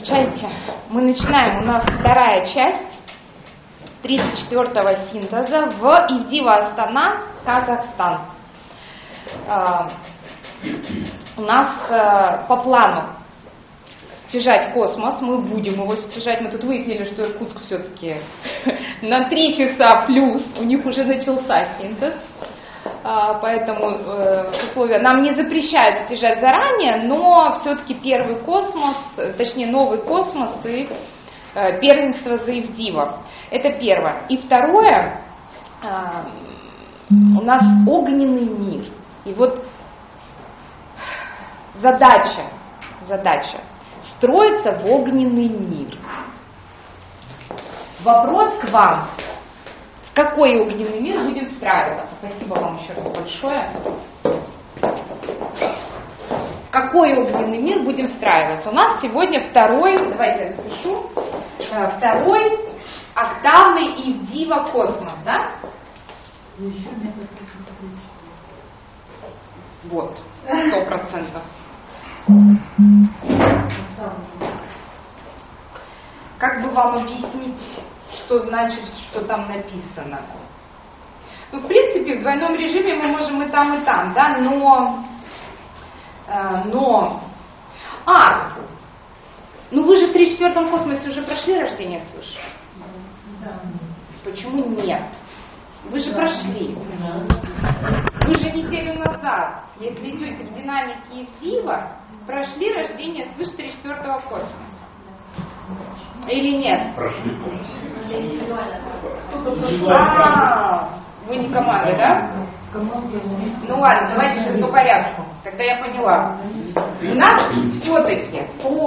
Чайте, мы начинаем, у нас вторая часть 34-го синтеза в Ивдива Астана, Казахстан. У нас по плану стяжать космос, мы будем его стяжать. Мы тут выяснили, что Иркутск все-таки на 3 часа плюс, у них уже начался синтез. Поэтому условия нам не запрещают стяжать заранее, но все-таки первый космос, точнее новый космос и первенство за Ивдива. Это первое. И второе, у нас огненный мир. И вот задача строиться в огненный мир. Вопрос к вам. В какой огненный мир будем встраиваться? Спасибо вам еще раз большое. В какой огненный мир будем встраиваться? У нас сегодня второй, давайте я запишу, второй октавный Ивдива космос, да? Вот, 100%. Как бы вам объяснить, что значит, что там написано? Ну, в принципе, в двойном режиме мы можем и там, да, но... Ну вы же в 34-м космосе уже прошли рождение свыше? Да. Почему нет? Вы же прошли. Вы же неделю назад, если идете в динамике Ивдива, прошли рождение свыше 34-го космоса. Или нет? Прошли. Вы не команда, да? Ну ладно, давайте сейчас по порядку. Тогда я поняла. У нас все-таки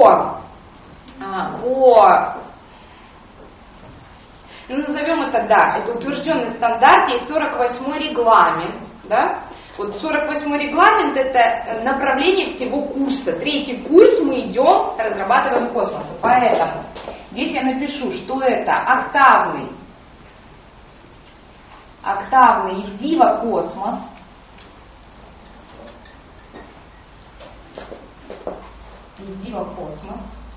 ну назовем это, да, это утвержденный стандарт, есть 48-й регламент, да? Вот 48-й регламент это направление всего курса. 3-й курс мы идем, разрабатываем космос. Поэтому здесь я напишу, что это октавный Ивдива космос. Ивдива космос.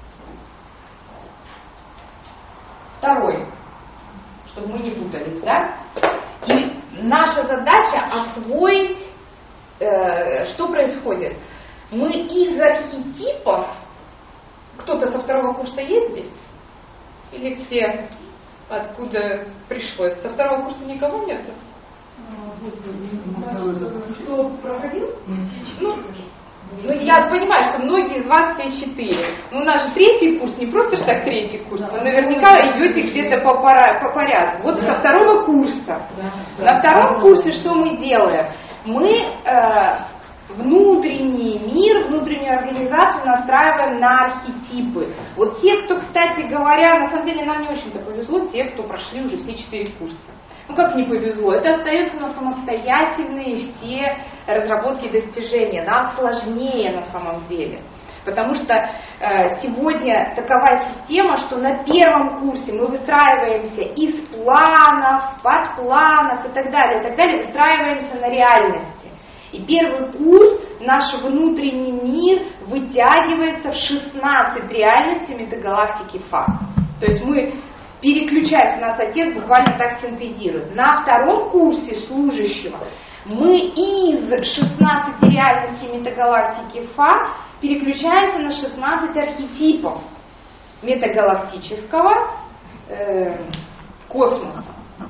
Второй, чтобы мы не путались, да? И наша задача освоить, что происходит. Мы из архетипов, кто-то со второго курса есть здесь? Или все откуда пришлось? Со второго курса никого нет? Кто проходил? Ну, я понимаю, что многие из вас все 4. Но у нас же 3-й курс, не просто ж так 3-й курс. Вы наверняка идете где-то по порядку. Вот со второго курса. На втором курсе что мы делаем? Мы внутренний мир, внутреннюю организацию настраиваем на архетипы. Вот те, кто, кстати говоря, на самом деле нам не очень-то повезло, те, кто прошли уже все 4 курса. Ну как не повезло? Это остается на самостоятельные все разработки и достижения. Нам сложнее на самом деле. Потому что сегодня такова система, что на первом курсе мы выстраиваемся из планов, подпланов и так далее, выстраиваемся на реальности. И первый курс, наш внутренний мир вытягивается в 16 реальностей метагалактики Фа. То есть мы переключается, нас отец буквально так синтезирует. На втором курсе служащего мы из 16 реальностей метагалактики Фа переключаемся на 16 архетипов метагалактического космоса.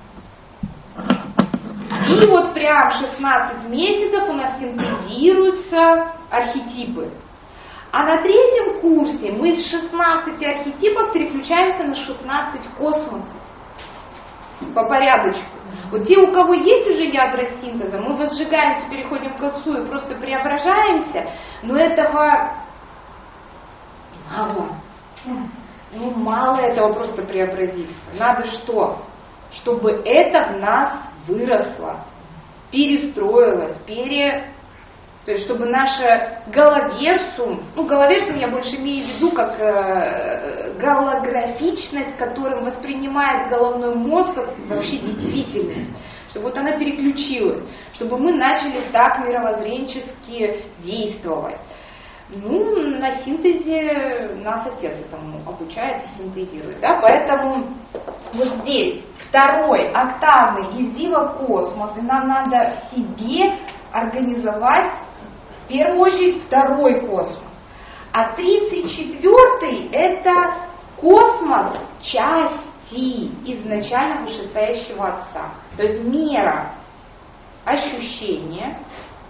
И вот прям 16 месяцев у нас синтезируются архетипы. А на 3-м курсе мы из 16 архетипов переключаемся на 16 космосов. По порядочку. Вот те, у кого есть уже ядра синтеза, мы возжигаемся, переходим к Отцу и просто преображаемся, но этого мало. Ну, мало этого просто преобразиться. Надо что? Чтобы это в нас выросло, перестроилось, то есть, чтобы наша головерсум, головерсум я больше имею в виду как голографичность, которым воспринимает головной мозг как вообще действительность, чтобы вот она переключилась, чтобы мы начали так мировоззренчески действовать. Ну, на синтезе нас отец этому обучает и синтезирует. Да? Поэтому вот здесь второй октавный Ивдива космос, и нам надо в себе организовать в первую очередь второй космос. А 34-й это космос части изначально вышестоящего Отца. То есть мера ощущения,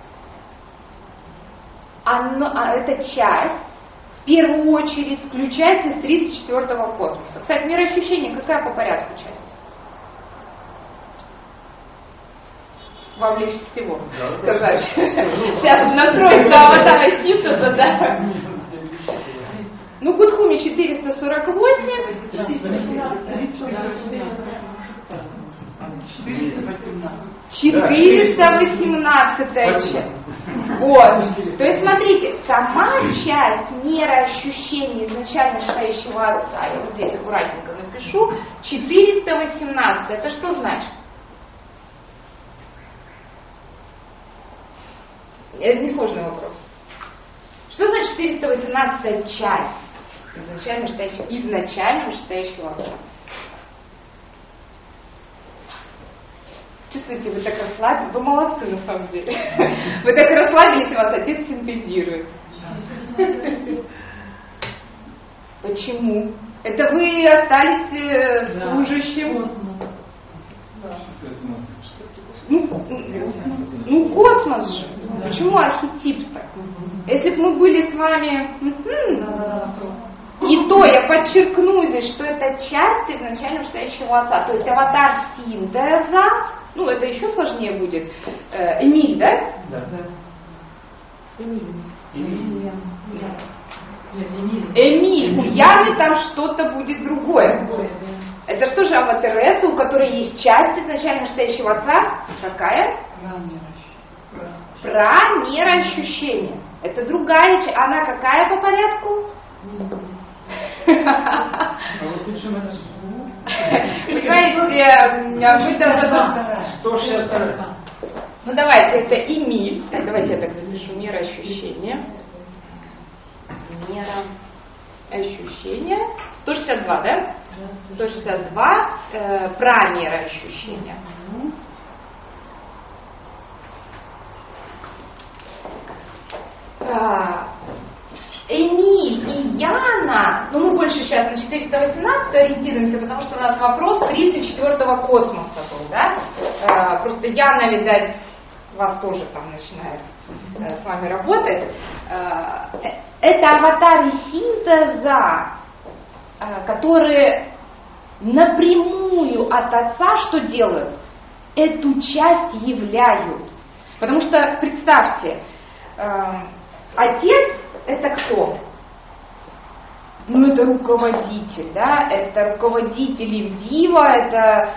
эта часть в первую очередь включается из 34-го космоса. Кстати, мера ощущения какая по порядку часть? Вовлечь всего, сказать. Сейчас настроится аватара Симптоса, да. Ну, Гудхуми 448. 418. Вот. То есть, смотрите, сама часть меры ощущений изначально вышестоящего Отца, я вот здесь аккуратненько напишу, 418. Это что значит? Это несложный вопрос. Что значит 418 часть изначально вышестоящего Отца? Чувствуете, вы так расслабились? Вы молодцы, на самом деле. Вы так расслабились, и вас отец синтезирует. Почему? Это вы остались служащим? Ну, космос же. Почему архетип-то? Если бы мы были с вами... И то я подчеркну здесь, что это часть изначально вышестоящего Отца. То есть аватар синтеза, ну это еще сложнее будет. Эмиль, да? Да. Эмиль. У Яны там что-то будет другое. Это что же аватареса, у которой есть часть изначально вышестоящего Отца? Какая? Пра-мера ощущения. Это другая часть. Она какая по порядку? Понимаете, мы там... 162. Ну давайте, это Эмиль. Давайте я так запишу. Мера ощущения. Мера ощущения. 162, да? 162. Пра-мера ощущения. Эмиль и Яна, ну мы больше сейчас на 418 ориентируемся, потому что у нас вопрос 34-го космоса был, да? Просто Яна, видать, вас тоже там начинает с вами работать. Это аватары синтеза, которые напрямую от Отца что делают? Эту часть являют. Потому что, представьте, Отец это кто? Ну, это руководитель, да, это руководитель Ивдива, это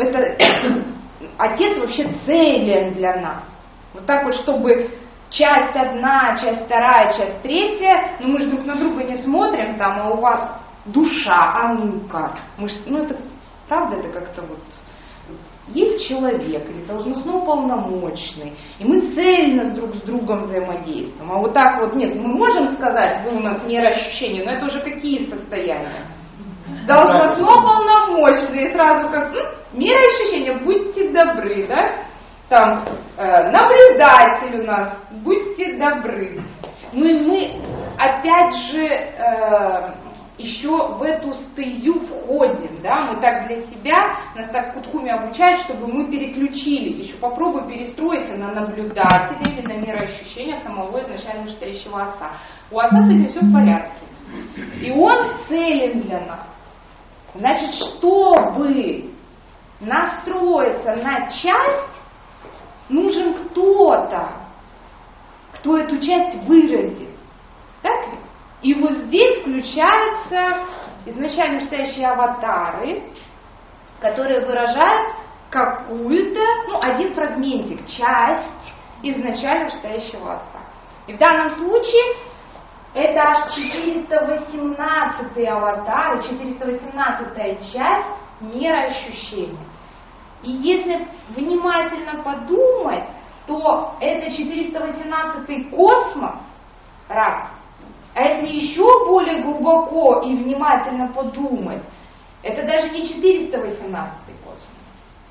Отец вообще целен для нас. Вот так вот, чтобы часть одна, часть вторая, часть третья, ну мы же друг на друга не смотрим, там, а у вас душа, а ну-ка. Это правда, это как-то вот... Есть человек или должностно полномочный, и мы цельно друг с другом взаимодействуем. А вот так вот нет, мы можем сказать, вы у нас мера ощущений, но это уже какие состояния? Должностно полномочные, сразу как мера ощущения, будьте добры, да? Там наблюдатель у нас, будьте добры. Ну и мы опять же еще в эту стезю входим, да, мы так для себя, нас так Кудхуми обучают, чтобы мы переключились, еще попробуй перестроиться на наблюдателя или на мироощущение самого изначально вышестоящего Отца. У Отца с этим все в порядке. И Он целен для нас. Значит, чтобы настроиться на часть, нужен кто-то, кто эту часть выразит. Так ли? И вот здесь включаются изначально вышестоящие аватары, которые выражают какую-то, один фрагментик, часть изначально вышестоящего Отца. И в данном случае это аж 418-й аватар, 418-я часть мироощущения. И если внимательно подумать, то это 418-й космос, раз, А если еще более глубоко и внимательно подумать, это даже не 418 космос.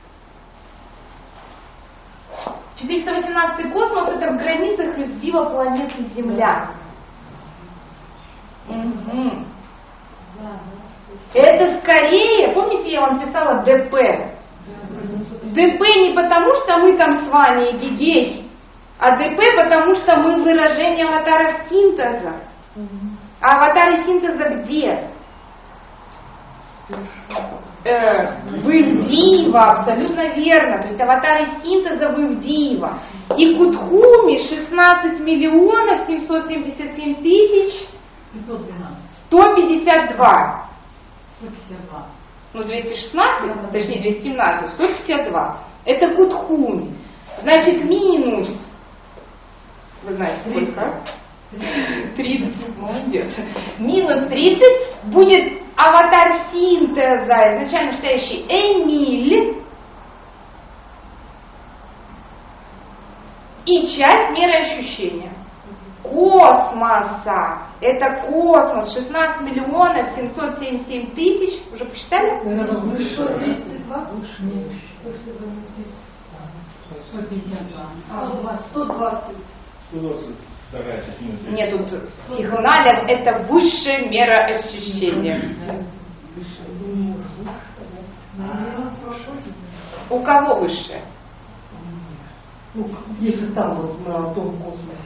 418 космос это в границах эффектива планеты Земля. Угу. Это скорее, помните, я вам писала ДП? ДП не потому, что мы там с вами эгегей, а ДП потому, что мы выражение аватаров синтеза. А аватары синтеза где? В Ивдиева, абсолютно верно. То есть аватары синтеза в Ивдиева. И Кутхуми 16 миллионов 777 тысяч 152. 152. Ну, 216, точнее 217, 152. Это Кутхуми. Значит, минус, вы знаете сколько? 30, молодец. Минус 30 будет аватар синтеза, изначально стоящий Эмиль, и часть мироощущения. Космоса. Это космос. 16 миллионов 777 тысяч. Уже посчитали? 120. Нет, тут психоанализ это высшая мера ощущения. У кого высшая? Ну, если там вот на том космосе.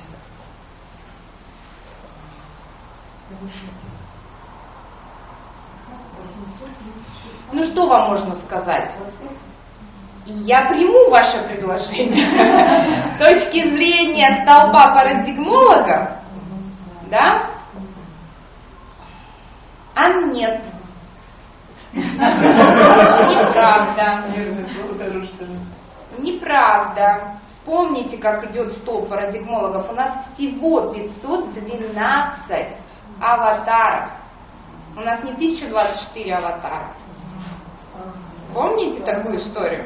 Ну что вам можно сказать? Я приму ваше предложение с точки зрения столпа парадигмологов, да? А нет. Неправда. Неправда. Вспомните, как идет столб парадигмологов. У нас всего 512 аватаров. У нас не 1024 аватара. Помните такую историю?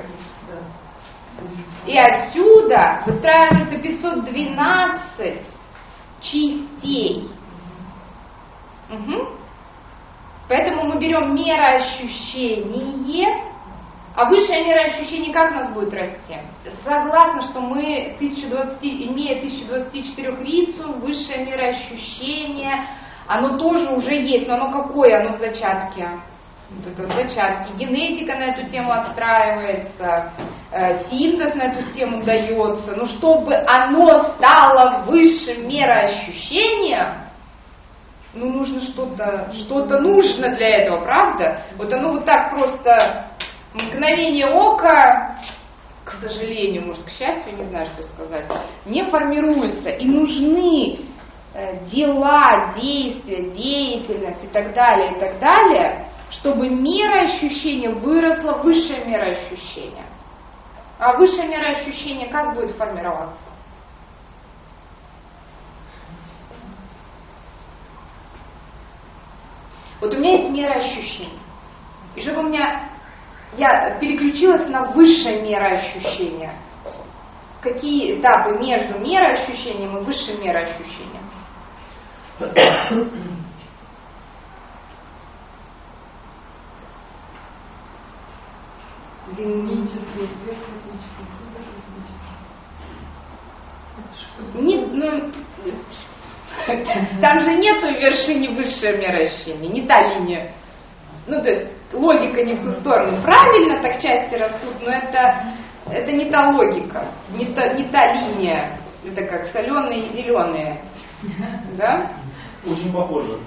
И отсюда выстраивается 512 частей. Угу. Поэтому мы берем мироощущение, а высшее мироощущение как у нас будет расти? Согласна, что мы, имея 1024 рицу, высшее мироощущение, оно тоже уже есть, но оно какое? Оно в зачатке. Вот это в зачатке. Генетика на эту тему отстраивается, синтез на эту тему дается. Но чтобы оно стало высшим мироощущением, ну нужно что-то нужно для этого, правда? Вот оно вот так просто мгновение ока, к сожалению, может, к счастью, не знаю, что сказать, не формируется. И нужны дела, действия, деятельность и так далее, чтобы мироощущение выросло в высшее мироощущение. А высшее мироощущение как будет формироваться? Вот у меня есть мироощущение. И чтобы я переключилась на высшее мироощущение. Какие этапы между мироощущением и высшим мироощущением? Там же нету вершины высшее мироощущение, не та линия. Ну, то есть логика не в ту сторону. Правильно так части растут, но это не та логика, не та линия. Это как соленые и зеленые. Да? Очень похоже.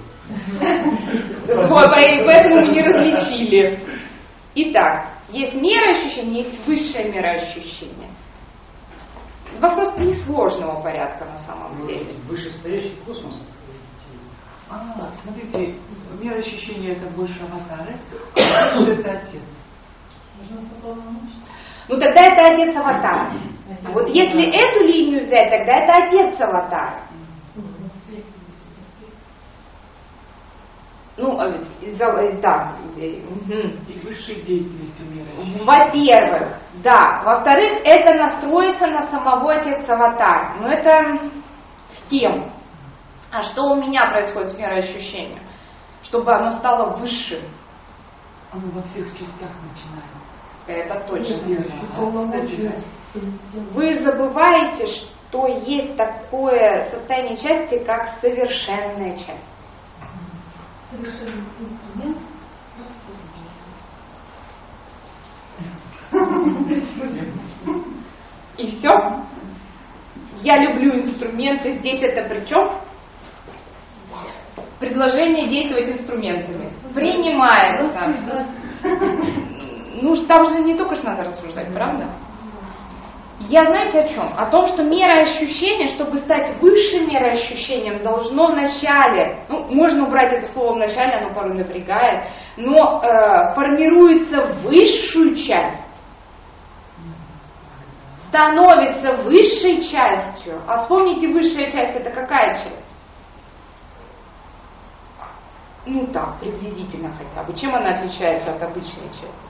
Поэтому мы не различили. Итак, есть мироощущение, есть высшее мироощущение. Вопрос несложного порядка на самом деле. Вышестоящий космос. Смотрите, мироощущение это больше аватары, а выше это отец. Ну тогда это отец аватара. Вот если эту линию взять, тогда это отец аватара. Ну, да. И высшей деятельностью мира. Во-первых, да. Во-вторых, это настроится на самого отец аватара. Но это с кем? А что у меня происходит с мироощущением? Чтобы оно стало высшим. Оно во всех частях начинает. Это точно. Полномочия. Вы забываете, что есть такое состояние части, как совершенная часть. Совершенный инструмент. И все. Я люблю инструменты. Здесь это при чем? Предложение действовать инструментами. Принимается. Ну, там же не только ж надо рассуждать, правда? Я знаете о чем? О том, что мироощущение, чтобы стать высшим мироощущением, должно в начале, ну, можно убрать это слово в начале, оно порой напрягает, но формируется высшую часть, становится высшей частью. А вспомните, высшая часть это какая часть? Ну так, приблизительно хотя бы. Чем она отличается от обычной части?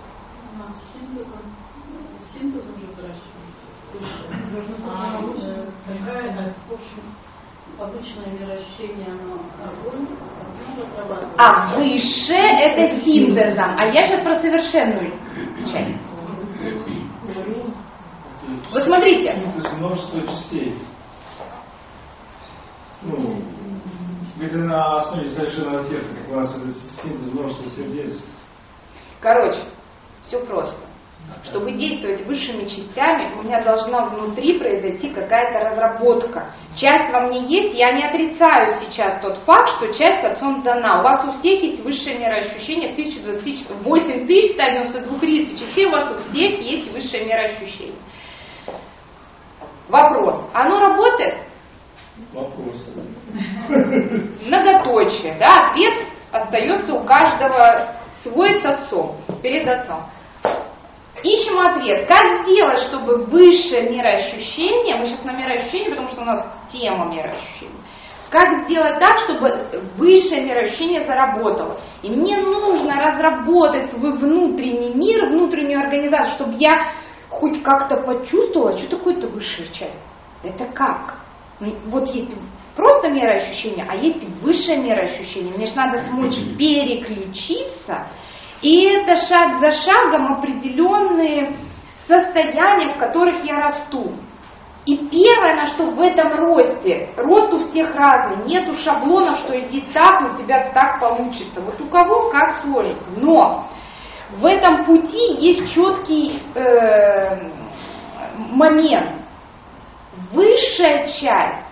Синтезом же выращивается. Такая, в общем, обычное мироощущение, оно огонь, а высшее это синтезом. А я сейчас про совершенную часть. Вот смотрите. Синтез множества частей. Ну, это на основе совершенного сердца, как у нас это синтез множества сердец. Короче, все просто. Чтобы действовать высшими частями, у меня должна внутри произойти какая-то разработка. Часть во мне есть, я не отрицаю сейчас тот факт, что часть Отцом дана. У вас у всех есть высшее мироощущение, 8192 частей, у вас у всех есть высшее мироощущение. Вопрос, оно работает? Вопрос. Многоточие, да, ответ остается у каждого свой с отцом, перед отцом. Ищем ответ. Как сделать, чтобы высшее мироощущение, мы сейчас на мироощущение, потому что у нас тема мироощущения, как сделать так, чтобы высшее мироощущение заработало? И мне нужно разработать свой внутренний мир, внутреннюю организацию, чтобы я хоть как-то почувствовала, что такое-то высшая часть. Это как? Вот есть просто мироощущение, а есть высшее мироощущение. Мне же надо смочь переключиться. И это шаг за шагом определенные состояния, в которых я расту. И первое, на что в этом росте, рост у всех разный, нету шаблонов, что иди так, у тебя так получится. Вот у кого как сложится. Но в этом пути есть четкий момент. Высшая часть,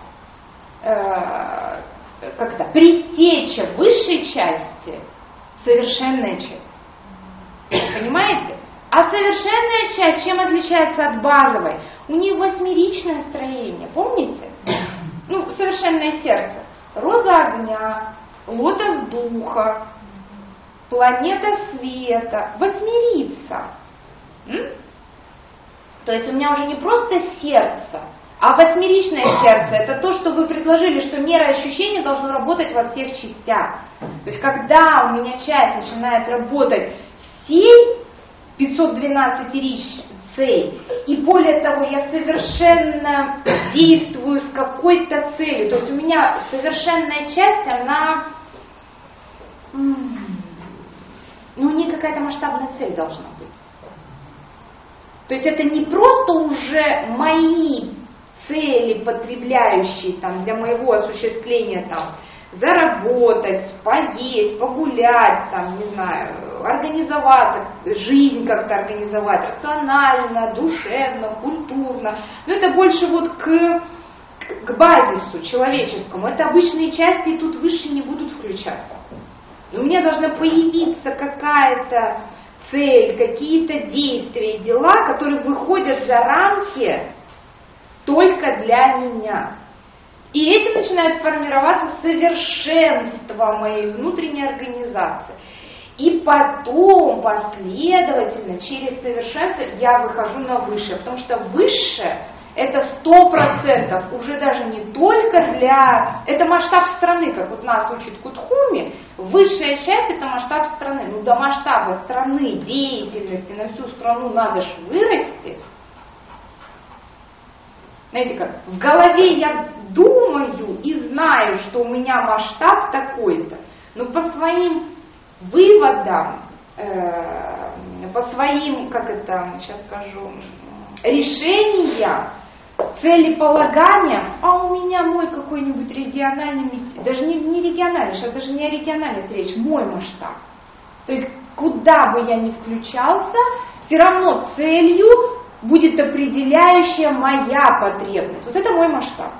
предтеча высшей части, совершенная часть. Понимаете? А совершенная часть чем отличается от базовой? У нее восьмеричное строение, помните? Ну, совершенное сердце. Роза огня, лотос духа, планета света, восьмерица. То есть у меня уже не просто сердце, а восьмеричное сердце. Это то, что вы предложили, что мироощущение должно работать во всех частях. То есть когда у меня часть начинает работать всей 512-ричцей, и более того, я совершенно действую с какой-то целью. То есть у меня совершенная часть, она... у нее какая-то масштабная цель должна быть. То есть это не просто уже мои цели, потребляющие там, для моего осуществления, там, заработать, поесть, погулять, там, не знаю, организоваться, жизнь как-то организовать, рационально, душевно, культурно. Но это больше вот к базису человеческому. Это обычные части, и тут выше не будут включаться. И у меня должна появиться какая-то цель, какие-то действия, дела, которые выходят за рамки только для меня. И этим начинает формироваться совершенство моей внутренней организации. И потом, последовательно, через совершенство я выхожу на высшее. Потому что высшее это 100%, уже даже не только для... Это масштаб страны, как вот нас учит Кутхуми. Высшая часть это масштаб страны. Ну до масштаба страны, деятельности на всю страну надо ж вырасти. знаете как, в голове я думаю и знаю, что у меня масштаб такой-то, но по своим выводам, по своим, как это сейчас скажу, решениям, целеполаганиям, а у меня мой какой-нибудь региональный, даже не региональный, сейчас даже не о региональной речь, мой масштаб. То есть куда бы я ни включался, все равно целью будет определяющая моя потребность. Вот это мой масштаб.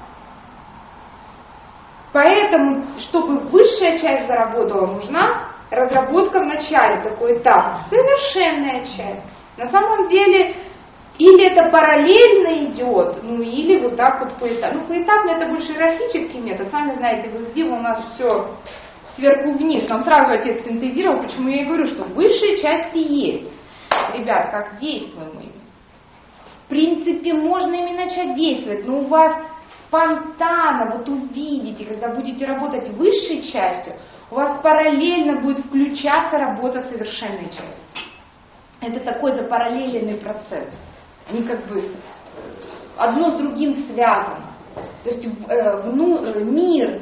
Поэтому, чтобы высшая часть заработала, нужна разработка в начале, такой этап, совершенная часть. На самом деле, или это параллельно идет, ну или вот так вот поэтапно. Ну, поэтапно это больше иерархический метод. Сами знаете, в ИЗДИ у нас все сверху вниз. Нам сразу отец синтезировал, почему я и говорю, что высшие части есть. Ребят, как действуем мы? В принципе, можно ими начать действовать, но у вас спонтанно, вот увидите, когда будете работать высшей частью, у вас параллельно будет включаться работа совершенной частью. Это такой запараллеленный процесс. Они как бы одно с другим связано. То есть мир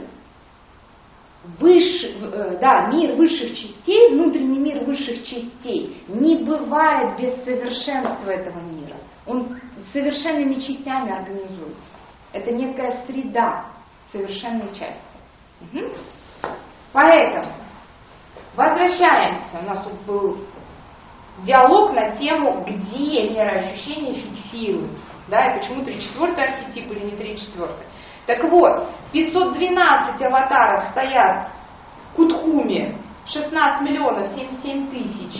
высших частей, внутренний мир высших частей не бывает без совершенства этого мира. Он совершенными частями организуется. Это некая среда совершенной части. Угу. Поэтому возвращаемся. У нас тут был диалог на тему, где нейроощущения фиксируются. Да, и почему 3/4 архетип или не 3/4. Так вот, 512 аватаров стоят в Кутхуме, 16 миллионов 77 тысяч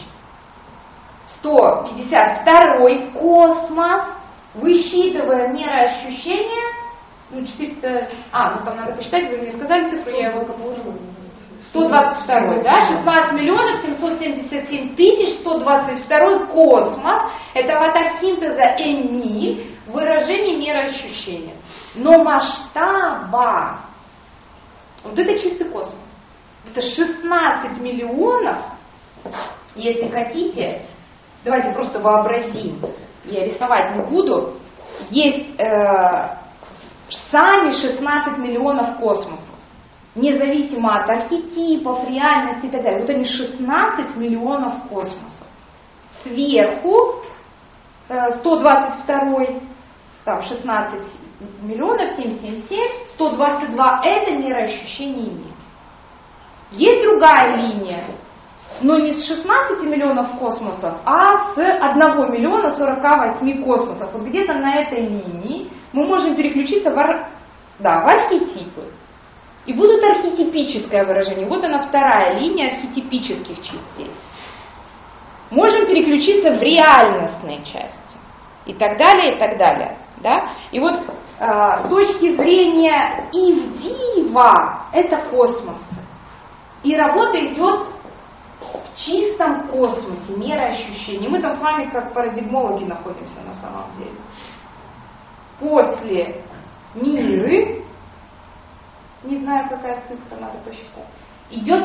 152 космос, высчитывая нейроощущения, 400, там надо посчитать, вы мне сказали цифру, я его положу. 122, да, 16 миллионов 777 тысяч 122 космос, это аватар синтеза ЭМИ, выражение мироощущения. Но масштаба, вот это чистый космос, это 16 миллионов, если хотите, давайте просто вообразим, я рисовать не буду, есть сами 16 миллионов космосов. Независимо от архетипов, реальности и так далее. Вот они 16 миллионов космосов. Сверху 122, там 16 миллионов 777, 122 это мироощущение мира. Есть другая линия, но не с 16 миллионов космосов, а с 1 миллиона 48 космосов. Вот где-то на этой линии мы можем переключиться в архетипы. И будут архетипическое выражение. Вот она вторая линия архетипических частей. Можем переключиться в реальностные части. И так далее, и так далее. Да? И вот с точки зрения Ивдиева это космосы. И работа идет в чистом космосе, мироощущения. Мы там с вами как парадигмологи находимся на самом деле. После миры, не знаю, какая цифра, надо посчитать, идет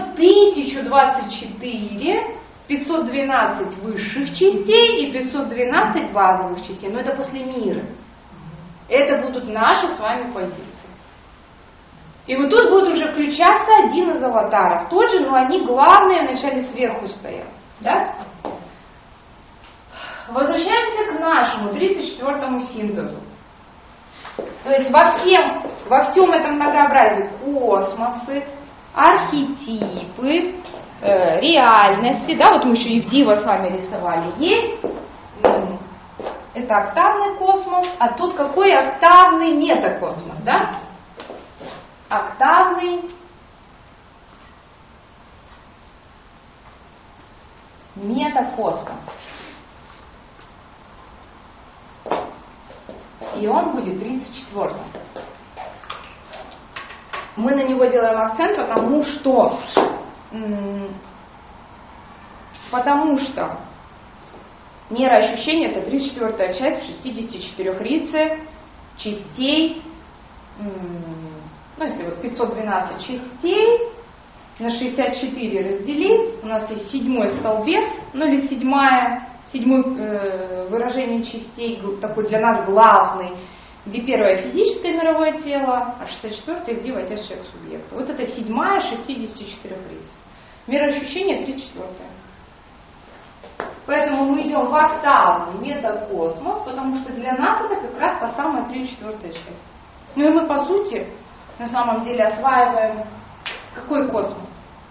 1024, 512 высших частей и 512 базовых частей. Но это после мира. Это будут наши с вами позиции. И вот тут будет уже включаться один из аватаров. Тот же, но они главные вначале сверху стоят. Да? Возвращаемся к нашему 34-му синтезу. То есть во всем этом многообразии космосы, архетипы, реальности, да, вот мы еще Ивдиева с вами рисовали, есть. Это октавный космос, а тут какой октавный метакосмос, да? Октавный метакосмос. И он будет 34-м. Мы на него делаем акцент, потому что мироощущение это 34-я часть в 64 рице частей, если вот 512 частей на 64 разделить, у нас есть 7-й столбец, или 7-е выражение частей, такой для нас главный, где первое физическое мировое тело, а 64-е, где отец человек субъекта. Вот это 7-я 64 лиц. Мироощущение 34-е. Поэтому мы идем в октавный метакосмос, потому что для нас это как раз та самая 34-я часть. Ну и мы, по сути, на самом деле осваиваем какой космос?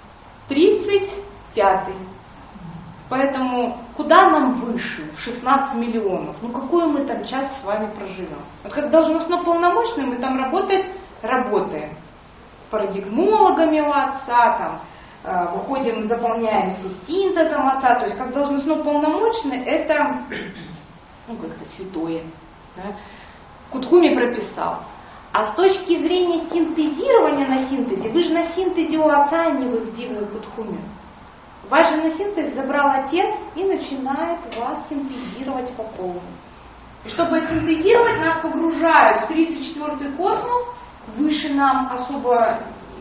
35-й. Поэтому куда нам выше? В 16 миллионов. Ну какую мы там часть с вами проживем? Вот как должностно-полномочный мы там работаем. Парадигмологами у отца, там, выходим, заполняемся синтезом отца. То есть как должностно-полномочный это, ну как-то святое. Да? Кутхуми прописал. А с точки зрения синтезирования на синтезе, вы же на синтезе у отца, а не вы в дивной Кутхуме. Вас же на синтез забрал отец и начинает вас синтезировать по полной. И чтобы синтезировать, нас погружают в 34-й космос, выше нам особо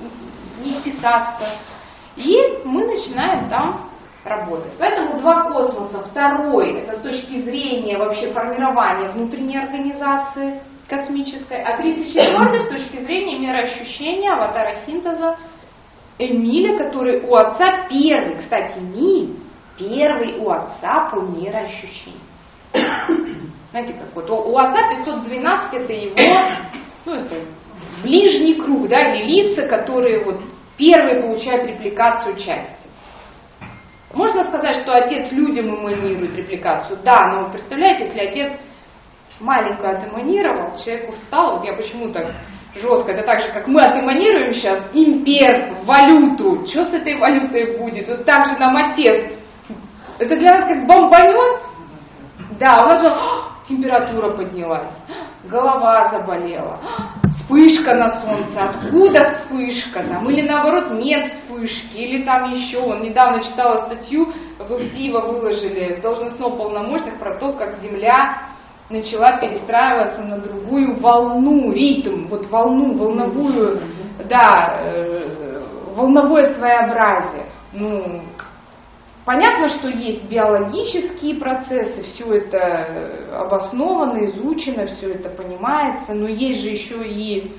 не вписаться, и мы начинаем там работать. Поэтому два космоса. Второй, это с точки зрения вообще формирования внутренней организации космической, а 34-й с точки зрения мироощущения, аватара синтеза, Эмиля, который у отца первый, кстати, Эмиль, первый у отца по мироощущению. Знаете, как вот у отца 512 это его, ну это ближний круг, да, или лица, которые вот первые получают репликацию части. Можно сказать, что отец людям эманирует репликацию? Да, но вы представляете, если отец маленькую отэманировал, человеку встал, вот я почему так жестко, это так же, как мы отэманируем сейчас импер, валюту, что с этой валютой будет? Вот там же нам отец, это для нас как бомбанет, да, у нас вот температура поднялась, голова заболела, вспышка на солнце, откуда вспышка там, или наоборот нет вспышки, или там еще, он недавно читала статью, в ИФТИВО выложили должностно полномочных про то, как Земля начала перестраиваться на другую волну, ритм, вот волновую, да, волновое своеобразие. Ну, понятно, что есть биологические процессы, все это обосновано, изучено, все это понимается, но есть же еще и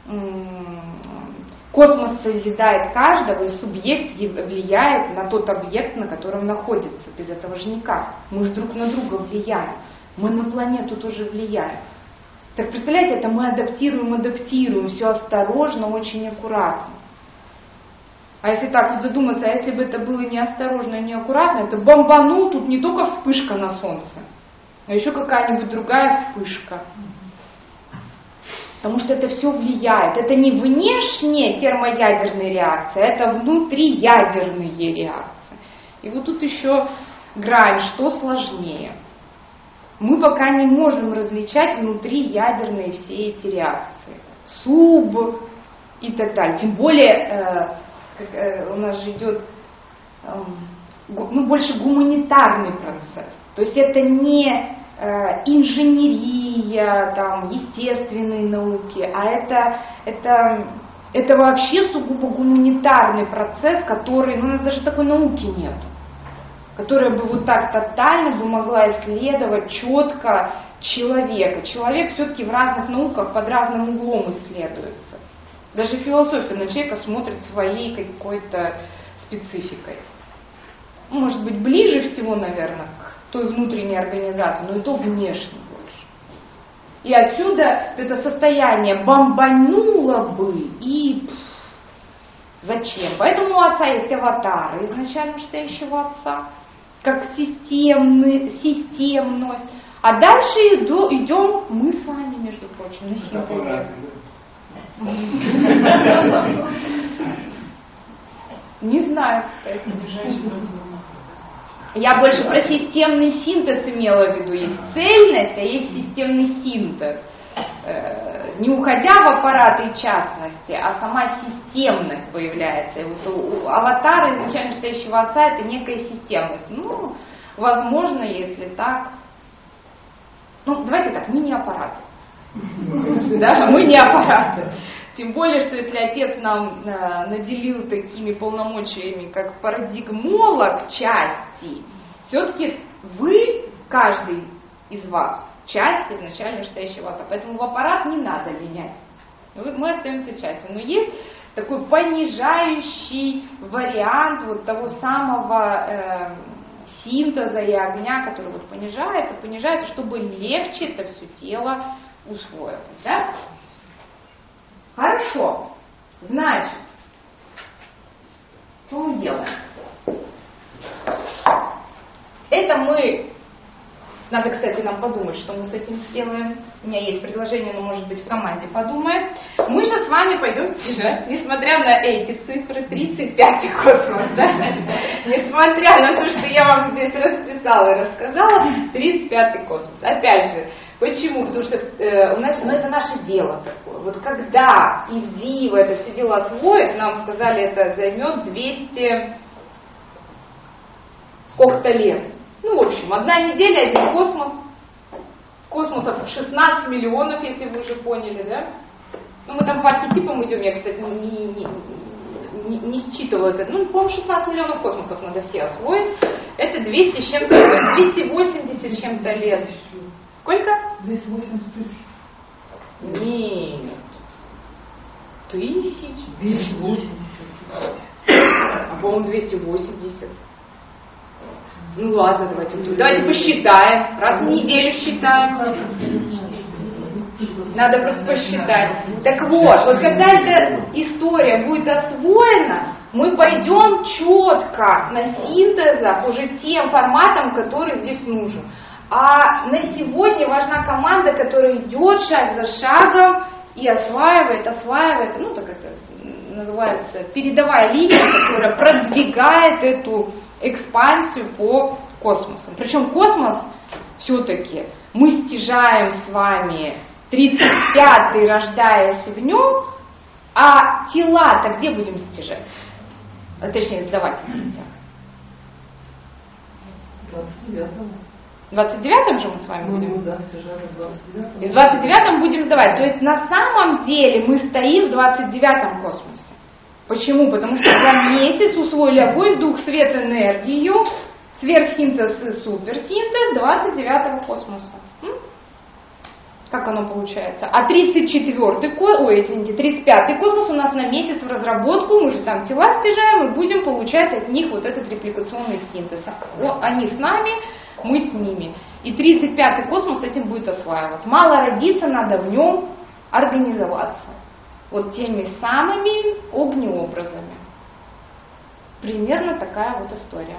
космос созидает каждого, и субъект влияет на тот объект, на котором находится. Без этого же никак. Мы же друг на друга влияем. Мы на планету тоже влияем. Так представляете, это мы адаптируем, все осторожно, очень аккуратно. А если так вот задуматься, а если бы это было неосторожно и неаккуратно, это бомбанул, тут не только вспышка на солнце, а еще какая-нибудь другая вспышка. Потому что это все влияет. Это не внешние термоядерные реакции, это внутриядерные реакции. И вот тут еще грань, что сложнее. Мы пока не можем различать внутриядерные все эти реакции. Суб и так далее. Тем более у нас же идет больше гуманитарный процесс. То есть это не инженерия, там, естественные науки, а это вообще сугубо гуманитарный процесс, который, у нас даже такой науки нет, которая бы вот так тотально бы могла исследовать четко человека. Человек все-таки в разных науках под разным углом исследуется. Даже философия на человека смотрит своей какой-то спецификой. Может быть, ближе всего, наверное, к той внутренней организации, но и то внешне больше. И отсюда это состояние бомбануло бы и зачем? Поэтому у отца есть аватары изначально стоящего отца, как системность. А дальше идем мы с вами, между прочим, на синтезе. Не знаю, кстати. Я больше про системный синтез имела в виду. Есть цельность, а есть системный синтез. Не уходя в аппараты частности, а сама системность появляется. И вот у аватара изначально стоящего отца это некая системность. Ну, возможно, если так. Ну, давайте так, мы не аппараты. Да, мы не аппараты. Тем более, что если отец нам наделил такими полномочиями, как парадигмолог части, все-таки вы, каждый из вас, часть изначально вышестоящего отца. Поэтому в аппарат не надо линять. Мы остаемся частью. Но есть такой понижающий вариант вот того самого синтеза и огня, который вот понижается, чтобы легче это все тело усвоилось. Да? Хорошо. Значит, что мы делаем? Это надо, кстати, нам подумать, что мы с этим сделаем. У меня есть предложение, но, может быть, в команде подумаем. Мы же с вами пойдем стяжать, несмотря на эти цифры, 35-й космос, да? Несмотря на то, что я вам здесь расписала и рассказала, 35-й космос. Опять же, почему? Потому что у нас, это наше дело такое. Вот когда Ивдиева это все дело освоит, нам сказали, это займет 200 сколько-то лет. В общем, 1 неделя, 1 космос. Космосов 16 миллионов, если вы уже поняли, да? Мы там по архетипам идем, я, кстати, не считывала это. По-моему, 16 миллионов космосов надо все освоить. Это 200 с чем-то, 280 с чем-то лет. Сколько? 280 тысяч. Нет. Тысяч. 280. По-моему, 280. Ладно, давайте посчитаем. Раз в неделю считаем. Надо просто посчитать. Так вот когда эта история будет освоена, мы пойдем четко на синтезах уже тем форматом, который здесь нужен. А на сегодня важна команда, которая идет шаг за шагом и осваивает, так это называется, передовая линия, которая продвигает эту экспансию по космосу. Причем космос все-таки мы стяжаем с вами 35-й, рождаясь в нем, а тела-то где будем стяжать? Точнее, сдавать, извините. В 29-м же мы с вами будем? Да, стяжали в 29-м. И в 29-м будем сдавать. То есть на самом деле мы стоим в 29-м космосе. Почему? Потому что за месяц усвоили огонь, дух, свет, энергию, сверхсинтез и суперсинтез 29-го космоса. Как оно получается? А 35-й космос у нас на месяц в разработку, мы же там тела стяжаем и будем получать от них вот этот репликационный синтез. Они с нами, мы с ними. И 35-й космос этим будет осваивать. Мало родиться, надо в нем организоваться. Вот теми самыми огнеобразами. Примерно такая вот история.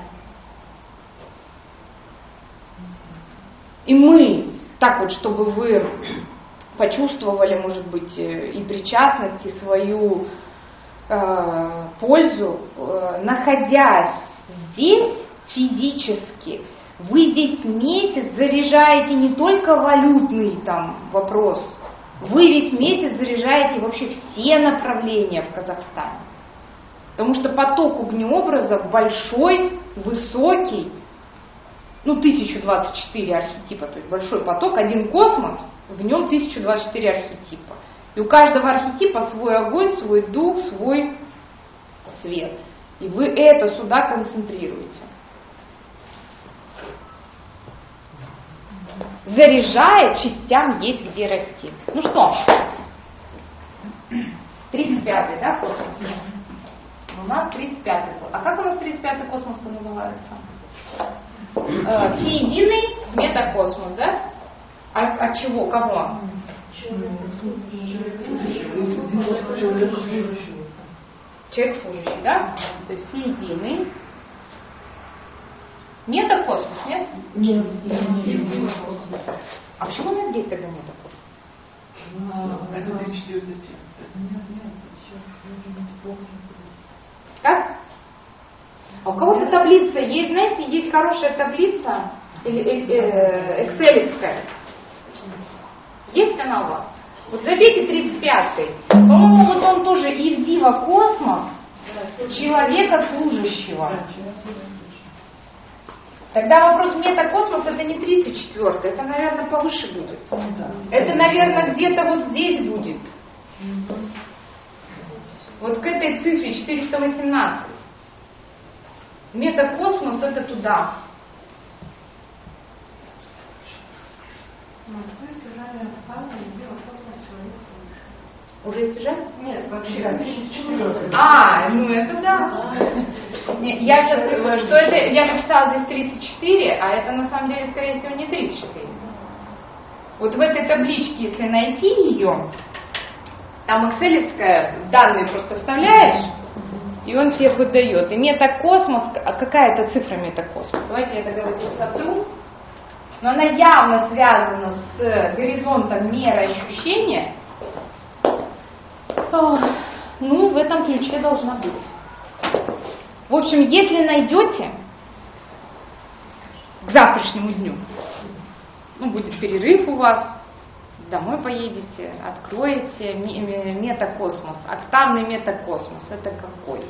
И мы, так вот, чтобы вы почувствовали, может быть, и причастность, и свою пользу, находясь здесь физически, вы весь месяц заряжаете не только валютный там вопрос, вы весь месяц заряжаете вообще все направления в Казахстане. Потому что поток огнеобразов большой, высокий, 1024 архетипа, то есть большой поток, один космос, в нем 1024 архетипа. И у каждого архетипа свой огонь, свой дух, свой свет. И вы это сюда концентрируете. Заряжает, частям есть где расти. Ну что, 35-й, да, космос? У нас 35-й. А как у нас 35-й космос называется? Всеединый метакосмос, да? От чего? Кого? Человек служащий, да? То есть всеединый. Метакосмос, нет? Нет. А почему у нас здесь тогда метакосмос? Это 34-й тип. Как? А у кого-то таблица есть, знаете, есть хорошая таблица, экселевская. Есть она у вас? Вот забейте 35-й. По-моему, вот он тоже Ивдива космос человека служащего. Тогда вопрос метакосмос это не 34-й, это, наверное, повыше будет. Это, наверное, где-то вот здесь будет. Вот к этой цифре 418. Метакосмос это туда. Уже стяжали? Нет, вообще. Ну это да. Я сейчас, что это, я написала здесь 34, а это на самом деле, скорее всего, не 34. Вот в этой табличке, если найти ее, там экселевская, данные просто вставляешь, и он тебе выдает. И метакосмос, а какая это цифра метакосмос? Давайте я тогда вот здесь сотру. Но она явно связана с горизонтом меры ощущения. Ну, в этом ключе должна быть. В общем, если найдете к завтрашнему дню, ну, будет перерыв у вас, домой поедете, откроете метакосмос, октавный метакосмос, это какой?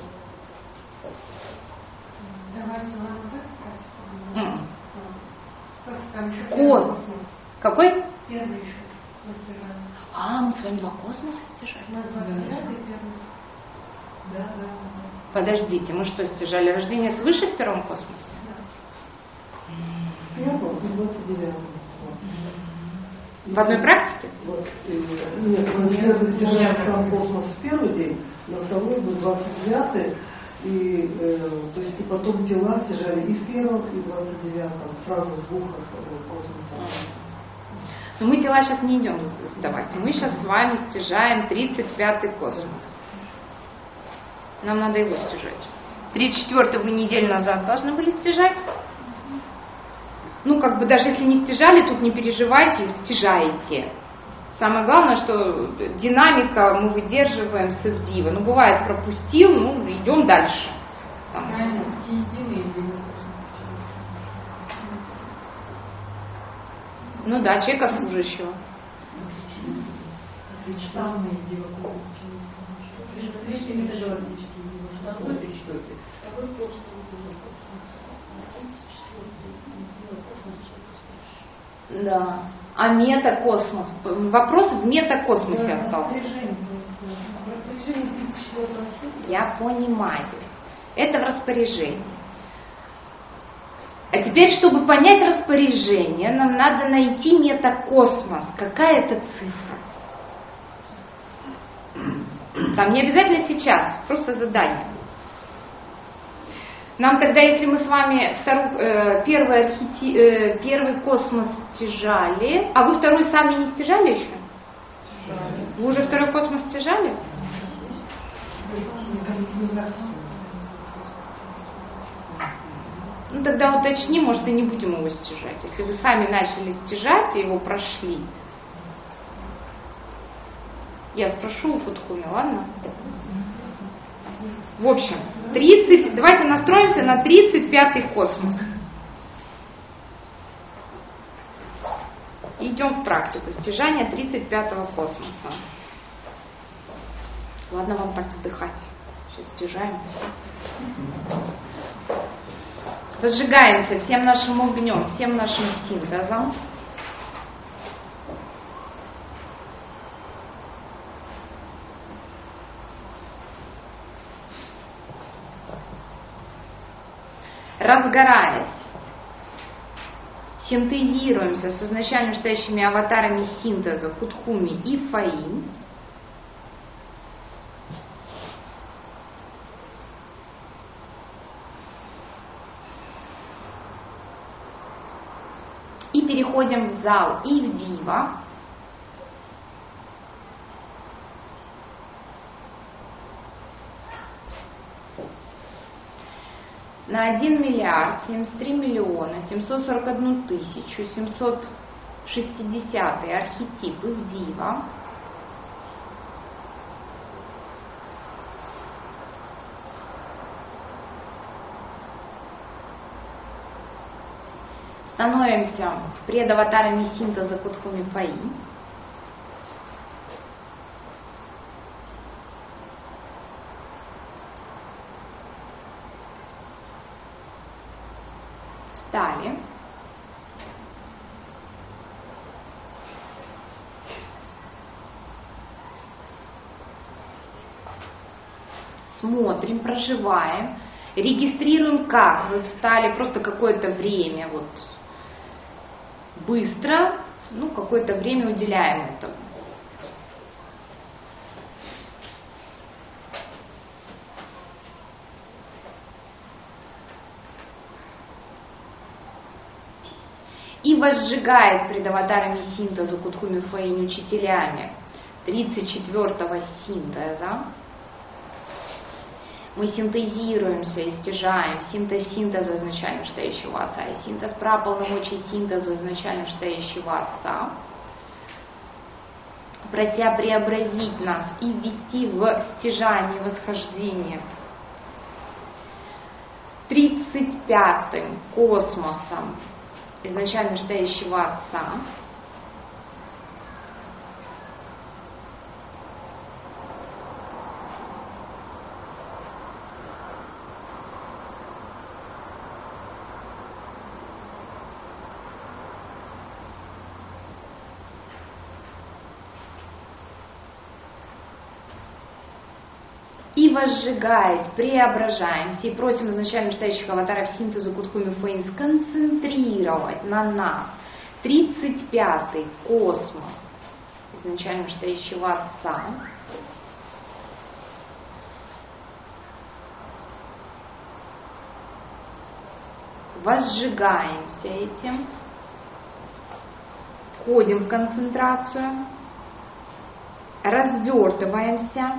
Давайте ладно, там еще Космос. Какой? первый еще стяжали. Мы с вами два космоса стяжали. На 29-й первый. Да. Подождите, мы что, стяжали рождение свыше в первом космосе? Первого, 29-го. В одной практике? Нет, мы первый стяжали сам космос в первый день, на второй был 29-й, и, то есть, и потом тела стяжали и в первом, и в 29-м, сразу в двух космосах. Но мы тела сейчас не идем сдавать. Мы сейчас с вами стяжаем 35-й космос. Нам надо его стяжать. 34-й вы неделю назад должны были стяжать. Ну, как бы даже если не стяжали, тут не переживайте, стяжаете. Самое главное, что динамика мы выдерживаем с Эвдива. Ну, бывает, пропустил, ну, идем дальше. Там. Ну да, человека служащего. Да. А метакосмос? Вопрос в метакосмосе остался. Я понимаю. Это в распоряжении. А теперь, чтобы понять распоряжение, нам надо найти метакосмос. Какая это цифра? Там не обязательно сейчас, просто задание. Нам тогда, если мы с вами первый космос стяжали, а вы второй сами не стяжали еще? Стяжали. Вы уже второй космос стяжали? Ну тогда уточни, может, и не будем его стяжать. Если вы сами начали стяжать и его прошли, я спрошу у Фудхуми, ладно? В общем, давайте настроимся на 35-й космос. Идем в практику. Стяжание 35-го космоса. Ладно вам так вздыхать. Сейчас стяжаем. Возжигаемся всем нашим огнем, всем нашим синтезом. Разгораясь, синтезируемся с изначально стоящими аватарами синтеза Кутхуми и Фаи. И переходим в зал Ивдива. На 1 миллиард 73 миллиона 741 тысячу 760 архетип Ивдива. Становимся предаватарами синтеза Кутхуми Фаи. Встали. Смотрим, проживаем, регистрируем, как вы встали, просто какое-то время, вот быстро, какое-то время уделяем этому. И возжигаясь пред аватарами синтеза Кутхуми Фэйнь учителями 34-го синтеза, мы синтезируемся и стяжаем синтез синтеза изначально стоящего Отца и синтез праполномочий синтеза изначально стоящего Отца, прося преобразить нас и ввести в стяжание восхождение 35-м космосом изначально стоящего Отца, и возжигаясь, преображаемся и просим изначально стоящих аватаров синтеза Кутхуми Фэйнь сконцентрировать на нас 35-й космос изначально стоящего Отца, возжигаемся этим, входим в концентрацию, развертываемся,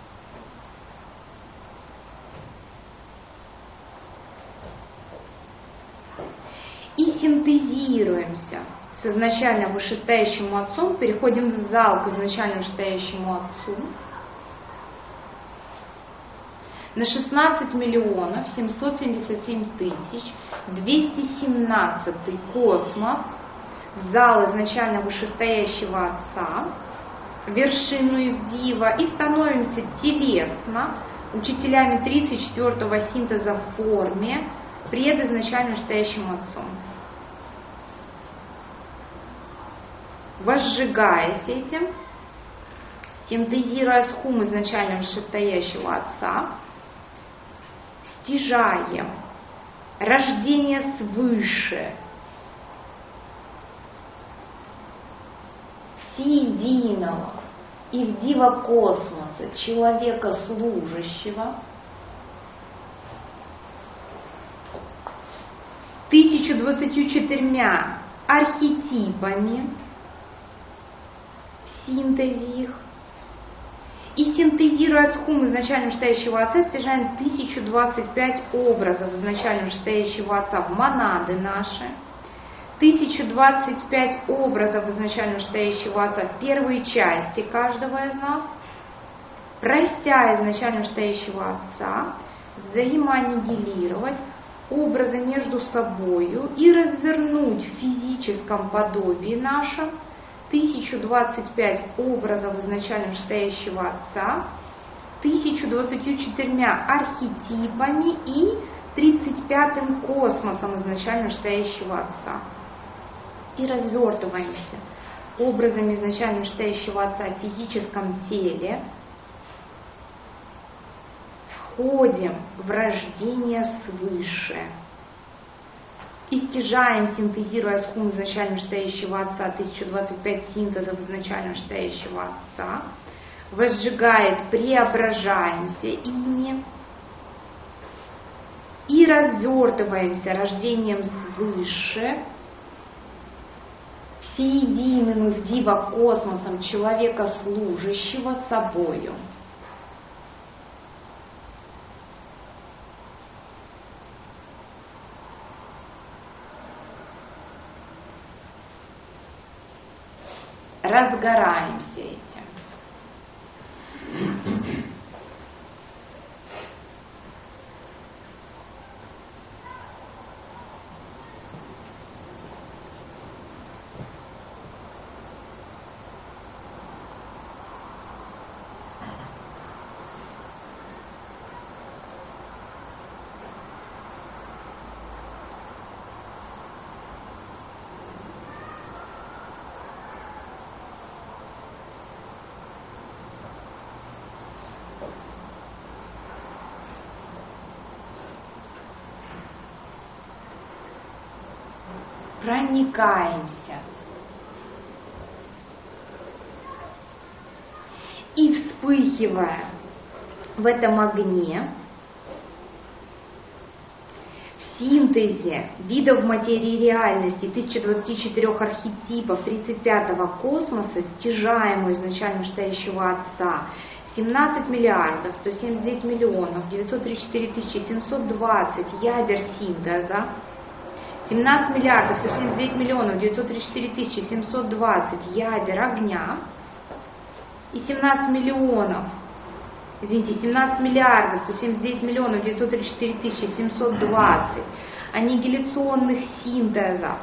и синтезируемся с изначально вышестоящим Отцом, переходим в зал к изначально вышестоящему Отцу на 16 миллионов 777 тысяч 217 космос, в зал изначально вышестоящего Отца, вершину Ивдива, и становимся телесно учителями 34-го синтеза в форме пред изначально вышестоящим Отцом. Возжигаясь этим, синтезируя схум изначально вышестоящего Отца, стяжаем рождение свыше всеединого Ивдива космоса, человека служащего, 1024 архетипами в синтезе их, и синтезируя схум изначально вышестоящего Отца, стяжаем 1025 образов изначально вышестоящего Отца в монады наши, 1025 образов изначально вышестоящего Отца в первые части каждого из нас, прося изначально вышестоящего Отца взаимоаннигилировать образы между собою и развернуть в физическом подобии нашем 1025 образов изначально вышестоящего Отца, 1024 архетипами и 35-м космосом изначально вышестоящего Отца. И развертываемся образами изначально вышестоящего Отца в физическом теле, входим в рождение свыше и стяжаем, синтезируя схум изначально вышестоящего Отца, 1025 синтезов изначально вышестоящего Отца, возжигает, преображаемся ими и развертываемся рождением свыше всеединым Ивдива космосом человека служащего собою. Разгораемся этим. Проникаемся вспыхивая в этом огне, в синтезе видов материи реальности 1024 архетипов 35-го космоса, стяжаемого изначально вышестоящего Отца, 17 миллиардов 179 миллионов 934 тысячи 720 ядер синтеза, 17 миллиардов 179 миллионов 934 тысячи 720 ядер огня и 17 миллиардов 179 миллионов 934 тысячи 720 аннигиляционных синтезов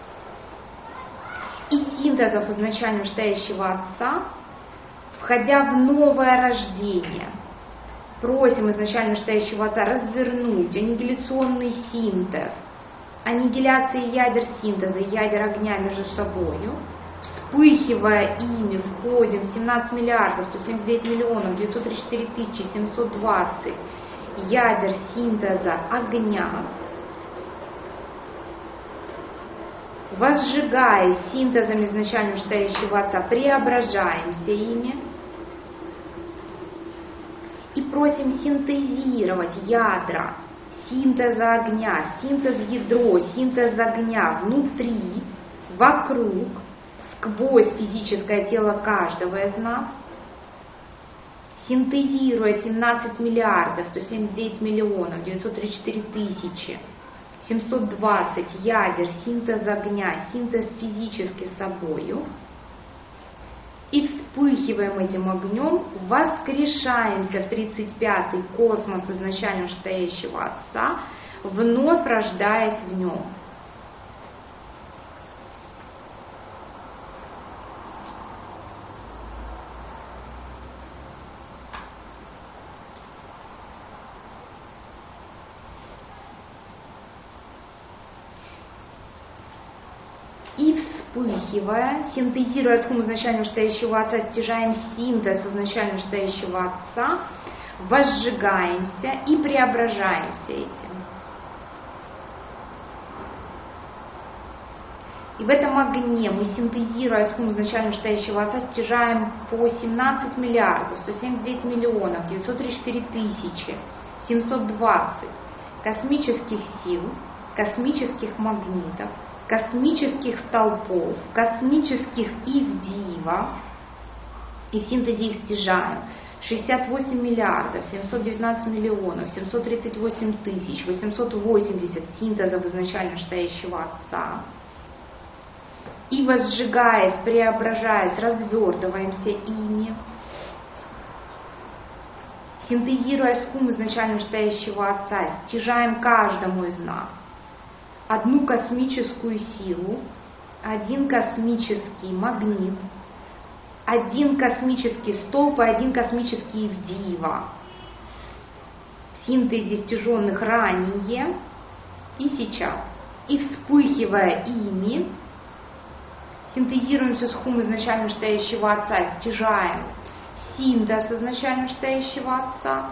и синтезов изначально вышестоящего Отца, входя в новое рождение. Просим изначально вышестоящего Отца развернуть аннигиляционный синтез, аннигиляции ядер синтеза и ядер огня между собою. Вспыхивая ими, входим в 17 миллиардов 179 миллионов 934 тысячи 720 ядер синтеза огня, возжигая синтезом изначально вышестоящего Отца, преображаемся ими и просим синтезировать ядра синтеза огня, синтез ядро, синтез огня внутри, вокруг, сквозь физическое тело каждого из нас, синтезируя 17 миллиардов 179 миллионов 934 тысячи 720 ядер синтеза огня, синтез физически собою, и вспыхиваем этим огнем, воскрешаемся в 35-й космос изначально вышестоящего Отца, вновь рождаясь в нем. И вспыхивая, синтезируя схему изначально вышестоящего Отца, стяжаем синтез изначально вышестоящего Отца, возжигаемся и преображаемся этим. И в этом огне мы, синтезируя схему изначально вышестоящего Отца, стяжаем по 17 миллиардов 179 миллионов 934 тысячи 720 космических сил, космических магнитов, космических столпов, космических ивдива, и в синтезе их стяжаем 68 миллиардов 719 миллионов 738 тысяч 880 синтезов изначально вышестоящего Отца, и возжигаясь, преображаясь, развертываемся ими, синтезируя схему изначально вышестоящего Отца, стяжаем каждому из нас одну космическую силу, один космический магнит, один космический столб и один космический ивдива. В синтезе стяженных ранее и сейчас. И вспыхивая ими, синтезируемся с хум изначально вышестоящего Отца, стяжаем синтез изначально вышестоящего Отца,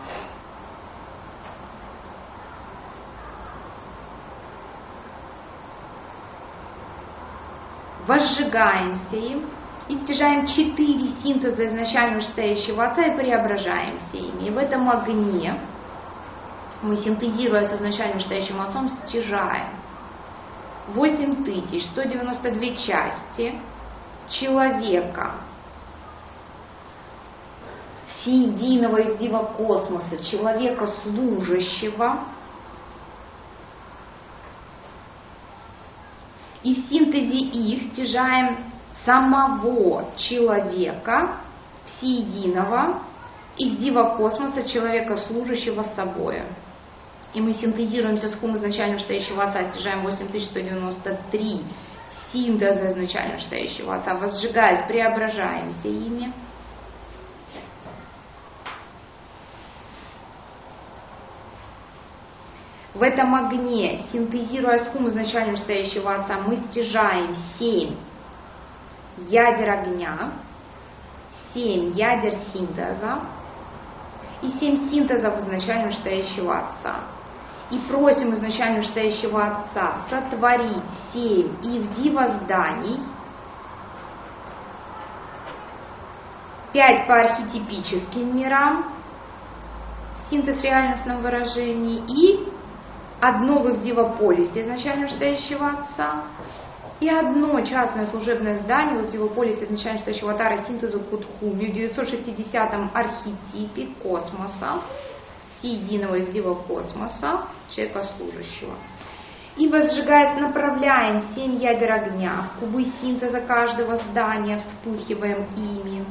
возжигаемся им и стяжаем 4 синтеза изначально вышестоящего Отца и преображаемся ими. И в этом огне мы, синтезируя с изначально вышестоящим Отцом, стяжаем 8192 части человека, всеединого и единого космоса, человека служащего, и в синтезе их стяжаем самого человека, всеединого и единого космоса, человека служащего собой. И мы синтезируемся с хум изначально вышестоящего Отца, стяжаем 8193 синтеза изначально вышестоящего Отца, возжигаясь, преображаемся ими. В этом огне, синтезируя схему изначально вышестоящего Отца, мы стяжаем 7 ядер огня, 7 ядер синтеза и 7 синтезов изначально вышестоящего Отца. И просим изначально вышестоящего Отца сотворить 7 ивдива зданий, 5 по архетипическим мирам, синтез в реальностном выражении, и 1 в Ивдивополисе изначально вышестоящего Отца, и 1 частное служебное здание в Ивдивополисе изначально вышестоящего Аватара синтезу Кутхуми в 960-м архетипе космоса, всеединого Ивдива космоса, человека служащего. И возжигаясь, направляем 7 ядер огня в кубы синтеза каждого здания, вспыхиваем ими.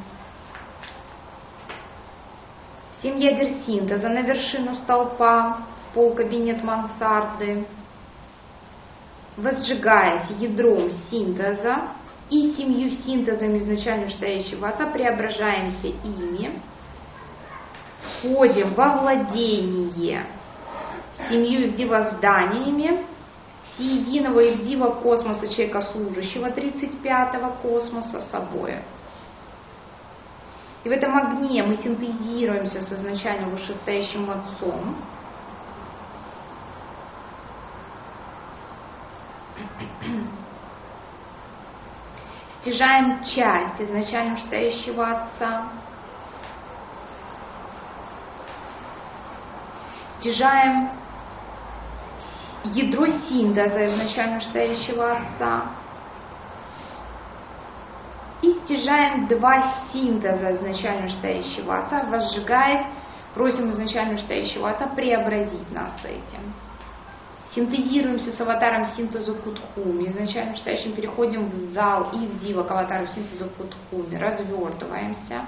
7 ядер синтеза на вершину столпа, пол кабинет мансарды. Возжигаясь ядром синтеза и 7 синтезами изначально вышестоящего Отца, преображаемся ими. Входим во владение 7 Ивдивозданиями всеединого Ивдива космоса человека служащего 35-го космоса собой. И в этом огне мы синтезируемся с изначально вышестоящим Отцом. Стяжаем часть изначально вышестоящего Отца. Стяжаем ядро синтеза изначально вышестоящего Отца. И стяжаем 2 синтеза изначально вышестоящего Отца, возжигаясь, просим изначально вышестоящего Отца преобразить нас этим. Синтезируемся с аватаром синтезу Кутхуми, изначально вышестоящим переходим в зал и в Дива к аватару синтезу Кутхуми, развертываемся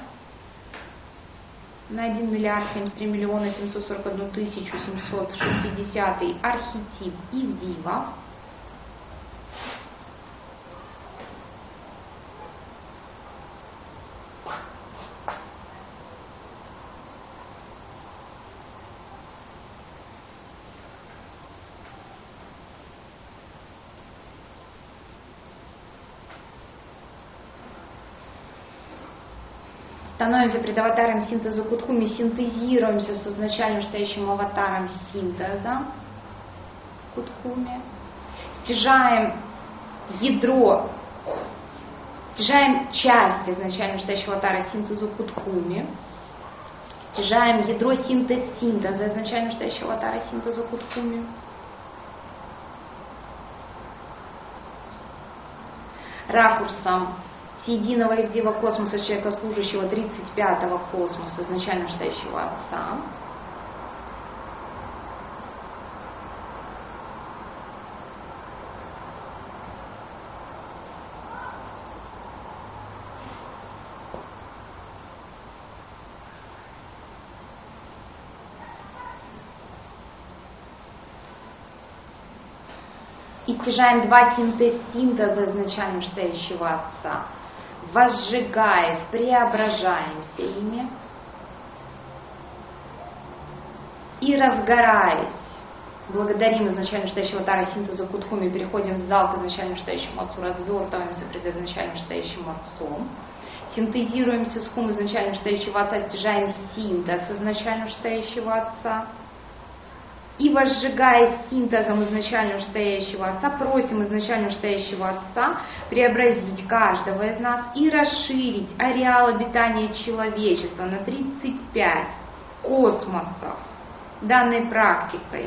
на 1 миллиард 73 миллиона 741 тысячу 760 архетип Ивдива. Становимся пред аватаром синтеза Кутхуми, синтезируемся с изначально вышестоящим аватаром синтеза Кутхуми, стяжаем ядро, стяжаем часть изначально вышестоящего аватара синтезу Кутхуми, стяжаем ядро синтеза изначально вышестоящего аватара синтезу Кутхуми. Ракурсом всеединого Ивдива космоса человека служащего 35-го космоса, изначально вышестоящего Отца. И стяжаем 2 синтеза изначально вышестоящего Отца. Возжигаясь, преображаемся ими и разгораясь, благодарим изначально вышестоящего аватара синтеза Кутхуми, переходим в зал к изначально вышестоящему Отцу, развертываемся пред изначально вышестоящим Отцом, синтезируемся с хум изначально вышестоящего Отца, стяжаем синтез изначально вышестоящего Отца. И возжигая синтезом изначально вышестоящего Отца, просим изначально вышестоящего Отца преобразить каждого из нас и расширить ареал обитания человечества на 35 космосов данной практикой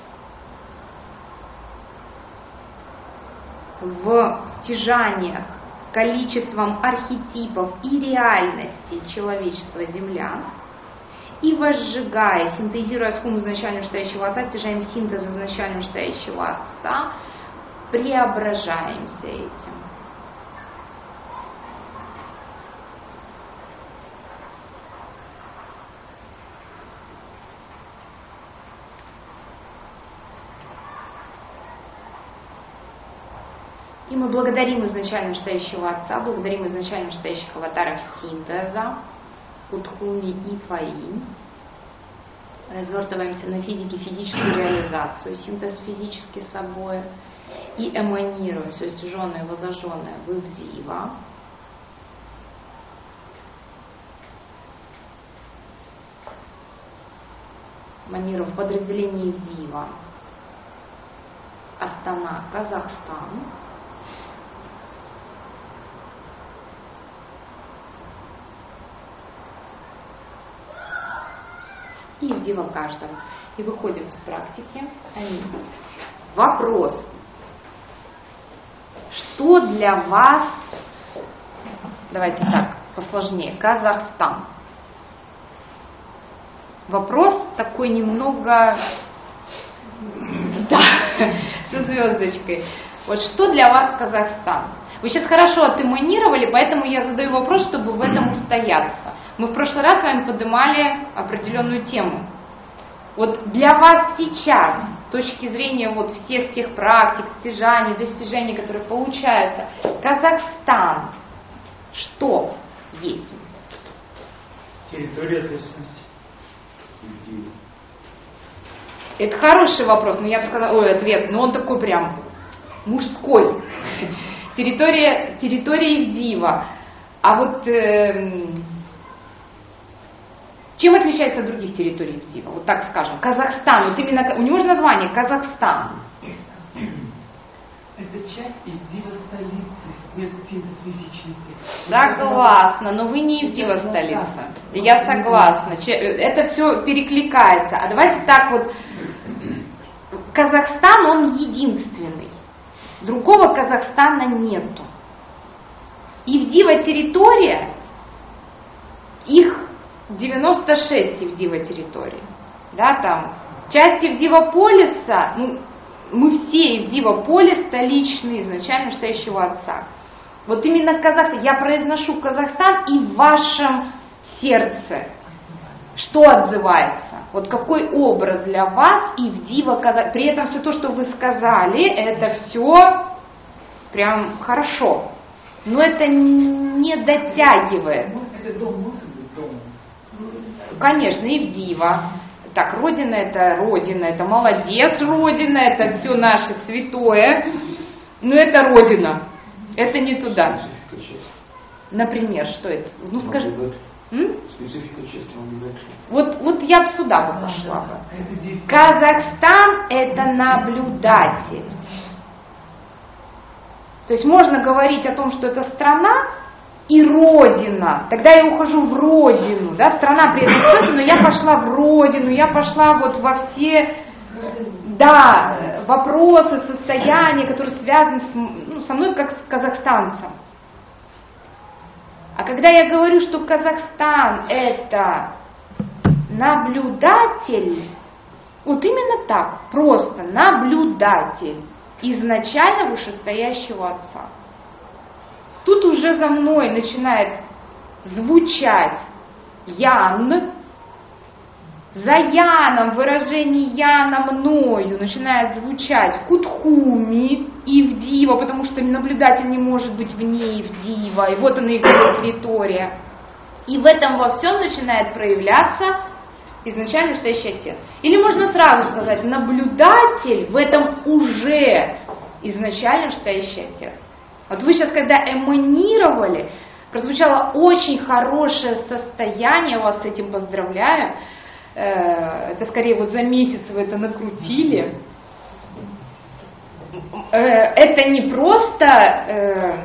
в стяжаниях количеством архетипов и реальности человечества землян. И возжигая, синтезируя с хум изначально вышестоящего Отца, стяжаем синтез изначально вышестоящего Отца, преображаемся этим. И мы благодарим изначально вышестоящего Отца, благодарим изначально вышестоящих аватаров синтеза, Кутхуми и Фаинь. Развертываемся на физике, физическую реализацию, синтез физически собой. И эманируем все стяженное, возожженное в Ивдива. Эманируем в подразделении Ивдива. Астана, Казахстан. и Ивдива каждого. И выходим с практики. Вопрос. Что для вас, давайте так, посложнее, Казахстан? Вопрос такой немного, да, со звездочкой. Вот что для вас Казахстан? Вы сейчас хорошо отэманировали, поэтому я задаю вопрос, чтобы в этом устояться. Мы в прошлый раз с вами поднимали определенную тему. Вот для вас сейчас, с точки зрения вот всех тех практик, достижений, которые получаются, Казахстан, что есть? Территория ответственности. Это хороший вопрос, но я бы сказала, ответ, но он такой прям мужской. Территория Ивдива. А вот чем отличается от других территорий Ивдива? Вот так скажем. Казахстан. Вот именно у него же название Казахстан. Это часть Ивдива столицы, нет синтез физичности. Согласна, но вы не Ивдива столица. Я согласна. Это все перекликается. А давайте так вот. Казахстан, он единственный. Другого Казахстана нету. Ивдива территория, их 96 Ивдива территорий. Да, там часть Ивдива полиса, мы все Ивдива полис столичные, изначально стоящего отца. Вот именно Казахстан, я произношу Казахстан и в вашем сердце. Что отзывается? Вот какой образ для вас Ивдива Казахстан? При этом все то, что вы сказали, это все прям хорошо. Но это не дотягивает. Это дом может быть домом? Конечно, Ивдива. Так, Родина, это молодец, Родина, это все наше святое. Но это Родина. Это не туда. Например, что это? Ну скажи. Специфика чести Вот я бы сюда бы пошла бы. Казахстан это наблюдатель. То есть можно говорить о том, что это страна и родина. Тогда я ухожу в родину. Да? Страна при этом, но я пошла в родину, я пошла вот во все вопросы, состояния, которые связаны со мной как с казахстанцем. А когда я говорю, что Казахстан это наблюдатель, вот именно так, просто наблюдатель изначально вышестоящего отца. Тут уже за мной начинает звучать Ян, за Яном, выражение Яна мною начинает звучать Кутхуми, Ивдива, потому что наблюдатель не может быть вне Ивдива, и вот она Ивдива территория. И в этом во всем начинает проявляться изначально вышестоящий отец. Или можно сразу сказать, наблюдатель в этом уже изначально вышестоящий отец. Вот вы сейчас, когда эманировали, прозвучало очень хорошее состояние, вас с этим поздравляю. Это скорее вот за месяц вы это накрутили. Это не просто,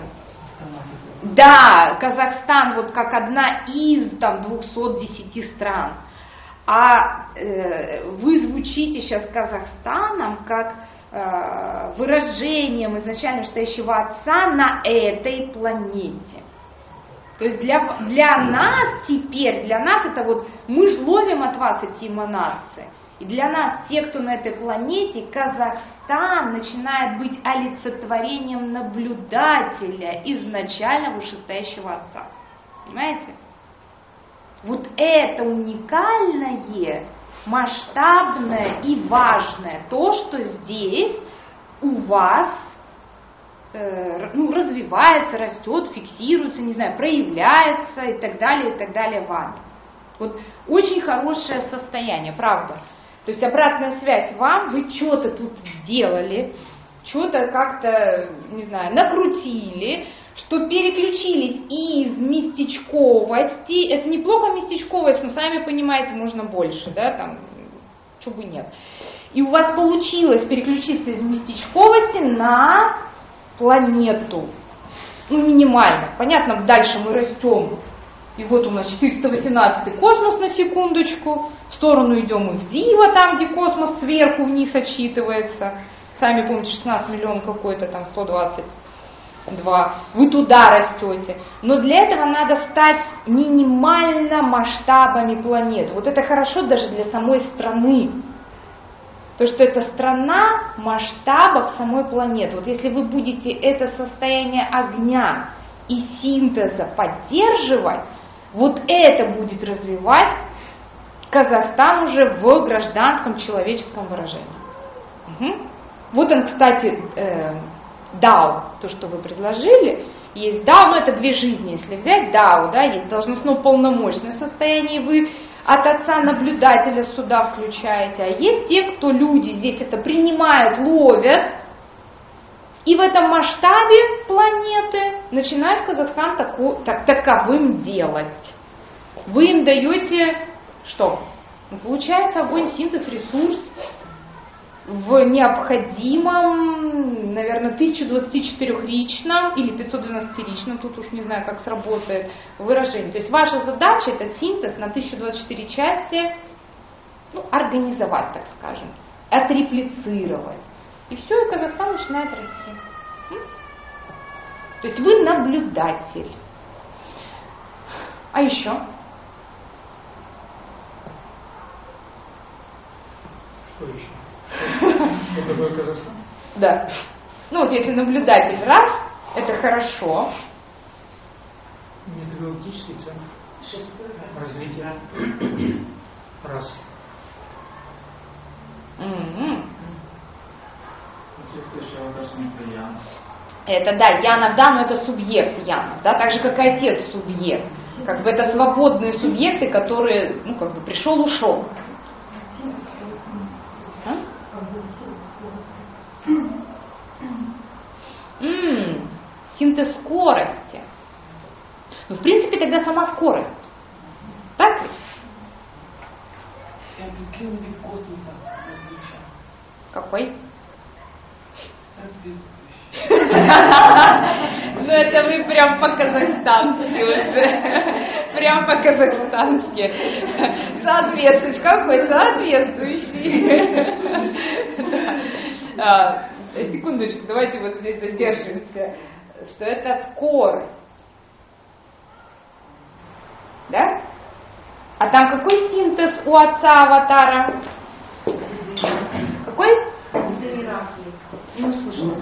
Казахстан вот как одна из там 210 стран, а вы звучите сейчас Казахстаном как выражением изначально вышестоящего отца на этой планете. То есть для нас теперь, для нас это вот, мы же ловим от вас эти эманации. И для нас, те, кто на этой планете, Казахстан начинает быть олицетворением наблюдателя изначально вышестоящего отца. Понимаете? Вот это уникальное, масштабное и важное, то, что здесь у вас развивается, растет, фиксируется, не знаю, проявляется и так далее в вами. Вот очень хорошее состояние, правда. То есть обратная связь вам, вы что-то тут сделали, что-то как-то, не знаю, накрутили, что переключились из местечковости. Это неплохо местечковость, но сами понимаете, можно больше, да, там, чего бы нет. И у вас получилось переключиться из местечковости на планету. Минимально. Понятно, дальше мы растем. И вот у нас 418 космос на секундочку. В сторону идем мы в Диво, там, где космос сверху вниз отсчитывается. Сами помните, 16 миллионов какой-то, там 122. Вы туда растете. Но для этого надо стать минимально масштабами планет. Вот это хорошо даже для самой страны. То, что это страна масштабов самой планеты. Вот если вы будете это состояние огня и синтеза поддерживать, вот это будет развивать Казахстан уже в гражданском человеческом выражении. Угу. Вот он, кстати, дао, то, что вы предложили. Есть дао, но это две жизни, если взять дао, да, есть должностно-полномочное состояние, вы от отца наблюдателя сюда включаете, а есть те, кто люди здесь это принимают, ловят, и в этом масштабе планеты начинает Казахстан таковым делать. Вы им даете что? Ну, получается огонь, синтез, ресурс в необходимом, наверное, 1024-ричном или 512-ричном, тут уж не знаю, как сработает выражение. То есть ваша задача этот синтез на 1024 части организовать, так скажем, отреплицировать. И все, и Казахстан начинает расти. То есть вы наблюдатель. А еще? Что еще? Что такое Казахстан? Да. Ну вот если наблюдатель раз, это хорошо. Методологический центр развития. Раз. Это да, Янов, да, но это субъект Янов, да, так же как и отец субъект. Как бы это свободные субъекты, которые, пришел, ушел. Синтез скорости. Ну, в принципе, тогда сама скорость. Так ведь? Какой вид космоса различен? Какой? Соответствующий. Ну это вы прям по-казахстански уже. Прям по-казахстански. Соответствующий. Какой соответствующий? Секундочку, давайте вот здесь задержимся. Что это скорость. Да? А там какой синтез у отца аватара? Какой? Ну, слушай.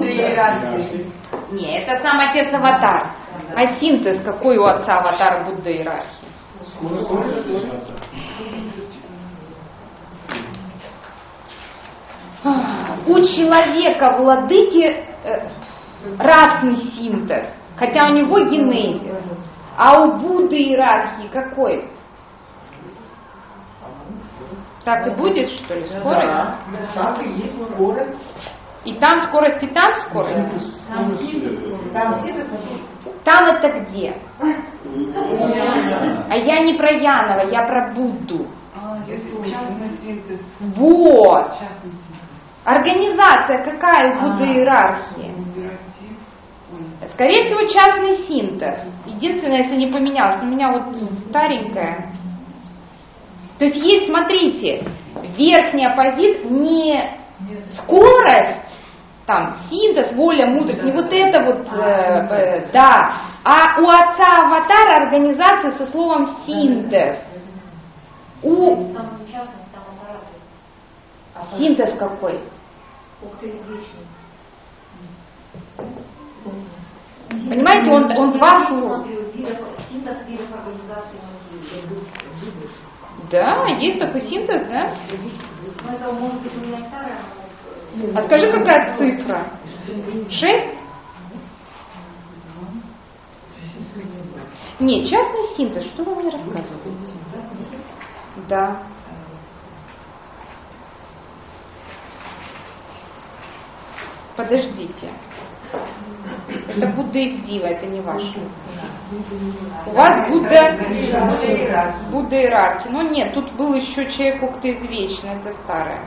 Не, это сам отец аватар. А синтез какой у отца аватара Будда иерархии? У человека владыки разный синтез, хотя у него генезис. А у Будды иерархии какой? Так и будет, что ли, скорость? Да, так и есть скорость. И там скорость, и там скорость? Там это где? А я не про Янова, я про Будду. Вот. Организация какая у Будды иерархии? Скорее всего, частный синтез. Единственное, если не поменялось, у меня вот старенькая. То есть, смотрите, верхняя позиция, не скорость, там, синтез, воля, мудрость, не вот это вот, да, а у отца аватара организация со словом синтез. Синтез какой? Понимаете, он два слова. Да, есть такой синтез, да? А скажи, какая цифра? 6? Нет, частный синтез, что вы мне рассказываете? Да. Подождите. Это Будда и Дива, это не ваше. У вас Будда иерархия. Но нет, тут был еще человек Ухты извечный, это старое.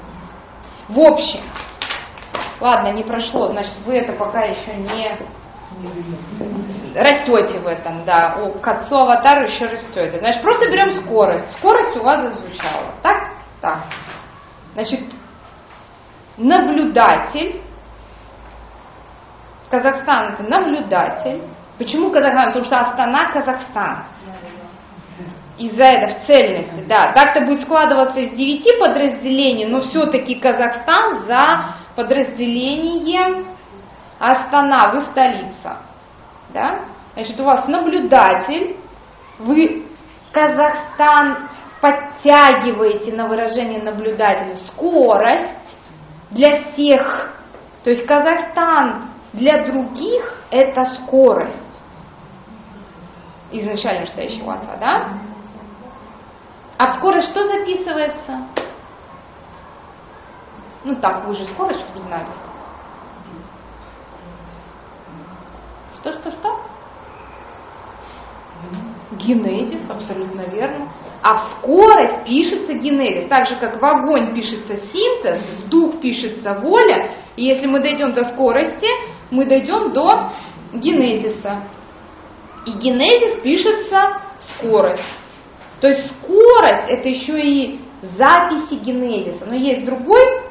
В общем, ладно, не прошло, значит, вы это пока еще не Растете в этом, да. К отцу аватару еще растете. Значит, просто берем скорость. Скорость у вас зазвучала. Так? Так. Значит, наблюдатель. Казахстан это наблюдатель. Почему Казахстан? Потому что Астана Казахстан. Из-за этого в цельности, да. Так-то будет складываться из 9 подразделений, но все-таки Казахстан за подразделением Астана, вы столица. Да? Значит, у вас наблюдатель, вы Казахстан подтягиваете на выражение наблюдателя скорость для всех. То есть Казахстан для других это скорость. Изначально стоящего отца, да? А в скорость что записывается? Ну так, вы же скорость, чтобы знали. Что? Генезис, абсолютно верно. А в скорость пишется генезис. Так же, как в огонь пишется синтез, в дух пишется воля. И если мы дойдем до скорости, мы дойдем до генезиса. И генезис пишется в скорость. То есть скорость это еще и записи генезиса. Но есть другой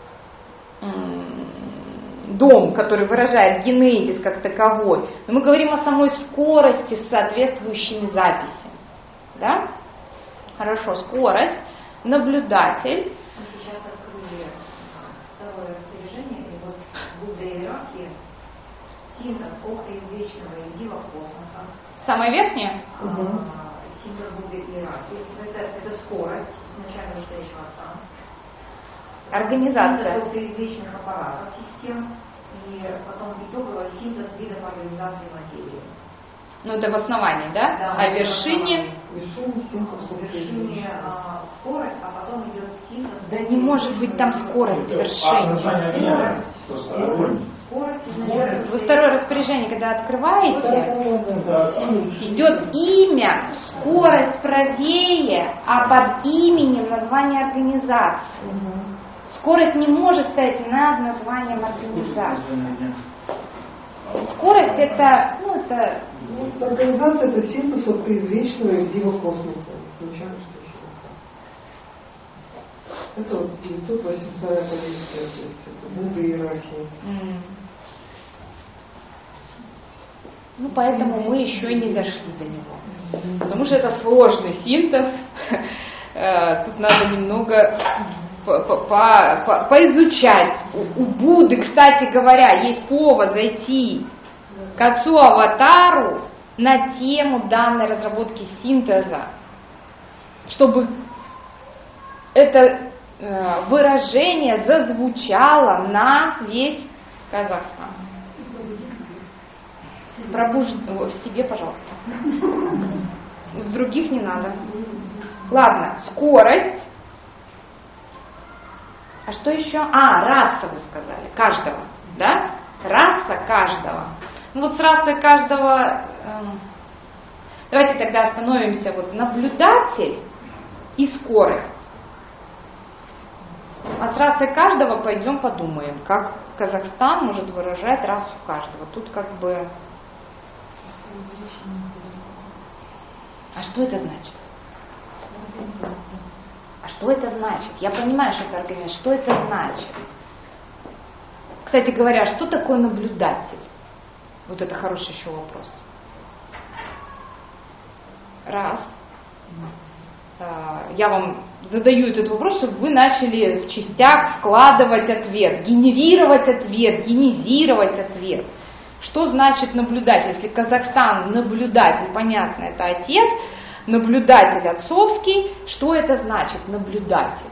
дом, который выражает генезис как таковой. Но мы говорим о самой скорости с соответствующими записями. Да? Хорошо, скорость, наблюдатель. Мы сейчас открыли второе распоряжение, и вот Будда иерархии, синтез Охта извечного и Дива космоса. Самая верхняя? Синтез Будда иерархии. Это скорость изначально настоящего отца. Организация. Синтез Охта извечных аппаратов систем. И потом итоговый синтез видов организации материи. Ну это в основании, да? Да, а в вершине? В вершине скорость, а потом идет синтез. Да не может быть там скорость в вершине. Скорость изначально. Вы второе распоряжение, когда открываете, идет имя, скорость правее, а под именем название организации. Скорость не может стоять над названием организации. Скорость это, Организация это синтез от извечного и дива космоса. Случайно, что еще. Это вот 982 позиция, то есть это Будда иерархии. Ну поэтому мы еще и не дошли до него. Потому что это сложный синтез. Тут надо немного поизучать. У Будды, кстати говоря, есть повод зайти к отцу аватару на тему данной разработки синтеза, чтобы это выражение зазвучало на весь Казахстан. В себе, пожалуйста. В других не надо. Ладно, скорость. А что еще? Раса, вы сказали, каждого, да? Раса каждого. Ну вот с расой каждого, давайте тогда остановимся, вот наблюдатель и скорость. А с расой каждого пойдем подумаем, как Казахстан может выражать расу каждого. Тут как бы... А что это значит? А что это значит? Я понимаю, что это организация. Что это значит? Кстати говоря, что такое наблюдатель? Вот это хороший еще вопрос. Раз. Я вам задаю этот вопрос, чтобы вы начали в частях вкладывать ответ, генерировать ответ, генезировать ответ. Что значит наблюдатель? Если Казахстан наблюдатель, понятно, это отец, наблюдатель отцовский, что это значит наблюдатель?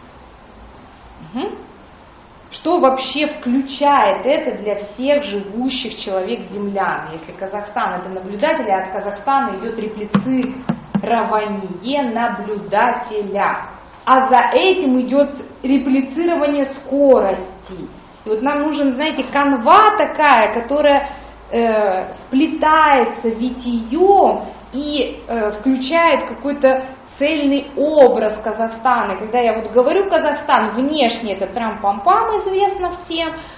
Что вообще включает это для всех живущих человек-землян? Если Казахстан это наблюдатель, а от Казахстана идет реплицирование наблюдателя. А за этим идет реплицирование скорости. И вот нам нужен, знаете, канва такая, которая сплетается витием и включает какой-то цельный образ Казахстана. И когда я вот говорю Казахстан, внешне это трам-пам-пам, известно всем,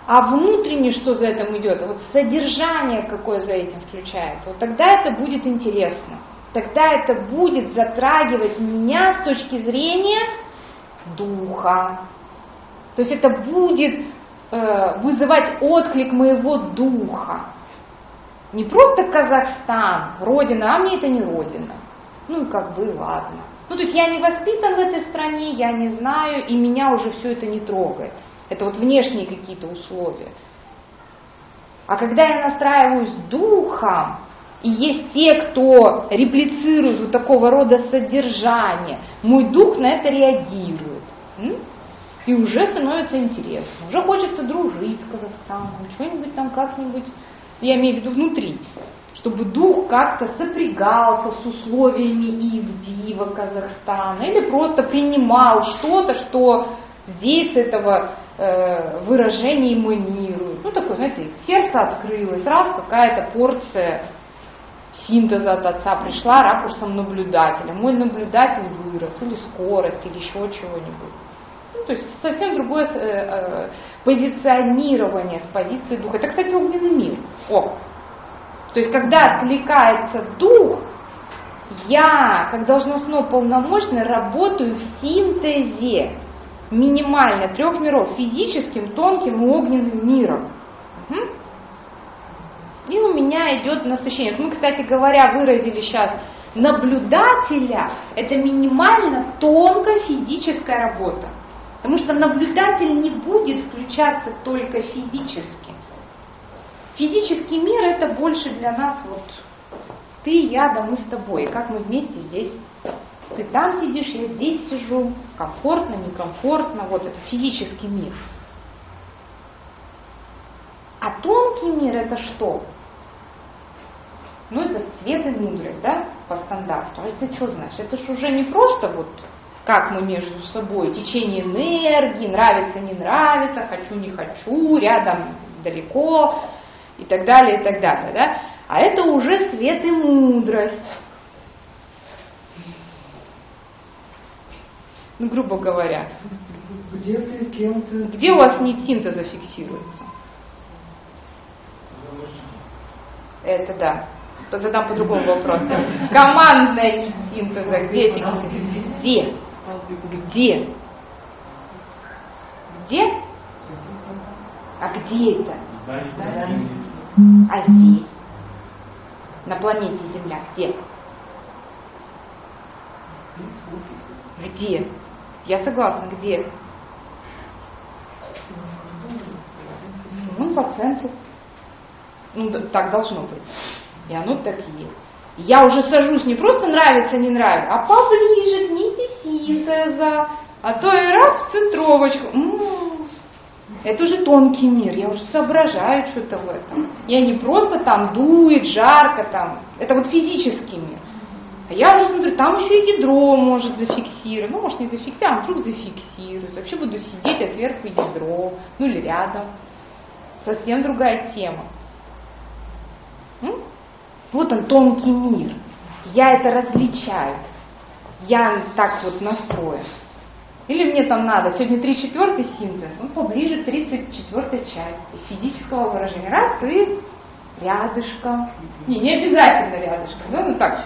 а внутренне что за этим идет, вот содержание какое за этим включается, вот тогда это будет интересно. Тогда это будет затрагивать меня с точки зрения духа. То есть это будет вызывать отклик моего духа. Не просто Казахстан, родина, а мне это не родина. Ну и как бы ладно. Ну то есть я не воспитан в этой стране, я не знаю, и меня уже все это не трогает. Это вот внешние какие-то условия. А когда я настраиваюсь духом, и есть те, кто реплицирует вот такого рода содержание, мой дух на это реагирует. И уже становится интересно. Уже хочется дружить с Казахстаном, что-нибудь там как-нибудь, я имею в виду внутри, чтобы дух как-то сопрягался с условиями Ивдива Казахстана, или просто принимал что-то, что здесь этого выражения эманирует. Ну, такое, знаете, сердце открылось, раз какая-то порция синтеза от отца пришла ракурсом наблюдателя. Мой наблюдатель вырос, или скорость, или еще чего-нибудь. Ну, то есть совсем другое позиционирование с позиции духа. Это, кстати, огненный мир. То есть, когда отвлекается дух, я, как должностно полномочный, работаю в синтезе минимально 3 миров: физическим, тонким и огненным миром. И у меня идет насыщение. Мы, кстати говоря, выразили сейчас наблюдателя. Это минимально тонкая физическая работа. Потому что наблюдатель не будет включаться только физически. Физический мир это больше для нас вот ты, я, да мы с тобой. Как мы вместе здесь. Ты там сидишь, я здесь сижу. Комфортно, некомфортно. Вот это физический мир. А тонкий мир это что? Ну это свет и мудрость, да, по стандарту. А это что значит? Это же уже не просто вот как мы между собой, течение энергии, нравится, не нравится, хочу, не хочу, рядом, далеко и так далее, да? А это уже свет и мудрость. Ну, грубо говоря. Где ты, кем ты? Где у вас нить синтеза фиксируется? Это да. Задам по-другому вопрос. Командная нить синтеза где фиксируется? Где? Где? Где? А где это? А здесь? На планете Земля где? Где? Я согласна, где? Ну, по центру. Ну, так должно быть. И оно так и есть. Я уже сажусь не просто нравится, не нравится, а поближе к нити синтеза. А то и раз в центровочку. Это уже тонкий мир, я уже соображаю что-то в этом. Я не просто там дует, жарко там. Это вот физический мир. А я уже смотрю, там еще и ядро может зафиксировать. Ну, может не зафиксировать, а вдруг зафиксируется. Вообще буду сидеть, а сверху ядро. Ну или рядом. Совсем другая тема. Вот он, тонкий мир. Я это различаю. Я так вот настроен. Или мне там надо, сегодня 3/4 синтез, ну поближе к 34 части физического выражения. Раз и рядышком. Не обязательно рядышком, да, ну так.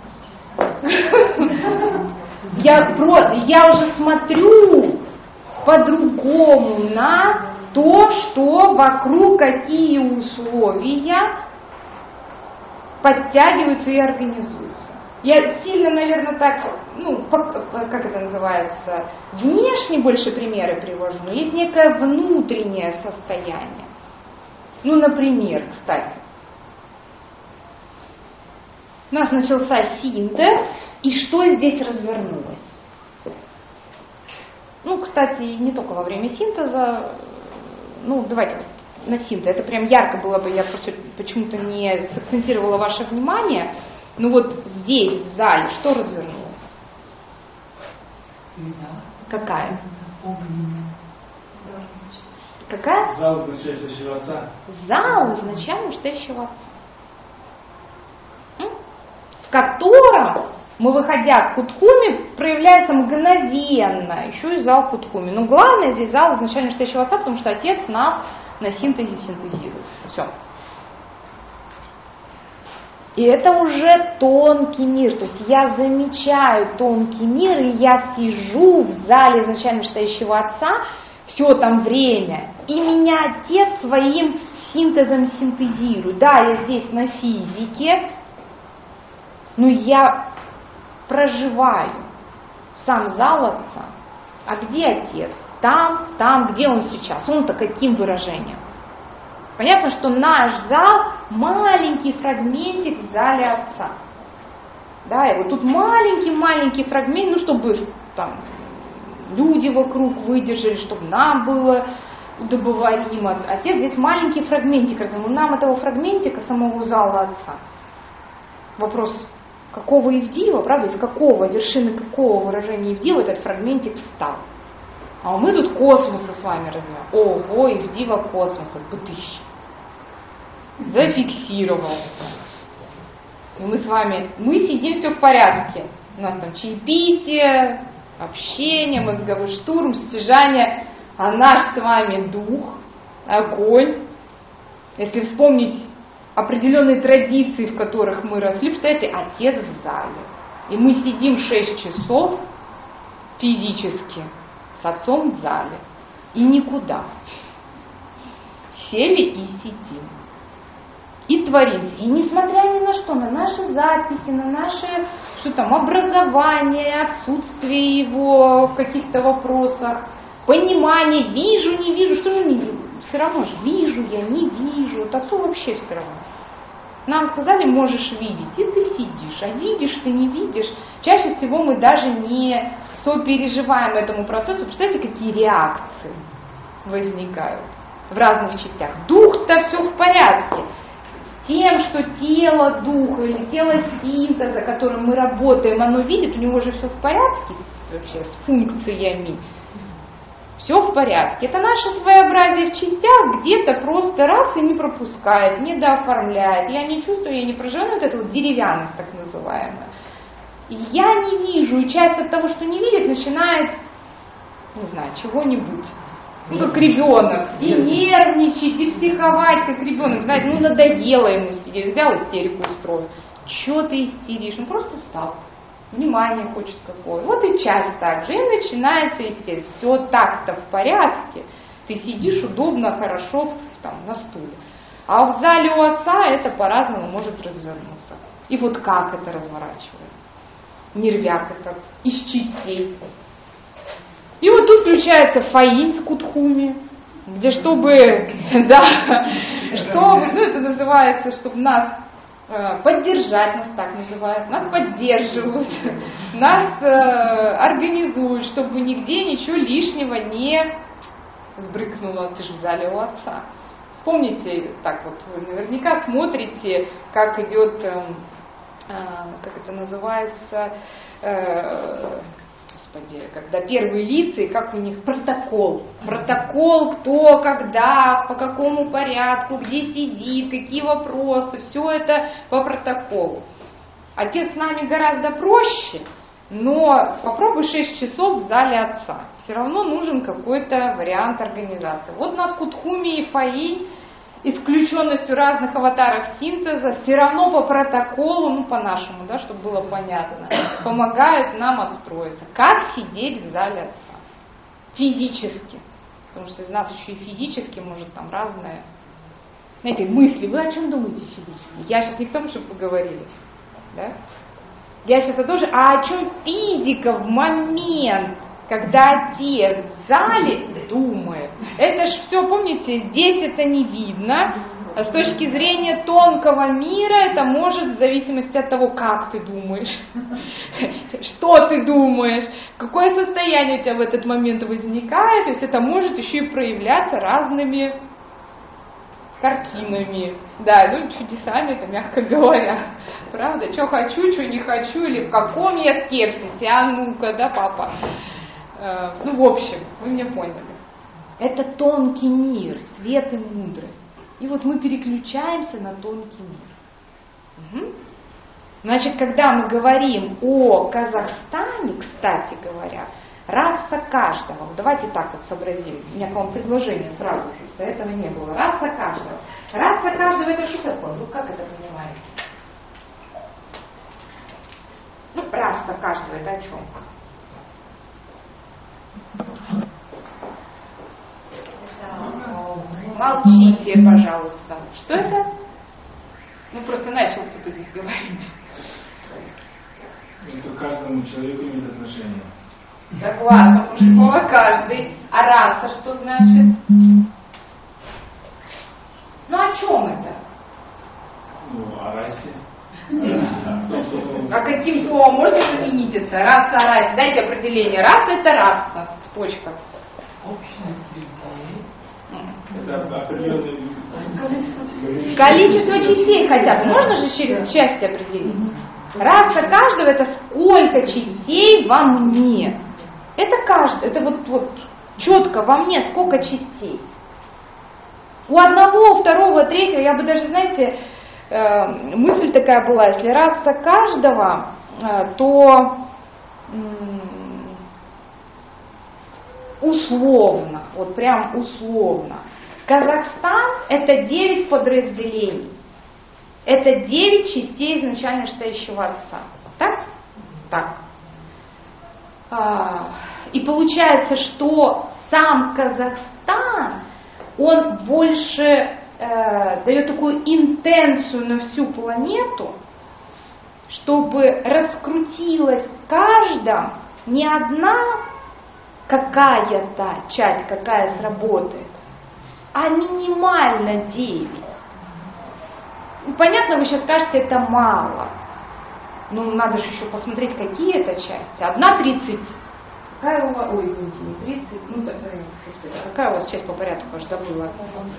Я уже смотрю по-другому на то, что вокруг какие условия подтягиваются и организуются. Я сильно, наверное, так, как это называется, внешне больше примеры привожу, но есть некое внутреннее состояние. Ну, например, кстати, у нас начался синтез, и что здесь развернулось? Ну, кстати, не только во время синтеза, давайте на синтез, это прям ярко было бы, я просто почему-то не акцентировала ваше внимание. Ну вот здесь, в зале, что развернулось? Какая? Какая? Зал означает настоящего отца. Зал означает настоящего отца. В котором мы, выходя к Куткуми, проявляется мгновенно еще и зал Куткуми. Но главное здесь зал означает настоящего отца, потому что отец нас на синтезе синтезирует. Все. И это уже тонкий мир, то есть я замечаю тонкий мир, и я сижу в зале изначально стоящего Отца все там время, и меня Отец своим синтезом синтезирует. Да, я здесь на физике, но я проживаю сам зал Отца. А где Отец? Там, где Он сейчас? Он-то каким выражением? Понятно, что наш зал маленький фрагментик в зале Отца. Да, и вот тут маленький фрагмент, ну, чтобы там люди вокруг выдержали, чтобы нам было удобоваримо. Отец здесь маленький фрагментик, нам этого фрагментика самого зала Отца. Вопрос, какого Ивдива, правда, из какого, вершины какого выражения Ивдива этот фрагментик встал. А мы тут космоса с вами развиваем. Ого, Ивдива космоса, бытыщ. Зафиксировал. И мы с вами, мы сидим, все в порядке. У нас там чаепитие, общение, мозговой штурм, стяжание. А наш с вами дух, огонь. Если вспомнить определенные традиции, в которых мы росли, представляете, Отец в зале. И мы сидим 6 часов физически с Отцом в зале. И никуда. Сели и сидим. И творим. И несмотря ни на что, на наши записи, на наше образование, отсутствие его в каких-то вопросах, понимание, вижу, не вижу, что же не вижу? Все равно же вижу я, не вижу. Вот Отцу вообще все равно. Нам сказали, можешь видеть, и ты сидишь. А видишь ты, не видишь. Чаще всего мы даже не сопереживаем этому процессу. Представляете, какие реакции возникают в разных частях. Дух-то все в порядке. Тем, что тело духа или тело синтеза, которым мы работаем, оно видит, у него же все в порядке вообще с функциями. Все в порядке. Это наше своеобразие в частях, где-то просто раз и не пропускает, не дооформляет. Я не чувствую, я не проживаю вот эту вот деревянность так называемая. И я не вижу, и часть от того, что не видит, начинает, не знаю, чего-нибудь. Ну, как ребенок, и нервничать, и психовать, как ребенок. Знаете, надоело ему сидеть, взял истерику устроил. Чего ты истеришь? Ну, просто встал. Внимание хочет какое. Вот и часть так же. И начинается истерика. Все так-то в порядке. Ты сидишь удобно, хорошо там, на стуле. А в зале у Отца это по-разному может развернуться. И вот как это разворачивается? Нервяк этот, из частей. И вот тут включается Фаин с Кутхуми, где чтобы, это называется, чтобы нас поддержать, нас так называют, нас поддерживают, нас организуют, чтобы нигде ничего лишнего не сбрыкнуло. Ты же в зале у Отца. Вспомните, так вот, вы наверняка смотрите, как идет, как это называется, когда первые лица, и как у них протокол. Протокол, кто, когда, по какому порядку, где сидит, какие вопросы, все это по протоколу. Отец с нами гораздо проще, но попробуй 6 часов в зале Отца. Все равно нужен какой-то вариант организации. Вот у нас Кутхуми и Фаинь и с включенностью разных аватаров синтеза все равно по протоколу, ну по-нашему, да, чтобы было понятно, помогают нам отстроиться. Как сидеть в зале Отца? Физически. Потому что из нас еще и физически может там разное. Знаете, мысли. Вы о чем думаете физически? Я сейчас не в том, чтобы поговорили. Да? Я сейчас о том же, а о чем физика в момент, когда Отец в зале думает. Это ж все, помните, здесь это не видно. А с точки зрения тонкого мира это может, в зависимости от того, как ты думаешь, что ты думаешь, какое состояние у тебя в этот момент возникает. То есть это может еще и проявляться разными картинами. Да, ну чудесами, это мягко говоря. Правда? Что хочу, что не хочу, или в каком я скепсисе, а ну-ка, да, папа. Ну, в общем, вы меня поняли. Это тонкий мир, свет и мудрость. И вот мы переключаемся на тонкий мир. Угу. Значит, когда мы говорим о Казахстане, кстати говоря, Раса каждого. Вот давайте так вот сообразим. У меня к вам предложение сразу же, до этого не было. Раса каждого. Раса каждого это что такое? Ну как это понимаете? Ну, раса каждого это о чем? Молчите, пожалуйста. Что это? Ну просто начал кто-то здесь говорить. Это каждому человеку имеет отношение. Так ладно, мужского каждый. А раса что значит? Ну о чем это? Ну, о расе. А каким словом можно заменить это? Раса, раса. Дайте определение. Раса это раса. Точка. Общность людей. Это определенное Количество частей хотя бы. Можно же через части определить? Раса каждого это сколько частей во мне. Это каждый. Это вот четко во мне сколько частей. У одного, второго, третьего, я бы даже, знаете, мысль такая была, если раса каждого, то условно, вот прям условно, Казахстан это 9 подразделений. Это 9 частей изначально стоящего отца. Так? Так. И получается, что сам Казахстан, он больше дает такую интенцию на всю планету, чтобы раскрутилась в каждом не одна какая-то часть, какая сработает, а минимально 9. Ну, понятно, вы сейчас скажете, это мало. Ну, надо же еще посмотреть, какие это части. Одна 30. Какая у вас... Ой, извините, не 30. Ну, какая у вас часть по порядку, аж забыла.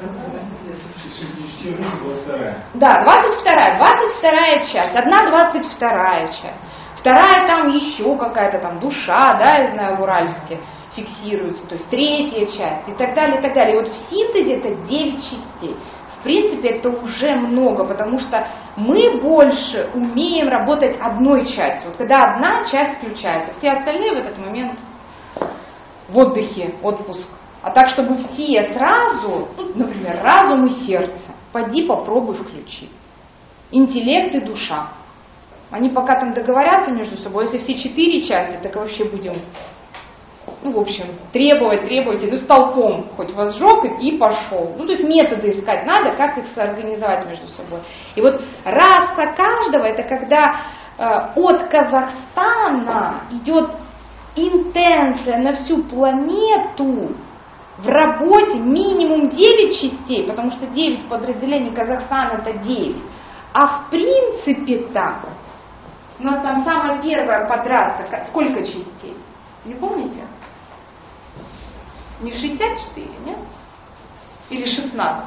Да, 22 часть. Одна 22 часть. Вторая там еще какая-то там душа, да, я знаю, в Уральске фиксируется. То есть третья часть и так далее, и так далее. И вот в синтезе это 9 частей. В принципе, это уже много, потому что мы больше умеем работать одной частью. Вот когда одна часть включается, все остальные в этот момент в отдыхе, отпуск. А так, чтобы все сразу, ну, например, разум и сердце, поди попробуй включи. Интеллект и душа. Они пока там договорятся между собой, если все 4 части, так вообще будем, ну, в общем, требовать, ну, столпом хоть возжег и пошел. Ну, то есть методы искать надо, как их соорганизовать между собой. И вот раса каждого, это когда от Казахстана идет интенция на всю планету в работе минимум 9 частей, потому что 9 подразделений Казахстана это 9. А в принципе так, у нас там самая первая подраться, сколько частей? Не помните? Не 64, нет? Или 16?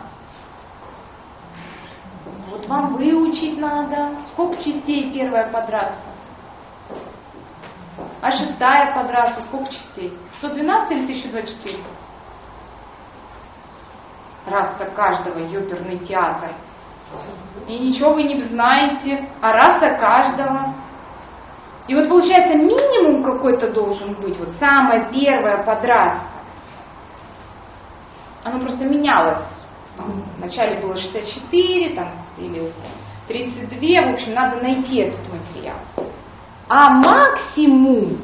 Вот вам выучить надо. Сколько частей первая подраться? А шестая подраться, сколько частей? 112 или 1024? Раса каждого, ёперный театр. И ничего вы не знаете, а раса каждого. И вот получается минимум какой-то должен быть, вот самая первая подраска. Оно просто менялось. Там, вначале было 64, там, или 32, в общем, надо найти этот материал. А максимум,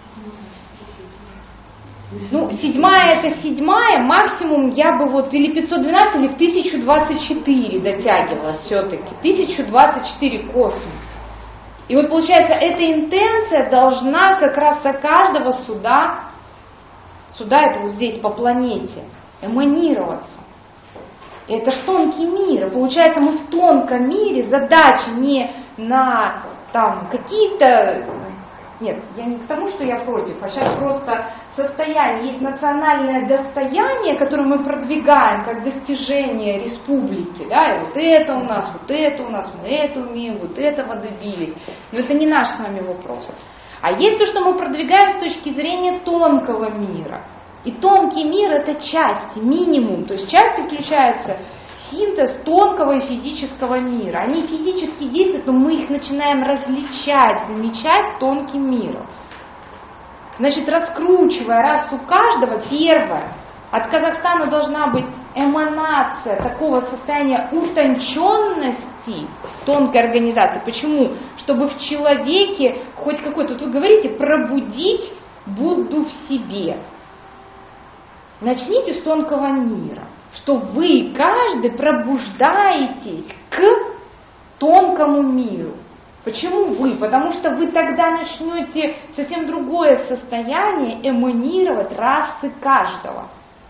ну, 7-я это 7-я, максимум я бы вот или 512, или в 1024 дотягивала все-таки. 1024 космос. И вот получается, эта интенция должна как раз со каждого суда это вот здесь по планете, эманироваться. И это же тонкий мир. И получается, мы в тонком мире, задача не на там какие-то... Нет, я не к тому, что я против, а сейчас просто состояние, есть национальное достояние, которое мы продвигаем как достижение республики, да, и вот это у нас, мы это умеем, вот этого добились. Но это не наш с вами вопрос. А есть то, что мы продвигаем с точки зрения тонкого мира. И тонкий мир это части, минимум, то есть части включаются синтез тонкого и физического мира. Они физически действуют, но мы их начинаем различать, замечать тонким миром. Значит, раскручивая расу каждого, первое, от Казахстана должна быть эманация такого состояния утонченности тонкой организации. Почему? Чтобы в человеке хоть какой-то, вот вы говорите, пробудить Будду в себе. Начните с тонкого мира, что вы, каждый, пробуждаетесь к тонкому миру. Почему вы? Потому что вы тогда начнете совсем другое состояние эманировать расы каждого.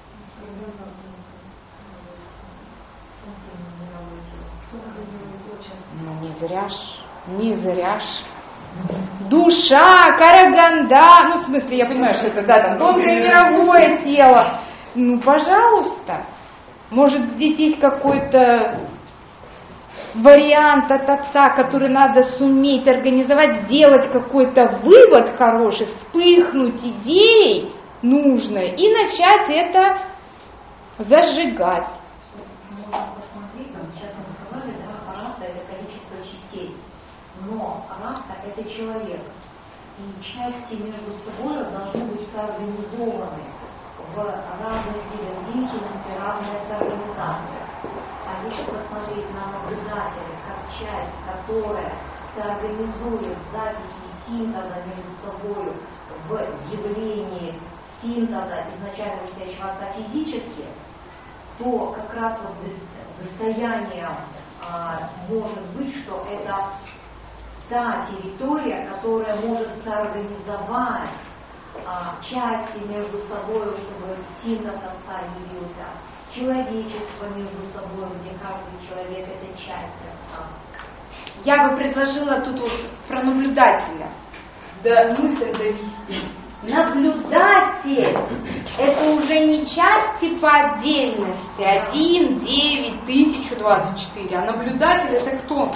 Ну не зря ж. Душа, Караганда, ну в смысле, я понимаю, что это, да, там тонкое мировое тело. Ну, пожалуйста. Может, здесь есть какой-то вариант от отца, который надо суметь организовать, сделать какой-то вывод хороший, вспыхнуть идеей нужной и начать это зажигать. Можно посмотреть, там, сейчас мы сказали, да, раса это количество частей, но раса это человек. И части между собой должны быть соорганизованы в разных видах деятельности, разные соорганизации. А если посмотреть на наблюдателя как часть, которая соорганизует записи синтеза между собой в явлении синтеза изначально стоящего отца физически, то как раз вот состояние может быть, что это та территория, которая может соорганизовать части между собой, чтобы синтез отца явился, человечество между собой, где каждый человек это часть отца. Я бы предложила тут вот про наблюдателя. Да, мысль довести. Наблюдатель – это уже не части по отдельности, 1, 9, 1024, а наблюдатель – это кто?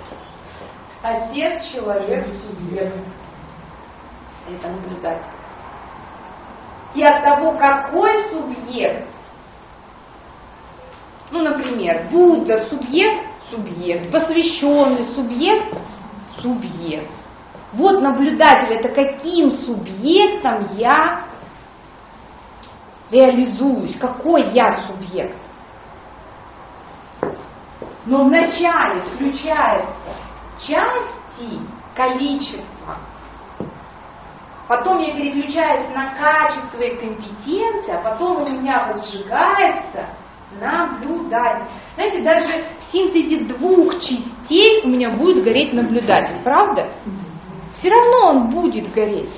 Отец, человек, субъект. Это наблюдатель. И от того, какой субъект, ну, например, Будда – субъект, посвященный субъект, субъект. Вот наблюдатель, это каким субъектом я реализуюсь, какой я субъект. Но вначале включается части, количество, потом я переключаюсь на качество и компетенции, а потом у меня возжигается наблюдатель. Знаете, даже в синтезе двух частей у меня будет гореть наблюдатель, правда? Все равно он будет гореть.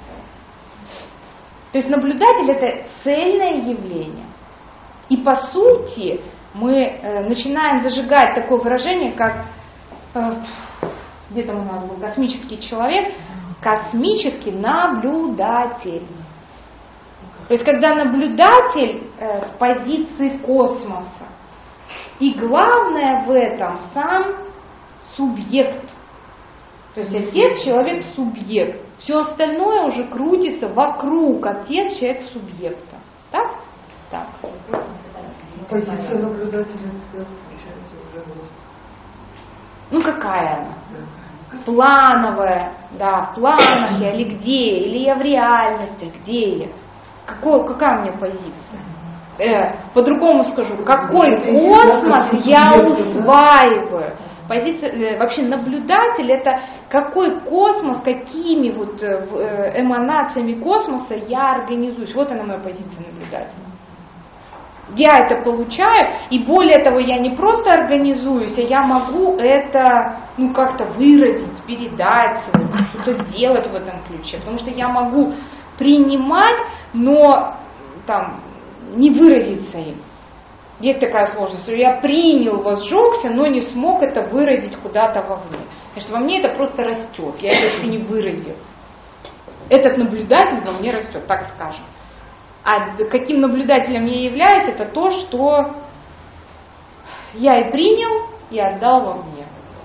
То есть наблюдатель – это цельное явление. И по сути мы начинаем зажигать такое выражение, как, где там у нас был космический человек, космический наблюдатель. То есть когда наблюдатель с позиции космоса. И главное в этом сам субъект. То есть отец, человек, субъект. Все остальное уже крутится вокруг отец, человек, субъекта. Так? Так. Позиция наблюдателя, получается, уже была. Ну какая она? Плановая, да, в планах я, или где, или я в реальности, где я? Какая у меня позиция? По-другому скажу, какой космос я усваиваю? Позиция, вообще наблюдатель – это какой космос, какими вот эманациями космоса я организуюсь. Вот она моя позиция наблюдателя. Я это получаю, и более того, я не просто организуюсь, а я могу это как-то выразить, передать, что-то сделать в этом ключе. Потому что я могу принимать, но там не выразиться им. Есть такая сложность, что я принял, возжегся, но не смог это выразить куда-то вовне. Потому что во мне это просто растет, я это еще не выразил. Этот наблюдатель во мне растет, так скажем. А каким наблюдателем я являюсь, это то, что я и принял, и отдал вовне.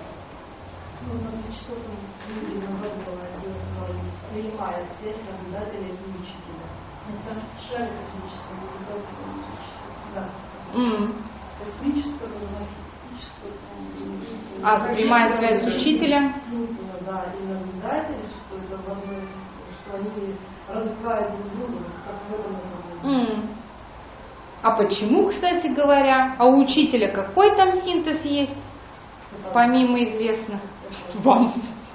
Принимает связь наблюдателя и учителя. Там шарик космического наблюдателя. Космического, энергетического. А принимает связь с учителем? Да, и наблюдатель, что это возможность, что они развивают друг друга, как в этом направлении. А почему, кстати говоря? А у учителя какой там синтез есть, помимо известных вам?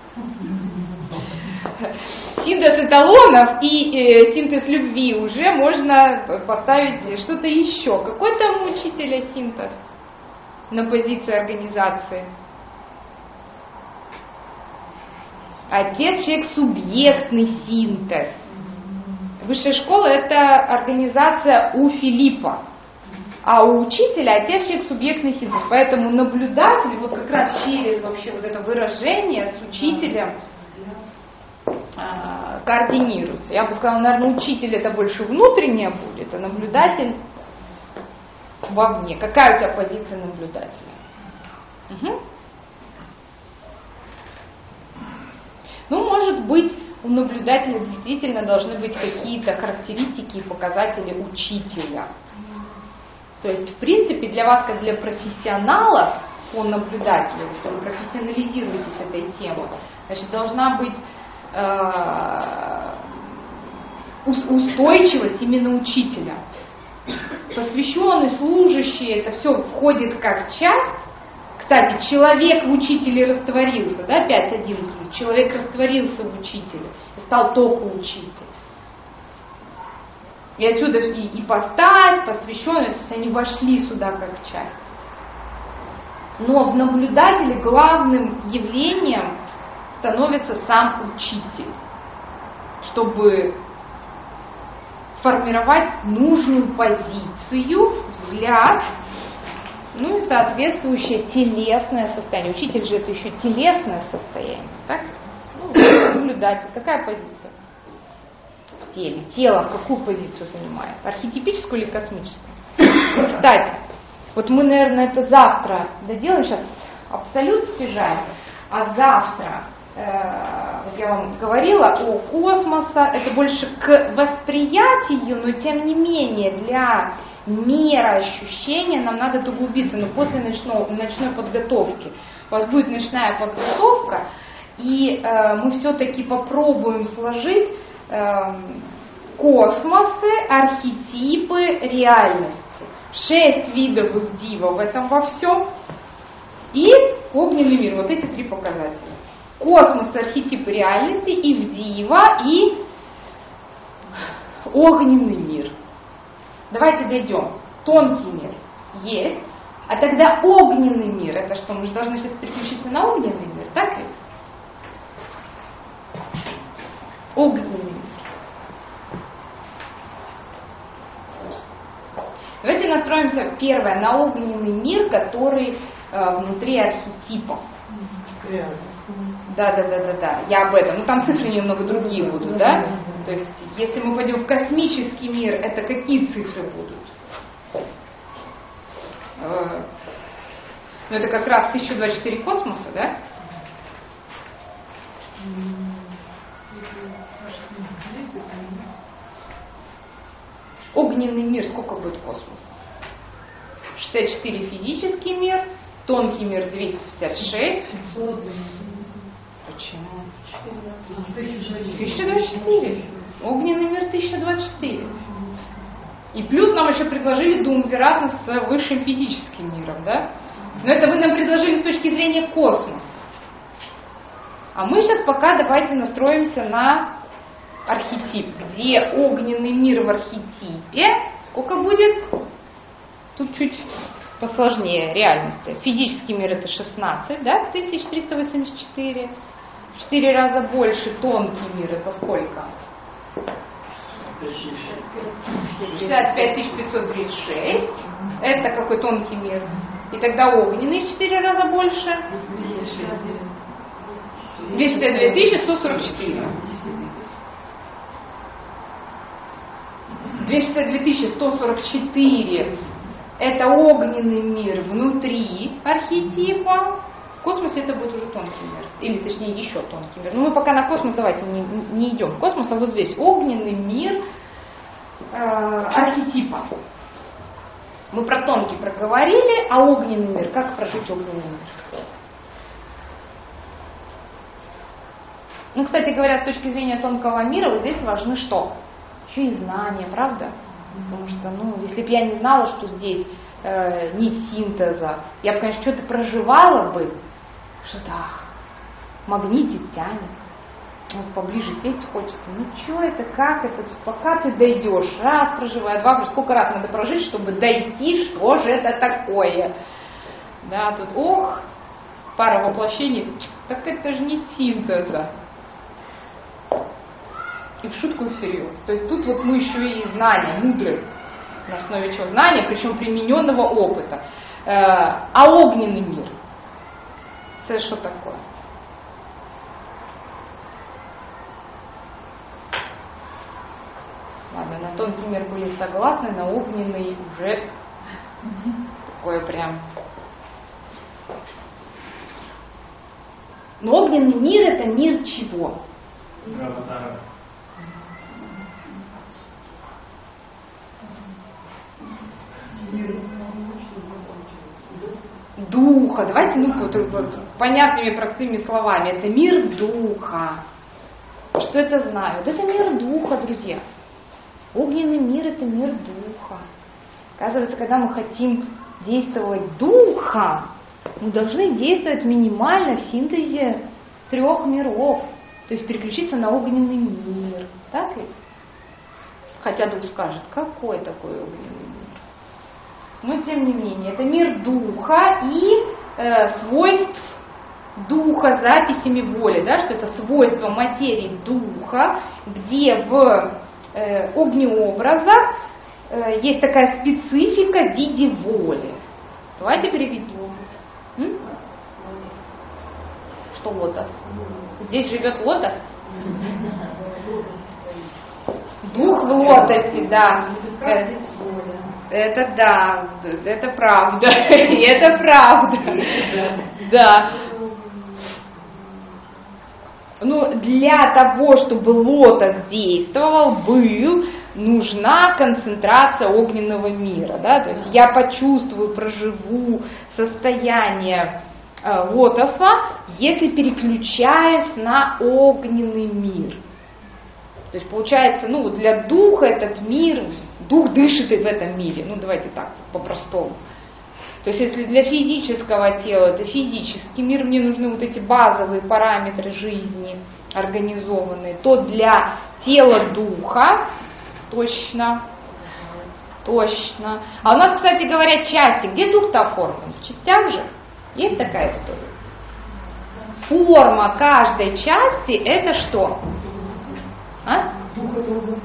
Синтез эталонов и синтез любви уже можно поставить что-то еще. Какой там у учителя синтез на позиции организации? Отец человек субъектный синтез. Высшая школа — это организация у Филиппа, а у учителя отец человек субъектный синтез. Поэтому наблюдатель вот как раз через вообще вот это выражение с учителем координируется. Я бы сказала, наверное, учитель это больше внутреннее будет, а наблюдатель вовне. Какая у тебя позиция наблюдателя? Угу. Ну, может быть, у наблюдателя действительно должны быть какие-то характеристики и показатели учителя. То есть, в принципе, для вас, как для профессионалов по наблюдателю, если вы профессионализируетесь этой темой, значит, должна быть устойчивость именно учителя. Посвященный, служащий, это все входит как часть. Кстати, человек в учителе растворился, да, 5.11, человек растворился в учителе, стал только учитель. И отсюда и постать, посвященность, то есть они вошли сюда как часть. Но в наблюдателе главным явлением становится сам учитель, чтобы формировать нужную позицию, взгляд, ну и соответствующее телесное состояние. Учитель же это еще телесное состояние, так? Ну, наблюдатель. Какая позиция в теле? Тело какую позицию занимает? Архетипическую или космическую? Кстати, вот мы, наверное, это завтра доделаем, сейчас абсолют стяжаем, а завтра, вот я вам говорила о космосе, это больше к восприятию, но тем не менее для мироощущения нам надо углубиться, но после ночной подготовки. У вас будет ночная подготовка, и мы все-таки попробуем сложить космосы, архетипы, реальности. 6 видов Ивдива в этом во всем. И огненный мир. Вот эти 3 показателя. Космос, архетип реальности, Ивдива и огненный мир. Давайте дойдем. Тонкий мир есть. А тогда огненный мир. Это что? Мы же должны сейчас переключиться на огненный мир, так ведь? Огненный мир. Давайте настроимся первое на огненный мир, который внутри архетипа. Да. Я об этом. Ну там цифры немного другие будут, да? То есть, если мы пойдем в космический мир, это какие цифры будут? Ну это как раз 1024 космоса, да? Огненный мир, сколько будет космоса? 64 физический мир, тонкий мир 256. Почему? 1024. Огненный мир 1024. И плюс нам еще предложили дуумвиратно с высшим физическим миром, да? Но это вы нам предложили с точки зрения космоса. А мы сейчас пока давайте настроимся на архетип, где огненный мир в архетипе, сколько будет? Тут чуть посложнее реальности. Физический мир это 16, да, 1384. В 4 раза больше тонкий мир это сколько? 65 536. Это какой тонкий мир? И тогда огненный в 4 раза больше? 262 144. 262 144 это огненный мир внутри архетипа. В космосе это будет уже тонкий мир. Или точнее еще тонкий мир. Но мы пока на космос давайте не идем в космос, а вот здесь огненный мир архетипа. Мы про тонкий проговорили, а огненный мир, как прожить огненный мир? Ну, кстати говоря, с точки зрения тонкого мира, вот здесь важны что? Еще и знания, правда? Потому что, если бы я не знала, что здесь нить синтеза, я бы, конечно, что-то проживала бы, что-то, магнитит, тянет. Поближе сесть хочется. Что это, как это? Пока ты дойдешь, раз проживая, два, сколько раз надо прожить, чтобы дойти, что же это такое? Да, тут, пара воплощений, так это же не синтеза. И в шутку, и всерьез. То есть тут вот мы еще и знания, мудрость, на основе чего? Знания, причем примененного опыта. А огненный мир? Это что такое? Ладно, на тонкий мир были согласны, на огненный уже такое прям. Но огненный мир — это мир чего? Духа. Давайте, вот понятными простыми словами. Это мир духа. Что это знает? Это мир духа, друзья. Огненный мир — это мир духа. Оказывается, когда мы хотим действовать духом, мы должны действовать минимально в синтезе 3 миров. То есть переключиться на огненный мир. Так ведь? Хотя дух скажет, какой такой огненный мир? Но тем не менее, это мир духа и свойств духа записями воли, да, что это свойство материи духа, где в огнеобразах есть такая специфика в виде воли. Давайте переведем. Что лотос? Здесь живет лотос? Дух в лотосе, да. Это да, это правда. Это правда. Да. Для того, чтобы лотос действовал, нужна концентрация огненного мира. Да? То есть я почувствую, проживу состояние лотоса, если переключаюсь на огненный мир. То есть получается, для духа этот мир, дух дышит и в этом мире. Давайте так, по-простому. То есть если для физического тела это физический мир, мне нужны вот эти базовые параметры жизни организованные, то для тела духа точно. А у нас, кстати говоря, части. Где дух-то оформлен? В частях же? Есть такая история? Форма каждой части это что? Дух это области,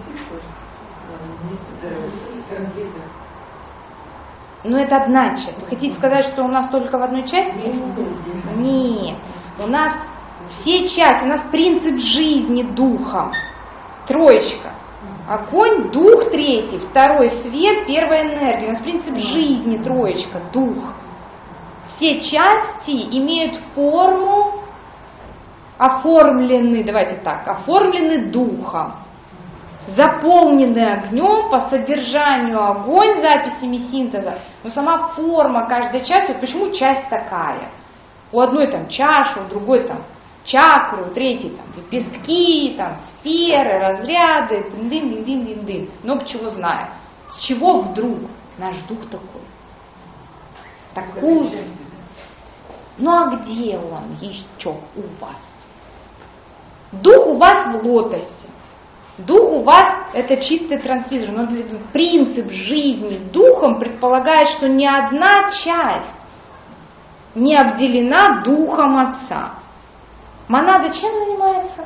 это одна часть. Вы хотите сказать, что у нас только в одной части? Нет. У нас все части, у нас принцип жизни духом. 3. Огонь, дух 3, 2 свет, 1 энергия. У нас принцип жизни 3, дух. Все части имеют форму, оформлены духом. Заполнены огнем, по содержанию огонь записями синтеза, но сама форма каждой части, почему часть такая? У одной чаша, у другой чакры, у третьей лепестки, сферы, разряды, дын-дын-дын-дын-дын. Много чего знаю. С чего вдруг наш дух такой? Такой. А где он еще у вас? Дух у вас в лотосе. Дух у вас это чистый трансвизор, но принцип жизни духом предполагает, что ни одна часть не обделена духом Отца. Монада чем занимается?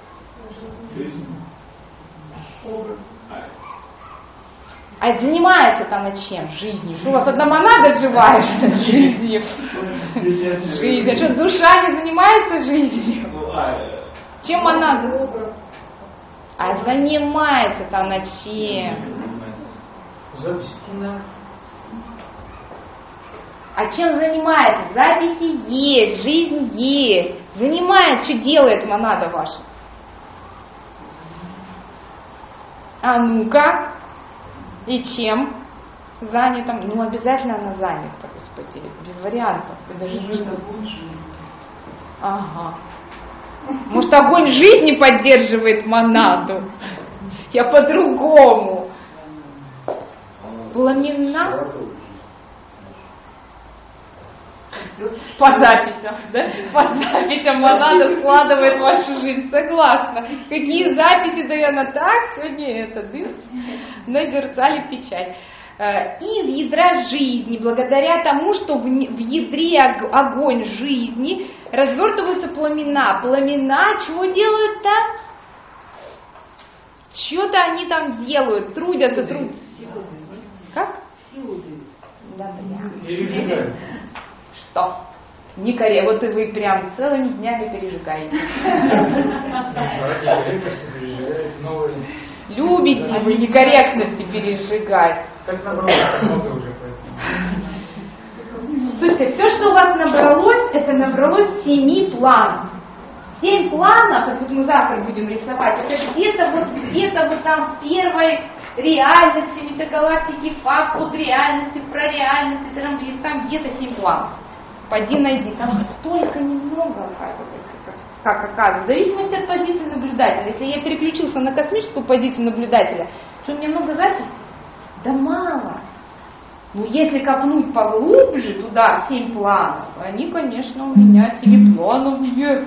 А занимается-то она чем? Жизнью. Что у вас одна монада живая, что ли? Жизнью. Жизнь. Что, душа не занимается жизнью? Чем монада? А занимается-то она чем? А чем занимается? Записи есть, жизнь есть. Занимает, что делает монада ваша? А ну-ка. И чем занята? Обязательно она занята, Господи. Без вариантов. Ага. Может, огонь жизни поддерживает монаду? Я по-другому. Пламена. По записям, да? По записям монада складывает вашу жизнь. Согласна. Какие записи даю она так? Сегодня это, дым. Надерцали печать. Из ядра жизни, благодаря тому, что в ядре огонь жизни, развертываются пламена. Пламена чего делают-то? Что-то они там делают, трудятся. Как? Да, Пережигают. Что? Некорректно. Вот и вы прям целыми днями пережигаете. Любите вы некорректности пережигать. Так набралось много уже, Слушайте, все, что у вас набралось, это набралось 7 планов. 7 планов, как вот мы завтра будем рисовать, это где-то вот там в первой реальности, метагалактики, факт, под реальностью, про реальность, там где-то 7 планов. Пойди найди, там столько немного оказывается, как оказывается. В зависимости от позиции наблюдателя. Если я переключился на космическую позицию наблюдателя, что у меня много записей? Да мало. Ну, если копнуть поглубже туда, 7 планов, они, конечно, у меня 7-плановые.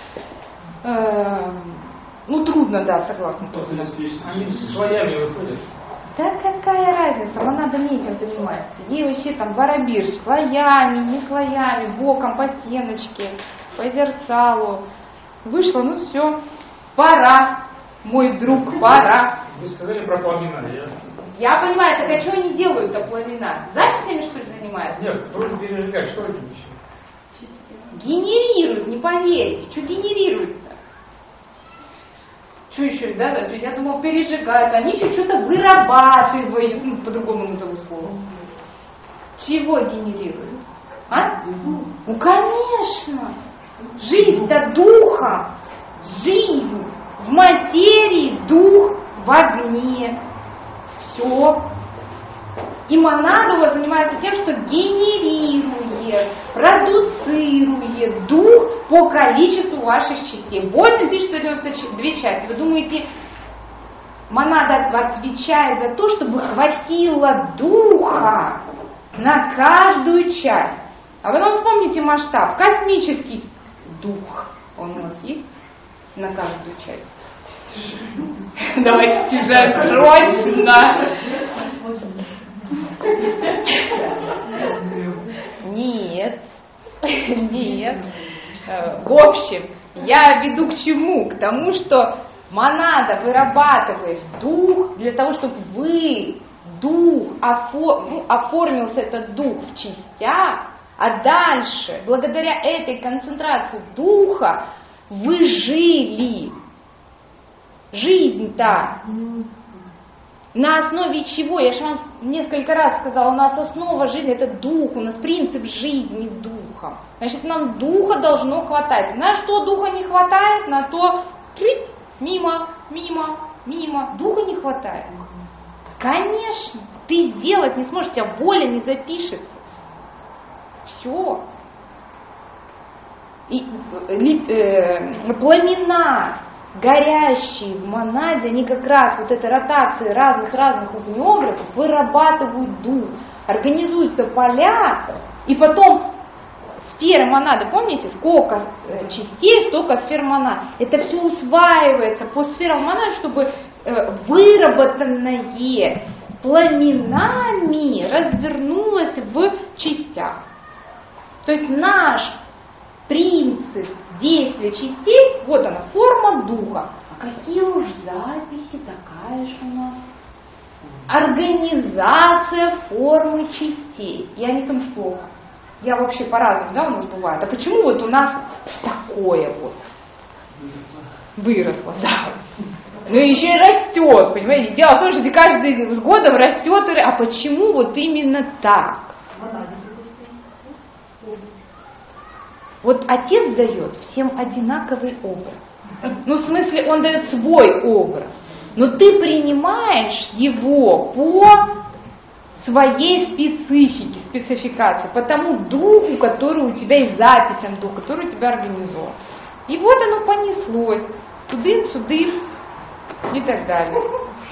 Ну, трудно, да, согласна. Они слоями выходят. Да какая разница, монада этим занимается. Ей вообще там барабир, слоями, не слоями, боком, по стеночке, по зеркалу. Вышло, ну все, пора, мой друг, пора. Вы сказали про пламена, Я понимаю, так а что они делают-то пламена? Записями, что ли, занимаются? Нет, вроде пережигать, что это еще? Генерируют, не поверите. Что генерируют-то? Что еще, да? Я думал, пережигают. Они еще что-то вырабатывают. Ну, по-другому назову слово. Чего генерируют? А? Ну, конечно. Жизнь-то духа. Жизнь в материи, дух в огне. Все. И монада у вас занимается тем, что генерирует, продуцирует дух по количеству ваших частей. 8192 части. Вы думаете, монада отвечает за то, чтобы хватило духа на каждую часть. А потом вспомните масштаб. Космический дух. Он у нас есть на каждую часть. Давайте стяжать срочно. Нет. В общем, я веду к чему? К тому, что монада вырабатывает дух для того, чтобы оформился этот дух в частях, а дальше, благодаря этой концентрации духа, вы жили. Жизнь-то на основе чего? Я же вам несколько раз сказала, у нас основа жизни это дух, у нас принцип жизни духом. Значит, нам духа должно хватать. На что духа не хватает, на то мимо. Духа не хватает. Конечно, ты сделать не сможешь, у тебя воля не запишется. Все. И пламена, горящие в монаде, они как раз вот этой ротации разных огнеобразов вырабатывают дух, организуются поля, и потом сферы монады, помните, сколько частей, столько сфер монад. Это все усваивается по сферам монады, чтобы выработанное пламенами развернулось в частях. То есть наш принцип действия частей, вот она, форма духа. А какие уж записи, такая же у нас организация формы частей. Я не том, что плохо. Я вообще по-разному, да, у нас бывает. А почему вот у нас такое вот выросло, да? Ну еще и растет, понимаете? Дело в том, что каждый с годом растет. А почему вот именно так? Вот Отец дает всем одинаковый образ. Ну, в смысле, Он дает свой образ. Но ты принимаешь его по своей специфике, спецификации, по тому духу, который у тебя, и записям духа, который у тебя организован. И вот оно понеслось. Тудым-сюдым и так далее.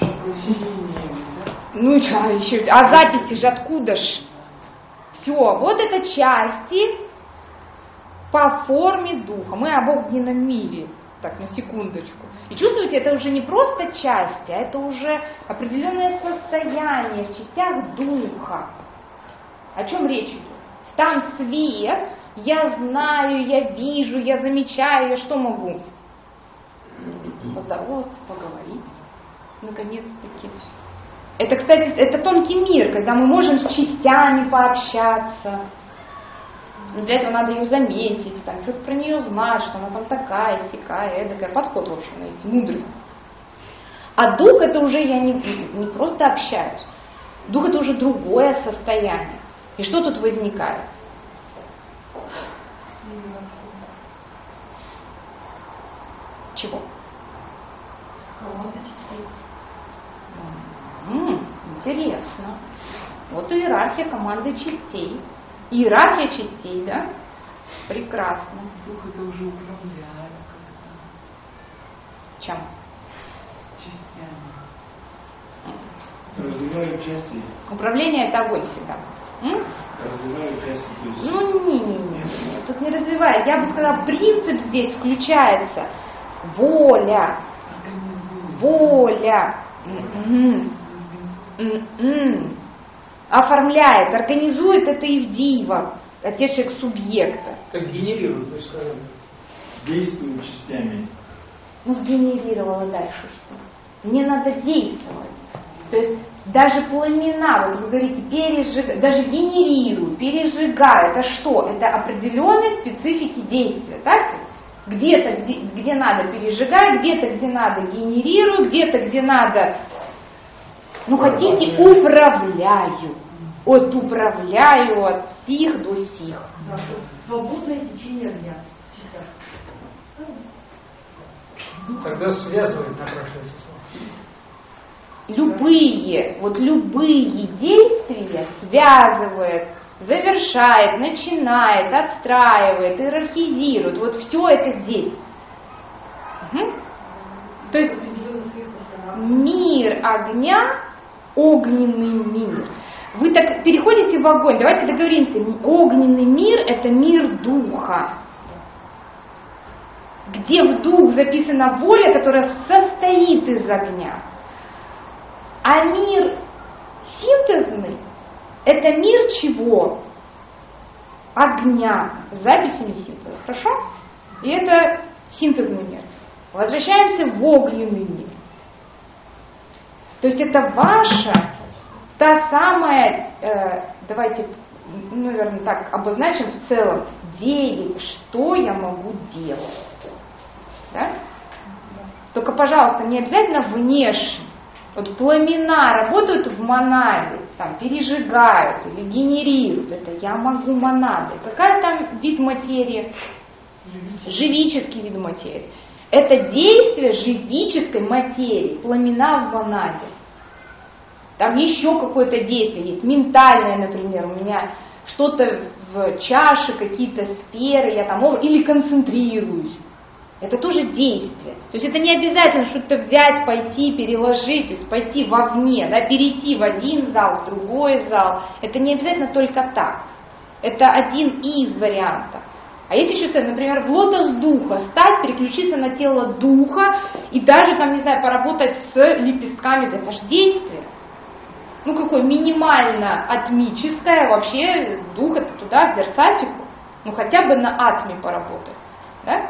Ну и что еще? А записи же откуда ж? Все, вот это части по форме духа. Мы об огненном мире. Так, на секундочку. И чувствуете, это уже не просто части, а это уже определенное состояние в частях духа. О чем речь идет? Там свет, я знаю, я вижу, я замечаю, я что могу? Поздороваться, поговорить, наконец-таки. Это, кстати, это тонкий мир, когда мы можем с частями пообщаться. Но для этого надо ее заметить, там, что-то про нее знать, что она там такая, сякая, эдакая. Подход, в общем, найти, мудрый. А дух это уже я не просто общаюсь. Дух это уже другое состояние. И что тут возникает? Чего? Интересно. Вот иерархия команды частей. Иерархия частей, да? Прекрасно. Дух это уже управляет. Чем? Частями. Развиваю части. Управление это огонь всегда. Развиваю части. Ну, не. Тут не развивает. Я бы сказала, принцип здесь включается. Воля. Воля. Оформляет, организует это Ивдиева, отечек субъекта. Как генерирует, вы сказали. Действую частями. Ну, сгенерировала дальше что? Мне надо действовать. То есть даже пламена, вот вы говорите, даже генерирую, пережигаю. Это что? Это определенные специфики действия, так? Где-то, где надо пережигать, где-то, где надо генерирую, где-то, где надо, ну хотите, управляю. От управляю, от сих до сих. Свободное течение дня. Тогда связывает напрашивается слово. Любые действия связывает, завершает, начинает, отстраивает, иерархизирует. Вот все это здесь. Угу. То есть мир огня, огненный мир. Вы так переходите в огонь. Давайте договоримся. Огненный мир – это мир духа. Где в дух записана воля, которая состоит из огня. А мир синтезный – это мир чего? Огня. С записями синтеза. Хорошо? И это синтезный мир. Возвращаемся в огненный мир. То есть это ваша, та самая, давайте, наверное, так обозначим в целом, что я могу делать. Да? Только, пожалуйста, не обязательно внешне. Вот пламена работают в монаде, там, пережигают или генерируют. Это я могу монады. Какая там вид материи? Живический вид материи. Это действие живической материи, пламена в монаде. Там еще какое-то действие есть, ментальное, например, у меня что-то в чаше, какие-то сферы, я там или концентрируюсь. Это тоже действие. То есть это не обязательно что-то взять, пойти, переложить, то есть пойти вовне, да, перейти в один зал, в другой зал. Это не обязательно только так. Это один из вариантов. А есть еще, например, в лотос духа стать, переключиться на тело духа и даже, там, не знаю, поработать с лепестками. Это же действие. Ну, какое минимально атмическое, вообще дух это туда, в версатику. Ну, хотя бы на атме поработать. Да?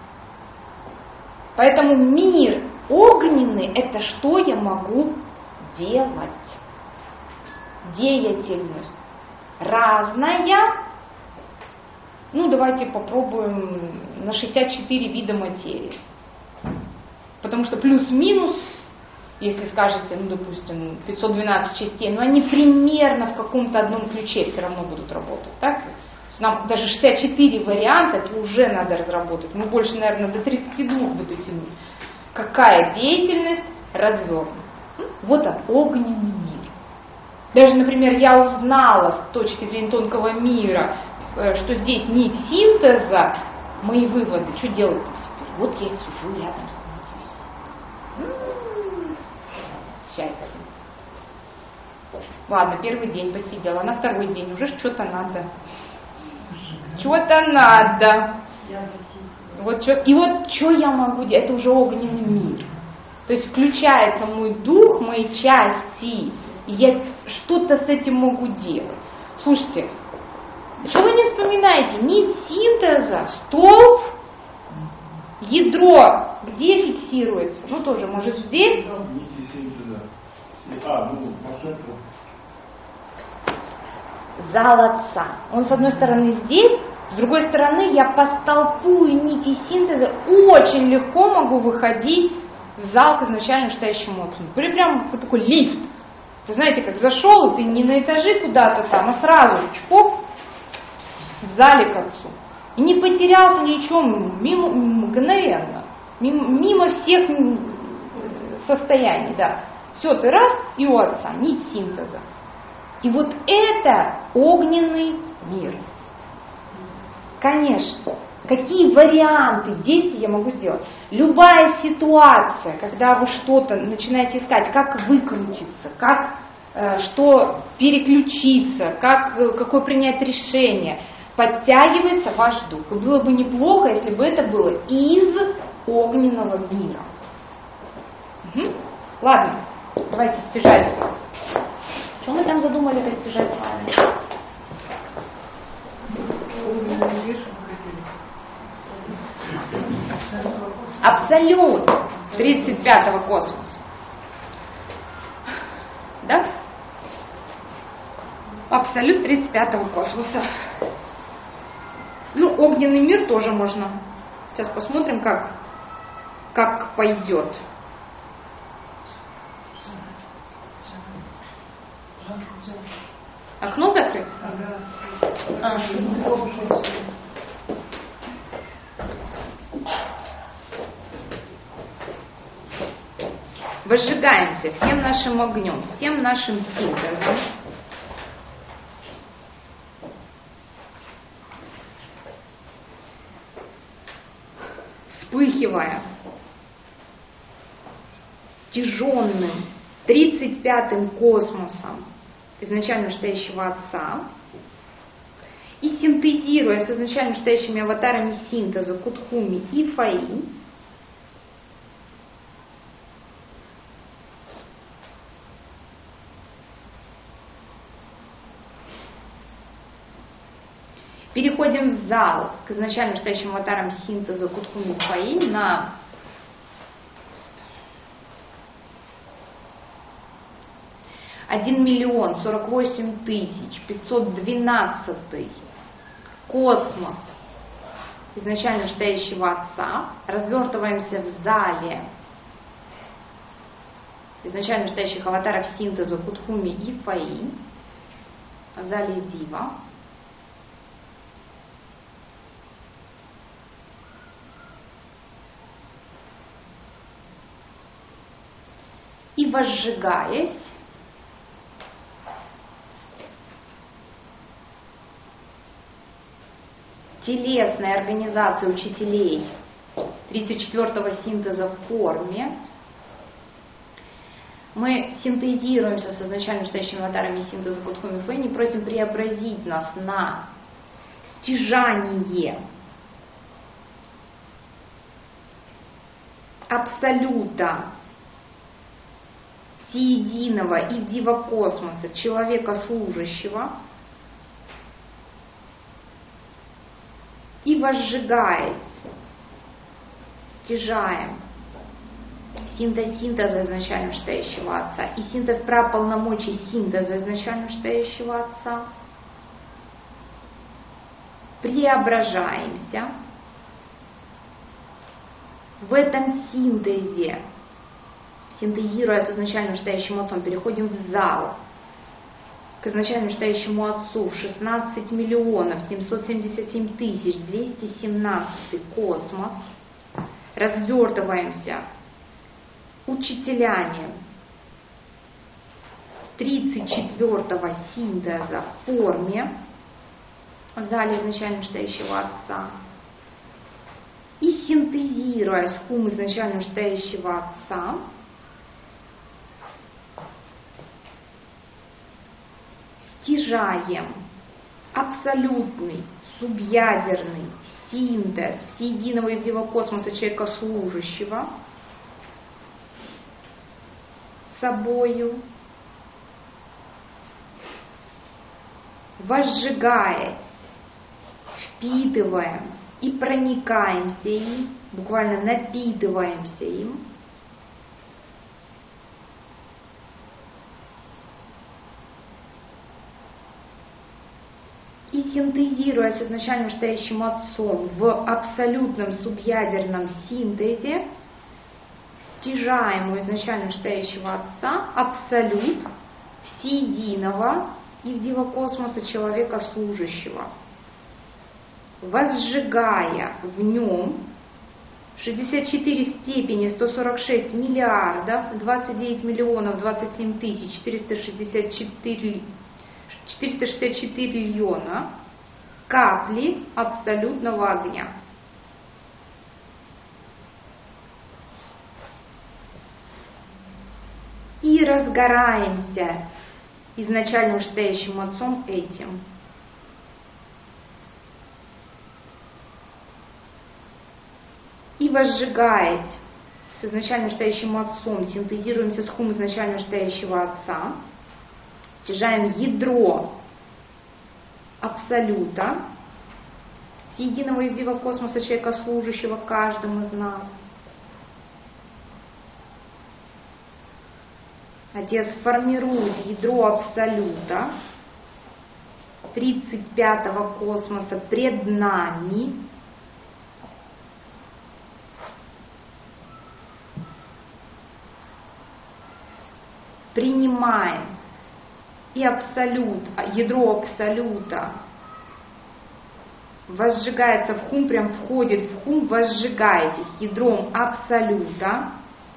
Поэтому мир огненный – это что я могу делать. Деятельность разная. Ну, давайте попробуем на 64 вида материи. Потому что плюс-минус, если скажете, ну, допустим, 512 частей, но они примерно в каком-то одном ключе все равно будут работать, так? Нам даже 64 варианта, это уже надо разработать. Мы больше, наверное, до 32 бы дотянули. Какая деятельность развернута? Вот он, огненный мир. Даже, например, я узнала с точки зрения тонкого мира, что здесь нить синтеза, мои выводы, что делать-то теперь? Вот я сижу рядом с ним. Счастье. Ладно, первый день посидела, на второй день уже что-то надо. Что-то надо. Вот что, и вот что я могу делать? Это уже огненный мир. То есть включается мой дух, мои части, и я что-то с этим могу делать. Слушайте, что вы не вспоминаете? Нить синтеза, столб, ядро, где фиксируется? Ну тоже, может здесь? Нити синтеза. Зал Отца. Он с одной стороны здесь, с другой стороны я по столпу и нити синтеза очень легко могу выходить в зал к изначально читающему отцу. Прям такой лифт. Вы знаете, как зашел, и ты не на этажи куда-то там, а сразу чпоп в зале к отцу. И не потерялся ничего, мгновенно. Мимо всех состояний, да. Все, ты раз, и у отца, нить синтеза. И вот это огненный мир. Конечно, какие варианты действий я могу сделать? Любая ситуация, когда вы что-то начинаете искать, как выкрутиться, как что переключиться, какое принять решение, подтягивается ваш дух. И было бы неплохо, если бы это было из огненного мира. Угу. Ладно, давайте стяжать. Что мы там задумали, как стяжать с вами? Абсолют 35-го космоса. Да? Абсолют 35-го космоса. Ну, огненный мир тоже можно. Сейчас посмотрим, как пойдет. Окно закрыть? Возжигаемся всем нашим огнем, всем нашим синтезом. Вспыхивая стяженным 35-м космосом изначально читающего Отца и синтезируя с изначально читающими аватарами синтеза Кутхуми и Фаи, переходим в зал к изначально читающим аватарам синтеза Кутхуми и Фаи на $1 048 512 космос изначально читающего Отца. Развертываемся в зале изначально читающих аватаров синтеза Кутхуми и Фаи, в зале Дива. И возжигаясь, телесной организации учителей 34-го синтеза в форме, мы синтезируемся с изначально читающими аватарами синтеза Кутхуми Фэйни, просим преобразить нас на стяжание абсолюта всеединого и дива-космоса, человека служащего, и возжигаясь, стяжаем синтез синтеза изначально читающего Отца и синтез прав полномочий синтеза изначально читающего Отца, преображаемся в этом синтезе, синтезируя с изначально читающим Отцом, переходим в зал к изначально читающему Отцу в 16 777 217 космос, развертываемся учителями 34-го синтеза в форме в зале изначально читающего Отца И синтезируя схум изначально вышестоящего Отца, стяжаем абсолютный, субъядерный синтез всеединого и всего космоса человека служащего собою, возжигаясь, впитываем и проникаемся им, буквально напитываемся им, и синтезируя с изначально вышестоящим Отцом в абсолютном субъядерном синтезе, стяжаем у изначально вышестоящего Отца абсолют всеединого и в космоса человека служащего, возжигая в нем 64 в степени 146 миллиардов 29 миллионов 27 тысяч 464 миллиона капли абсолютного огня. И разгораемся изначально вышестоящим Отцом этим. И возжигаясь с изначально вышестоящим Отцом, синтезируемся с хум изначально вышестоящего Отца, стяжаем ядро абсолюта, единого и единого космоса человека служащего каждому из нас. Отец формирует ядро абсолюта 35-го космоса пред нами. Принимаем и абсолют, ядро абсолюта возжигается в хум, прям входит в хум, возжигаетесь ядром абсолюта.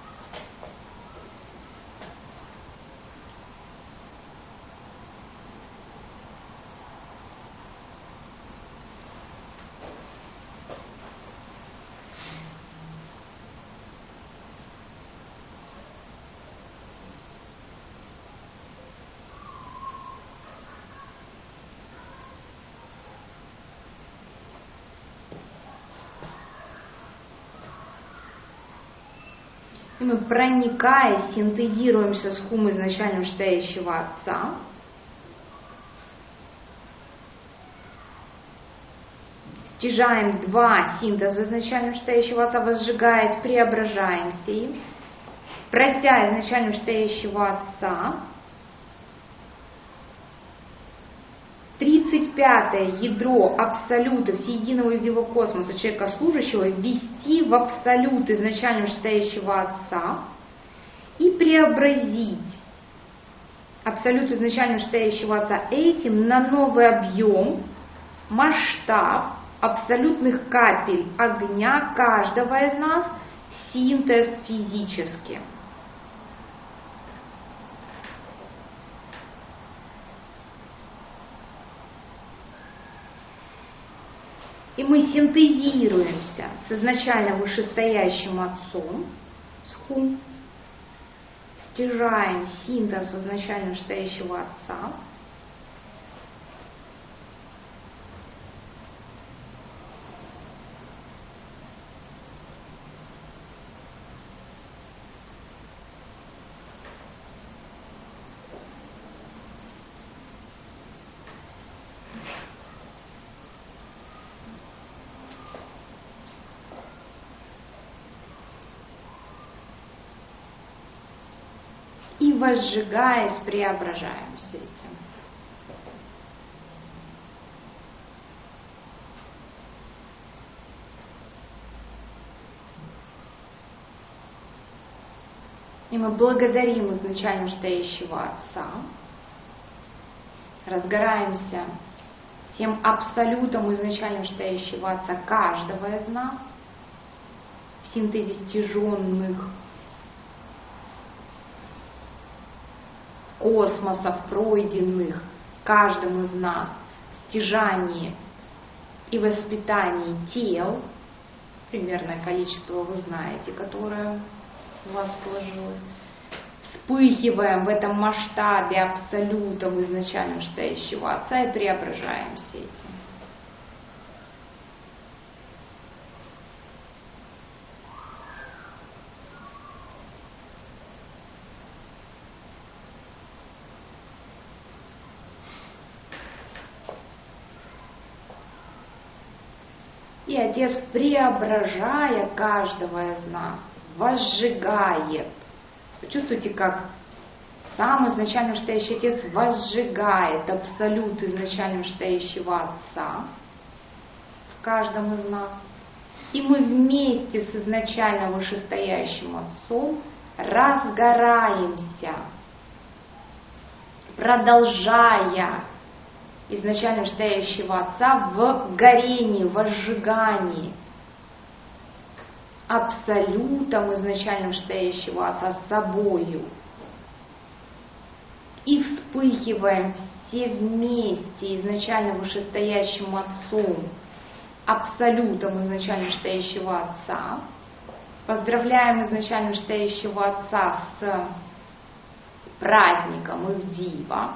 И мы, проникая, синтезируемся с хум изначально вышестоящего Отца. Стяжаем два синтеза изначально вышестоящего Отца, возжигаясь, преображаемся им. Прося изначально вышестоящего Отца. 35-е ядро абсолюта всеединого и всего космоса человека служащего ввести в абсолют изначально вышестоящего Отца и преобразить абсолют изначально вышестоящего Отца этим на новый объем, масштаб абсолютных капель огня каждого из нас, синтез физически. И мы синтезируемся с изначально вышестоящим Отцом, с хум, стяжаем синтез изначально вышестоящего Отца, и, возжигаясь, преображаемся этим. И мы благодарим изначально вышестоящего Отца, разгораемся всем абсолютом изначально вышестоящего Отца каждого из нас в синтезе стяженных космосов, пройденных каждым из нас в стяжании и воспитании тел, примерное количество вы знаете, которое у вас сложилось. Вспыхиваем в этом масштабе абсолютом изначально стоящего Отца и преображаемся этим. И Отец, преображая каждого из нас, возжигает. Почувствуйте, как сам изначально вышестоящий Отец возжигает абсолют изначально вышестоящего Отца в каждом из нас. И мы вместе с изначально вышестоящим Отцом разгораемся, продолжая изначально вышестоящего Отца в горении, в возжигании, абсолютом изначально вышестоящего Отца с собою. И вспыхиваем все вместе изначально вышестоящим Отцом, абсолютом изначально вышестоящего Отца. Поздравляем изначально вышестоящего Отца с праздником Ивдива.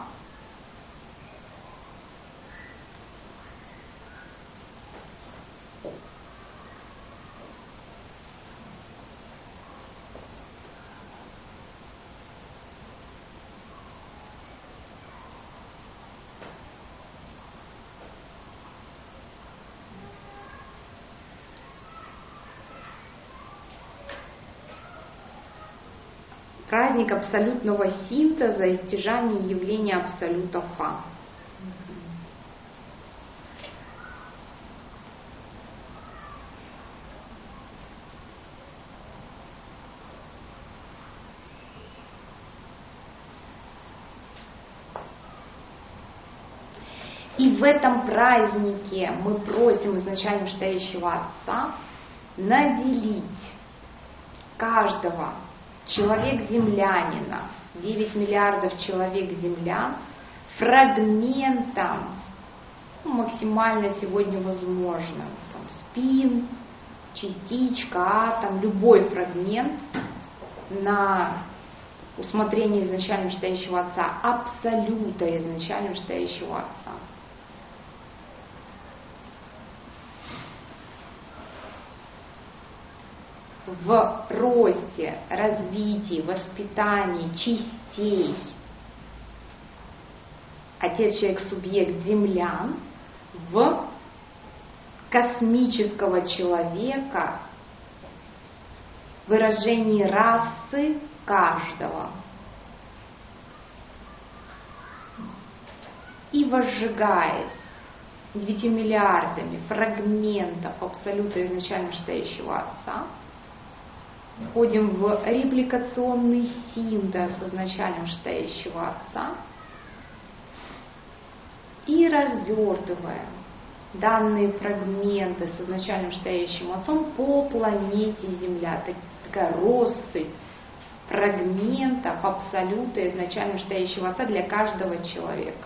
Праздник абсолютного синтеза и стяжания явления абсолюта Фа. И в этом празднике мы просим изначально вышестоящего Отца наделить каждого человек-землянина, 9 миллиардов человек-землян, фрагментом, максимально сегодня возможным, там, спин, частичка, атом, любой фрагмент на усмотрение изначально вышестоящего Отца, абсолюта изначально вышестоящего Отца. В росте, развитии, воспитании частей Отец, Человек, Субъект, землян в космического человека, выражении расы каждого. И возжигаясь 9 миллиардами фрагментов абсолюта изначально вышестоящего Отца, входим в репликационный синтез изначально вышестоящего Отца и развертываем данные фрагменты с изначально вышестоящим Отцом по планете Земля. Такая россыпь фрагментов абсолюта изначально вышестоящего Отца для каждого человека.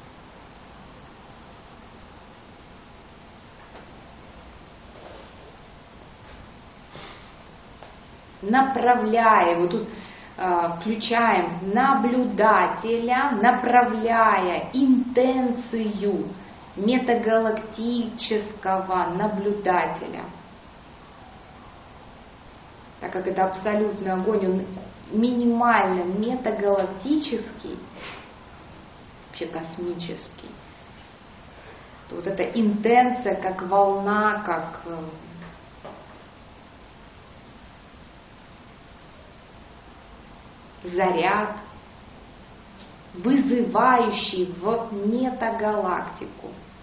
Направляя, вот тут включаем наблюдателя, направляя интенцию метагалактического наблюдателя. Так как это абсолютный огонь, он минимально метагалактический, вообще космический. То вот эта интенция, как волна, как заряд, вызывающий в метагалактику.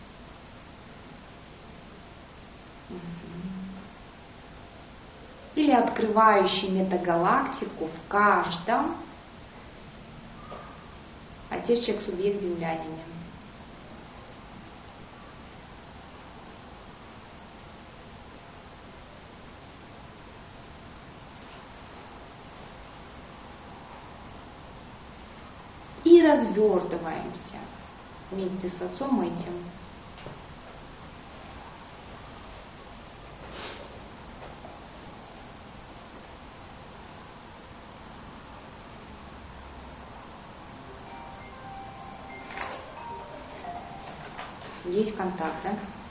Или открывающий метагалактику в каждом Отец, Человек, Субъект, землянине. И развертываемся вместе с Отцом этим. Есть контакт, да?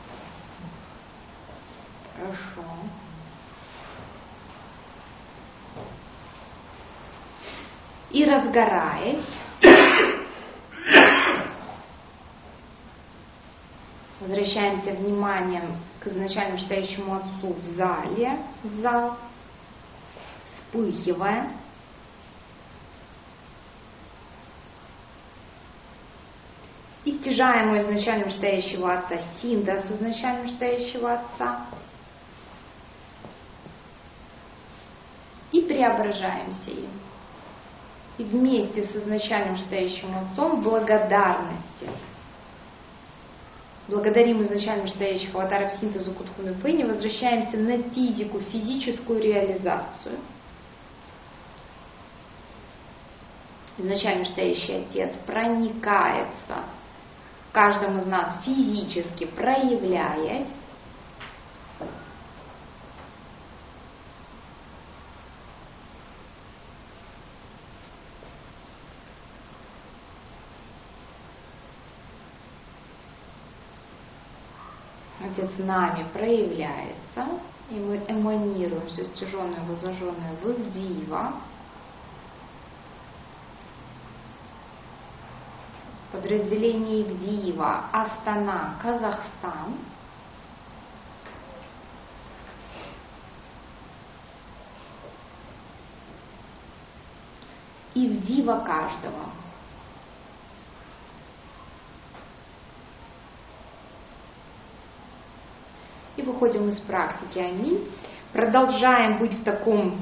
Хорошо. И разгораясь, возвращаемся вниманием к изначально вышестоящему Отцу в зал, вспыхивая. И стяжаем у изначально вышестоящего Отца синтез изначально вышестоящего Отца. И преображаемся им. И вместе с изначально вышестоящим Отцом благодарности благодарим изначально вышестоящих аватаров синтезу Кутхуми Фэйни, возвращаемся на физику, физическую реализацию. Изначально вышестоящий Отец проникается в каждом из нас физически, проявляясь. Отец нами проявляется, и мы эманируем все стяженное, возложенное в Ивдива. Подразделение Ивдива, Астана, Казахстан. Ивдива каждого. И выходим из практики Аминь. Продолжаем быть в таком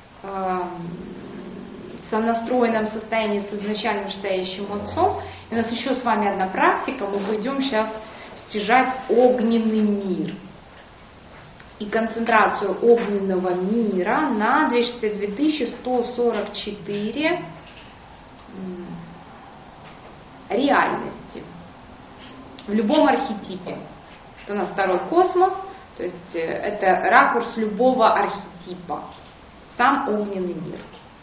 сонастроенном состоянии с изначально вышестоящим Отцом. И у нас еще с вами одна практика. Мы пойдем сейчас стяжать огненный мир. И концентрацию огненного мира на 262 144 реальности. В любом архетипе. Это у нас второй космос, то есть это ракурс любого архетипа, сам огненный мир.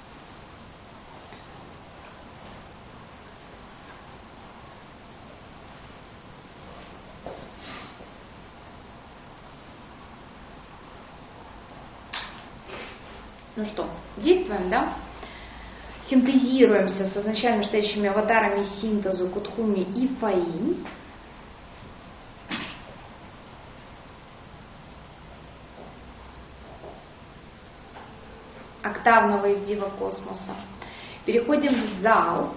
Ну что, действуем, да? Синтезируемся с изначально вышестоящими аватарами синтеза Кутхуми и Фаинь. Октавного Ивдива космоса. Переходим в зал.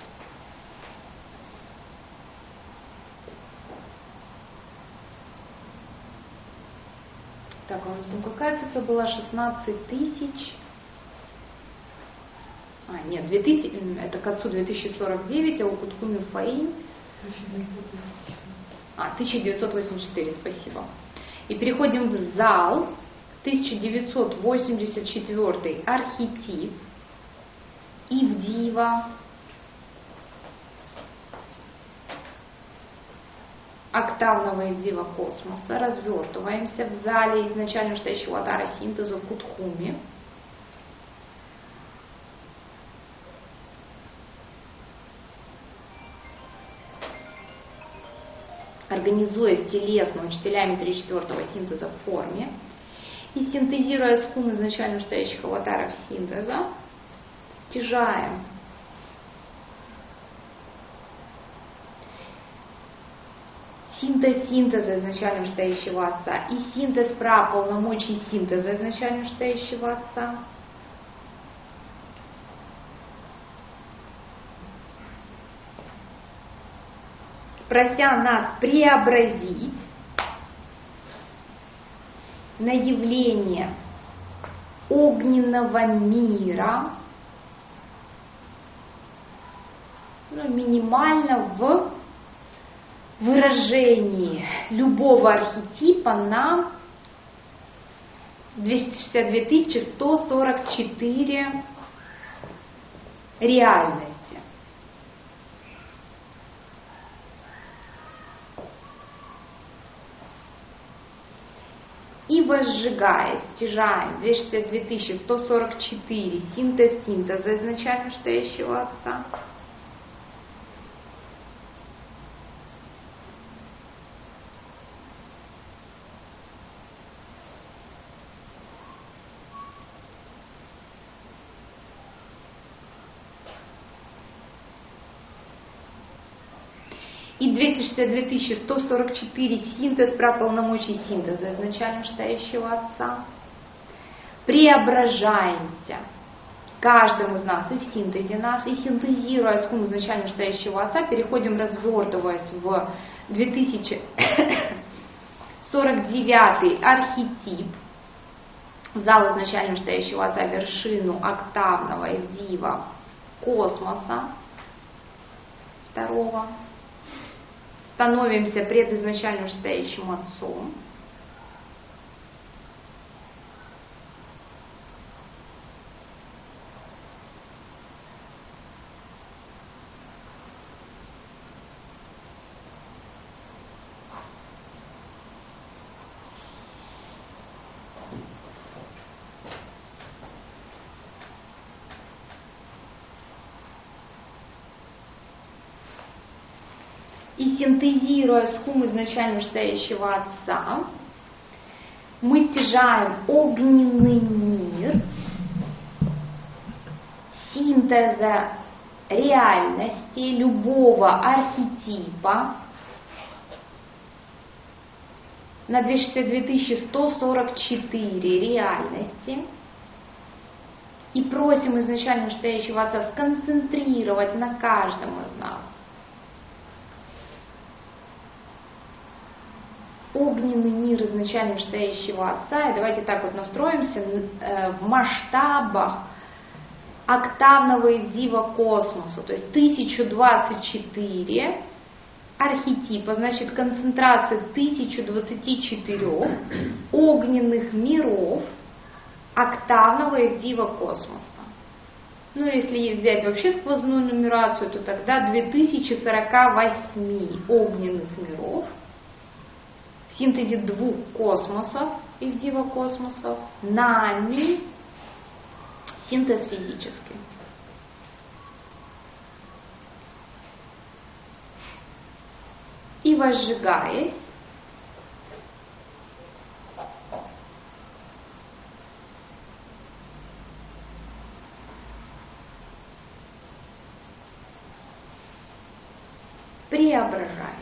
Так, у нас там какая цифра была? 16 тысяч. Нет, 2000, это к Отцу 2049, а у Кутхуми Фаинь 1984, спасибо. И переходим в зал. 1984 архетип Ивдива, октавного Ивдива космоса. Развертываемся в зале изначально вышестоящего аватара синтеза Кутхуми. Организуя телесно учителями 3-4 синтеза в форме. И синтезируя скум изначально вышестоящих аватаров синтеза, стяжаем синтез синтеза изначально вышестоящего Отца и синтез праполномочий синтеза изначально вышестоящего Отца. Прося нас преобразить на явление огненного мира, минимально в выражении любого архетипа на 262 144 реальности. И возжигает, стяжаем 262 144 синтез синтеза изначально вышестоящего Отца. И 262 144 синтез прав полномочий синтеза изначально вышестоящего Отца. Преображаемся каждым из нас и в синтезе нас, и синтезируя схему изначально вышестоящего Отца, переходим, развертываясь в 2049 архетип, зал изначально вышестоящего Отца, вершину октавного Эвдиева космоса второго. Становимся пред изначально вышестоящим Отцом. И синтезируя схему изначально вышестоящего Отца, мы стяжаем огненный мир синтеза реальности любого архетипа на 262 144 реальности и просим изначально вышестоящего Отца сконцентрировать на каждом из нас огненный мир изначально вышестоящего Отца. И давайте так вот настроимся в масштабах октавного Эвдиева космоса, то есть 1024 архетипа, значит концентрация 1024 огненных миров октавного Эвдиева космоса. Ну, если взять вообще сквозную нумерацию, то тогда 2048 огненных миров в синтезе двух космосов, Эвдиева космосов, нами синтез физический. И возжигаясь, преображаемся.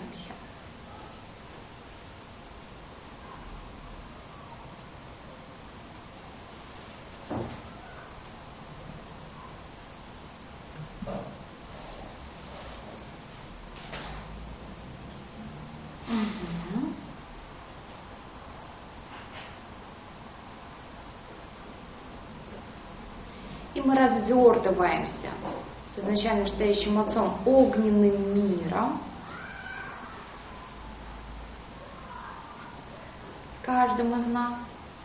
И мы развертываемся с изначально вышестоящим Отцом огненным миром, каждым из нас,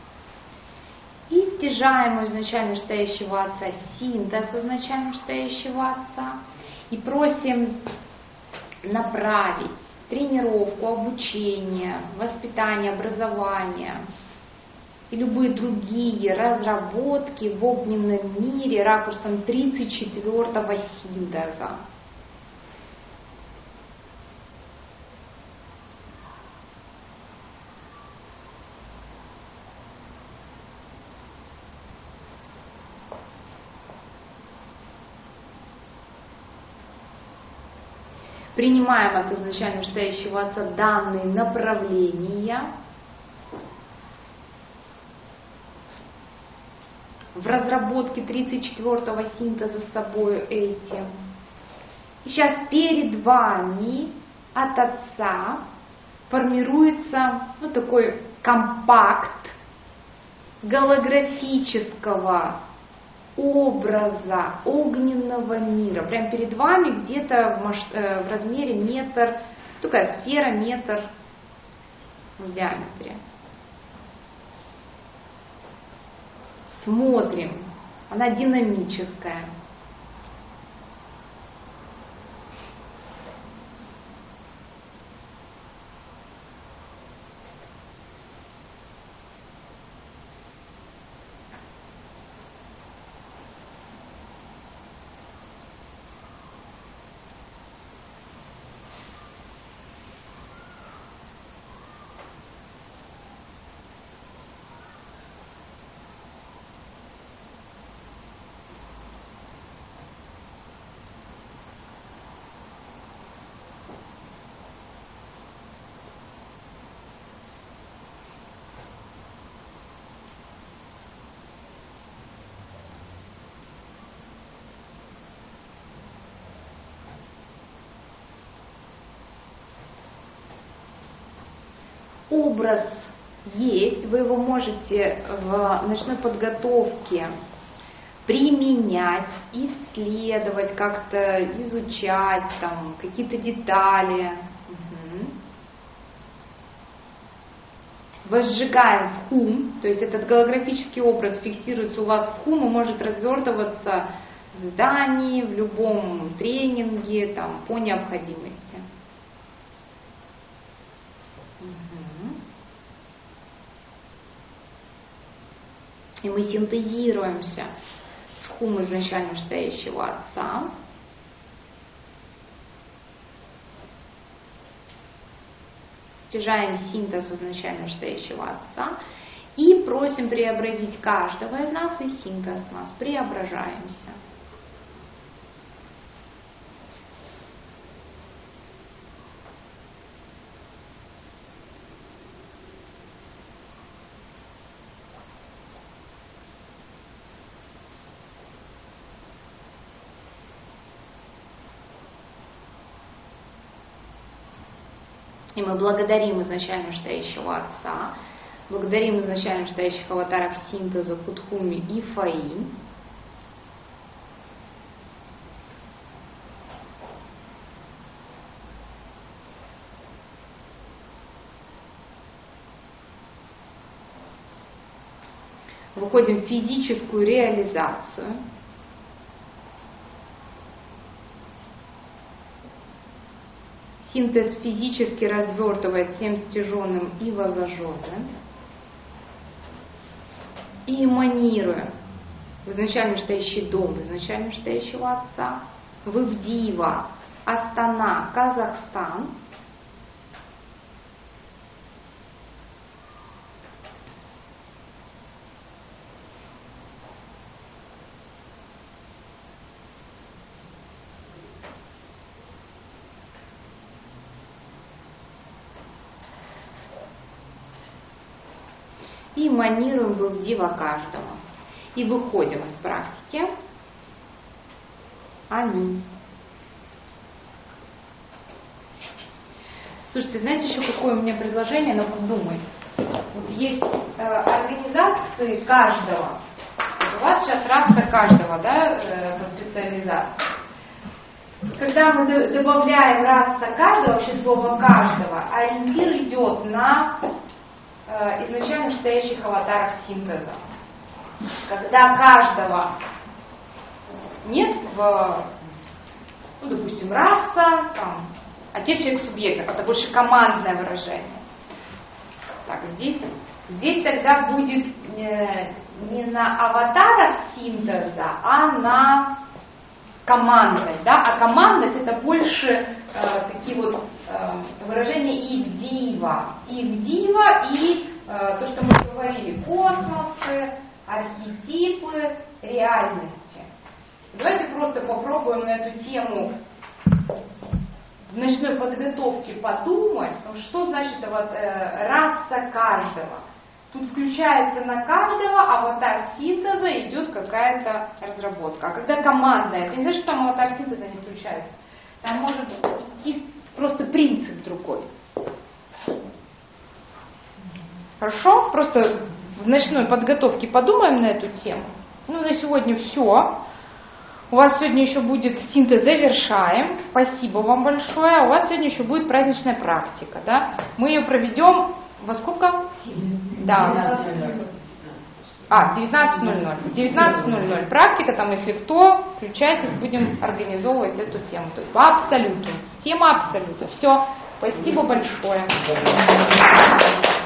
и стяжаем у изначально вышестоящего Отца синтез изначально вышестоящего Отца и просим направить тренировку, обучение, воспитание, образование и любые другие разработки в огненном мире ракурсом 34-го синтеза. Принимаем от изначально вышестоящего Отца данные направления в разработке 34-го синтеза с собой этим. И сейчас перед вами от Отца формируется такой компакт голографического образа огненного мира. Прямо перед вами где-то в размере метр, такая сфера метр в диаметре. Смотрим, она динамическая. образ есть, вы его можете в ночной подготовке применять, исследовать, как-то изучать там какие-то детали. Возжигаем в хум, то есть этот голографический образ фиксируется у вас в хум и может развертываться в задании, в любом тренинге, там, по необходимости. И мы синтезируемся с хум изначально вышестоящего Отца. Стяжаем синтез изначально вышестоящего Отца и просим преобразить каждого из нас, и синтез нас. Преображаемся. И мы благодарим изначально вышестоящего Отца, благодарим изначально вышестоящих аватаров синтеза Кутхуми и Фаи. Выходим в физическую реализацию. Синтез физически развертывает всем стяженным и возожженным. И эманируем в изначально вышестоящий дом, в изначально вышестоящего Отца, в Ивдива, Астана, Казахстан. И эманируем в Ивдива каждого. И выходим из практики. Аминь. Слушайте, знаете еще какое у меня предложение, но подумай. Вот есть организации каждого. Вот у вас сейчас раста каждого, да, по специализации. Когда мы добавляем раста каждого, вообще слово каждого, ориентир идет на изначально вышестоящих аватаров синтеза. Когда каждого нет в, ну, допустим, раса, там, отец, человек, субъект, это больше командное выражение. Так, здесь тогда будет не на аватарах синтеза, а на командность, да, а командность это больше такие вот выражения Ивдива и то, что мы говорили, космосы, архетипы, реальности. Давайте просто попробуем на эту тему в ночной подготовке подумать, что значит раса каждого. Тут включается на каждого аватар синтеза, идет какая-то разработка. А когда командная, это не значит, что там аватар синтеза не включается. Там может идти просто принцип другой. Хорошо? Просто в ночной подготовке подумаем на эту тему. Ну, на сегодня все. У вас сегодня еще будет синтез, завершаем. Спасибо вам большое. У вас сегодня еще будет праздничная практика. Да? Мы ее проведем во сколько? Да. 19:00. 19:00 практика, там, если кто, включайтесь, будем организовывать эту тему. То есть по абсолюту. Тема абсолюта. Все. Спасибо большое.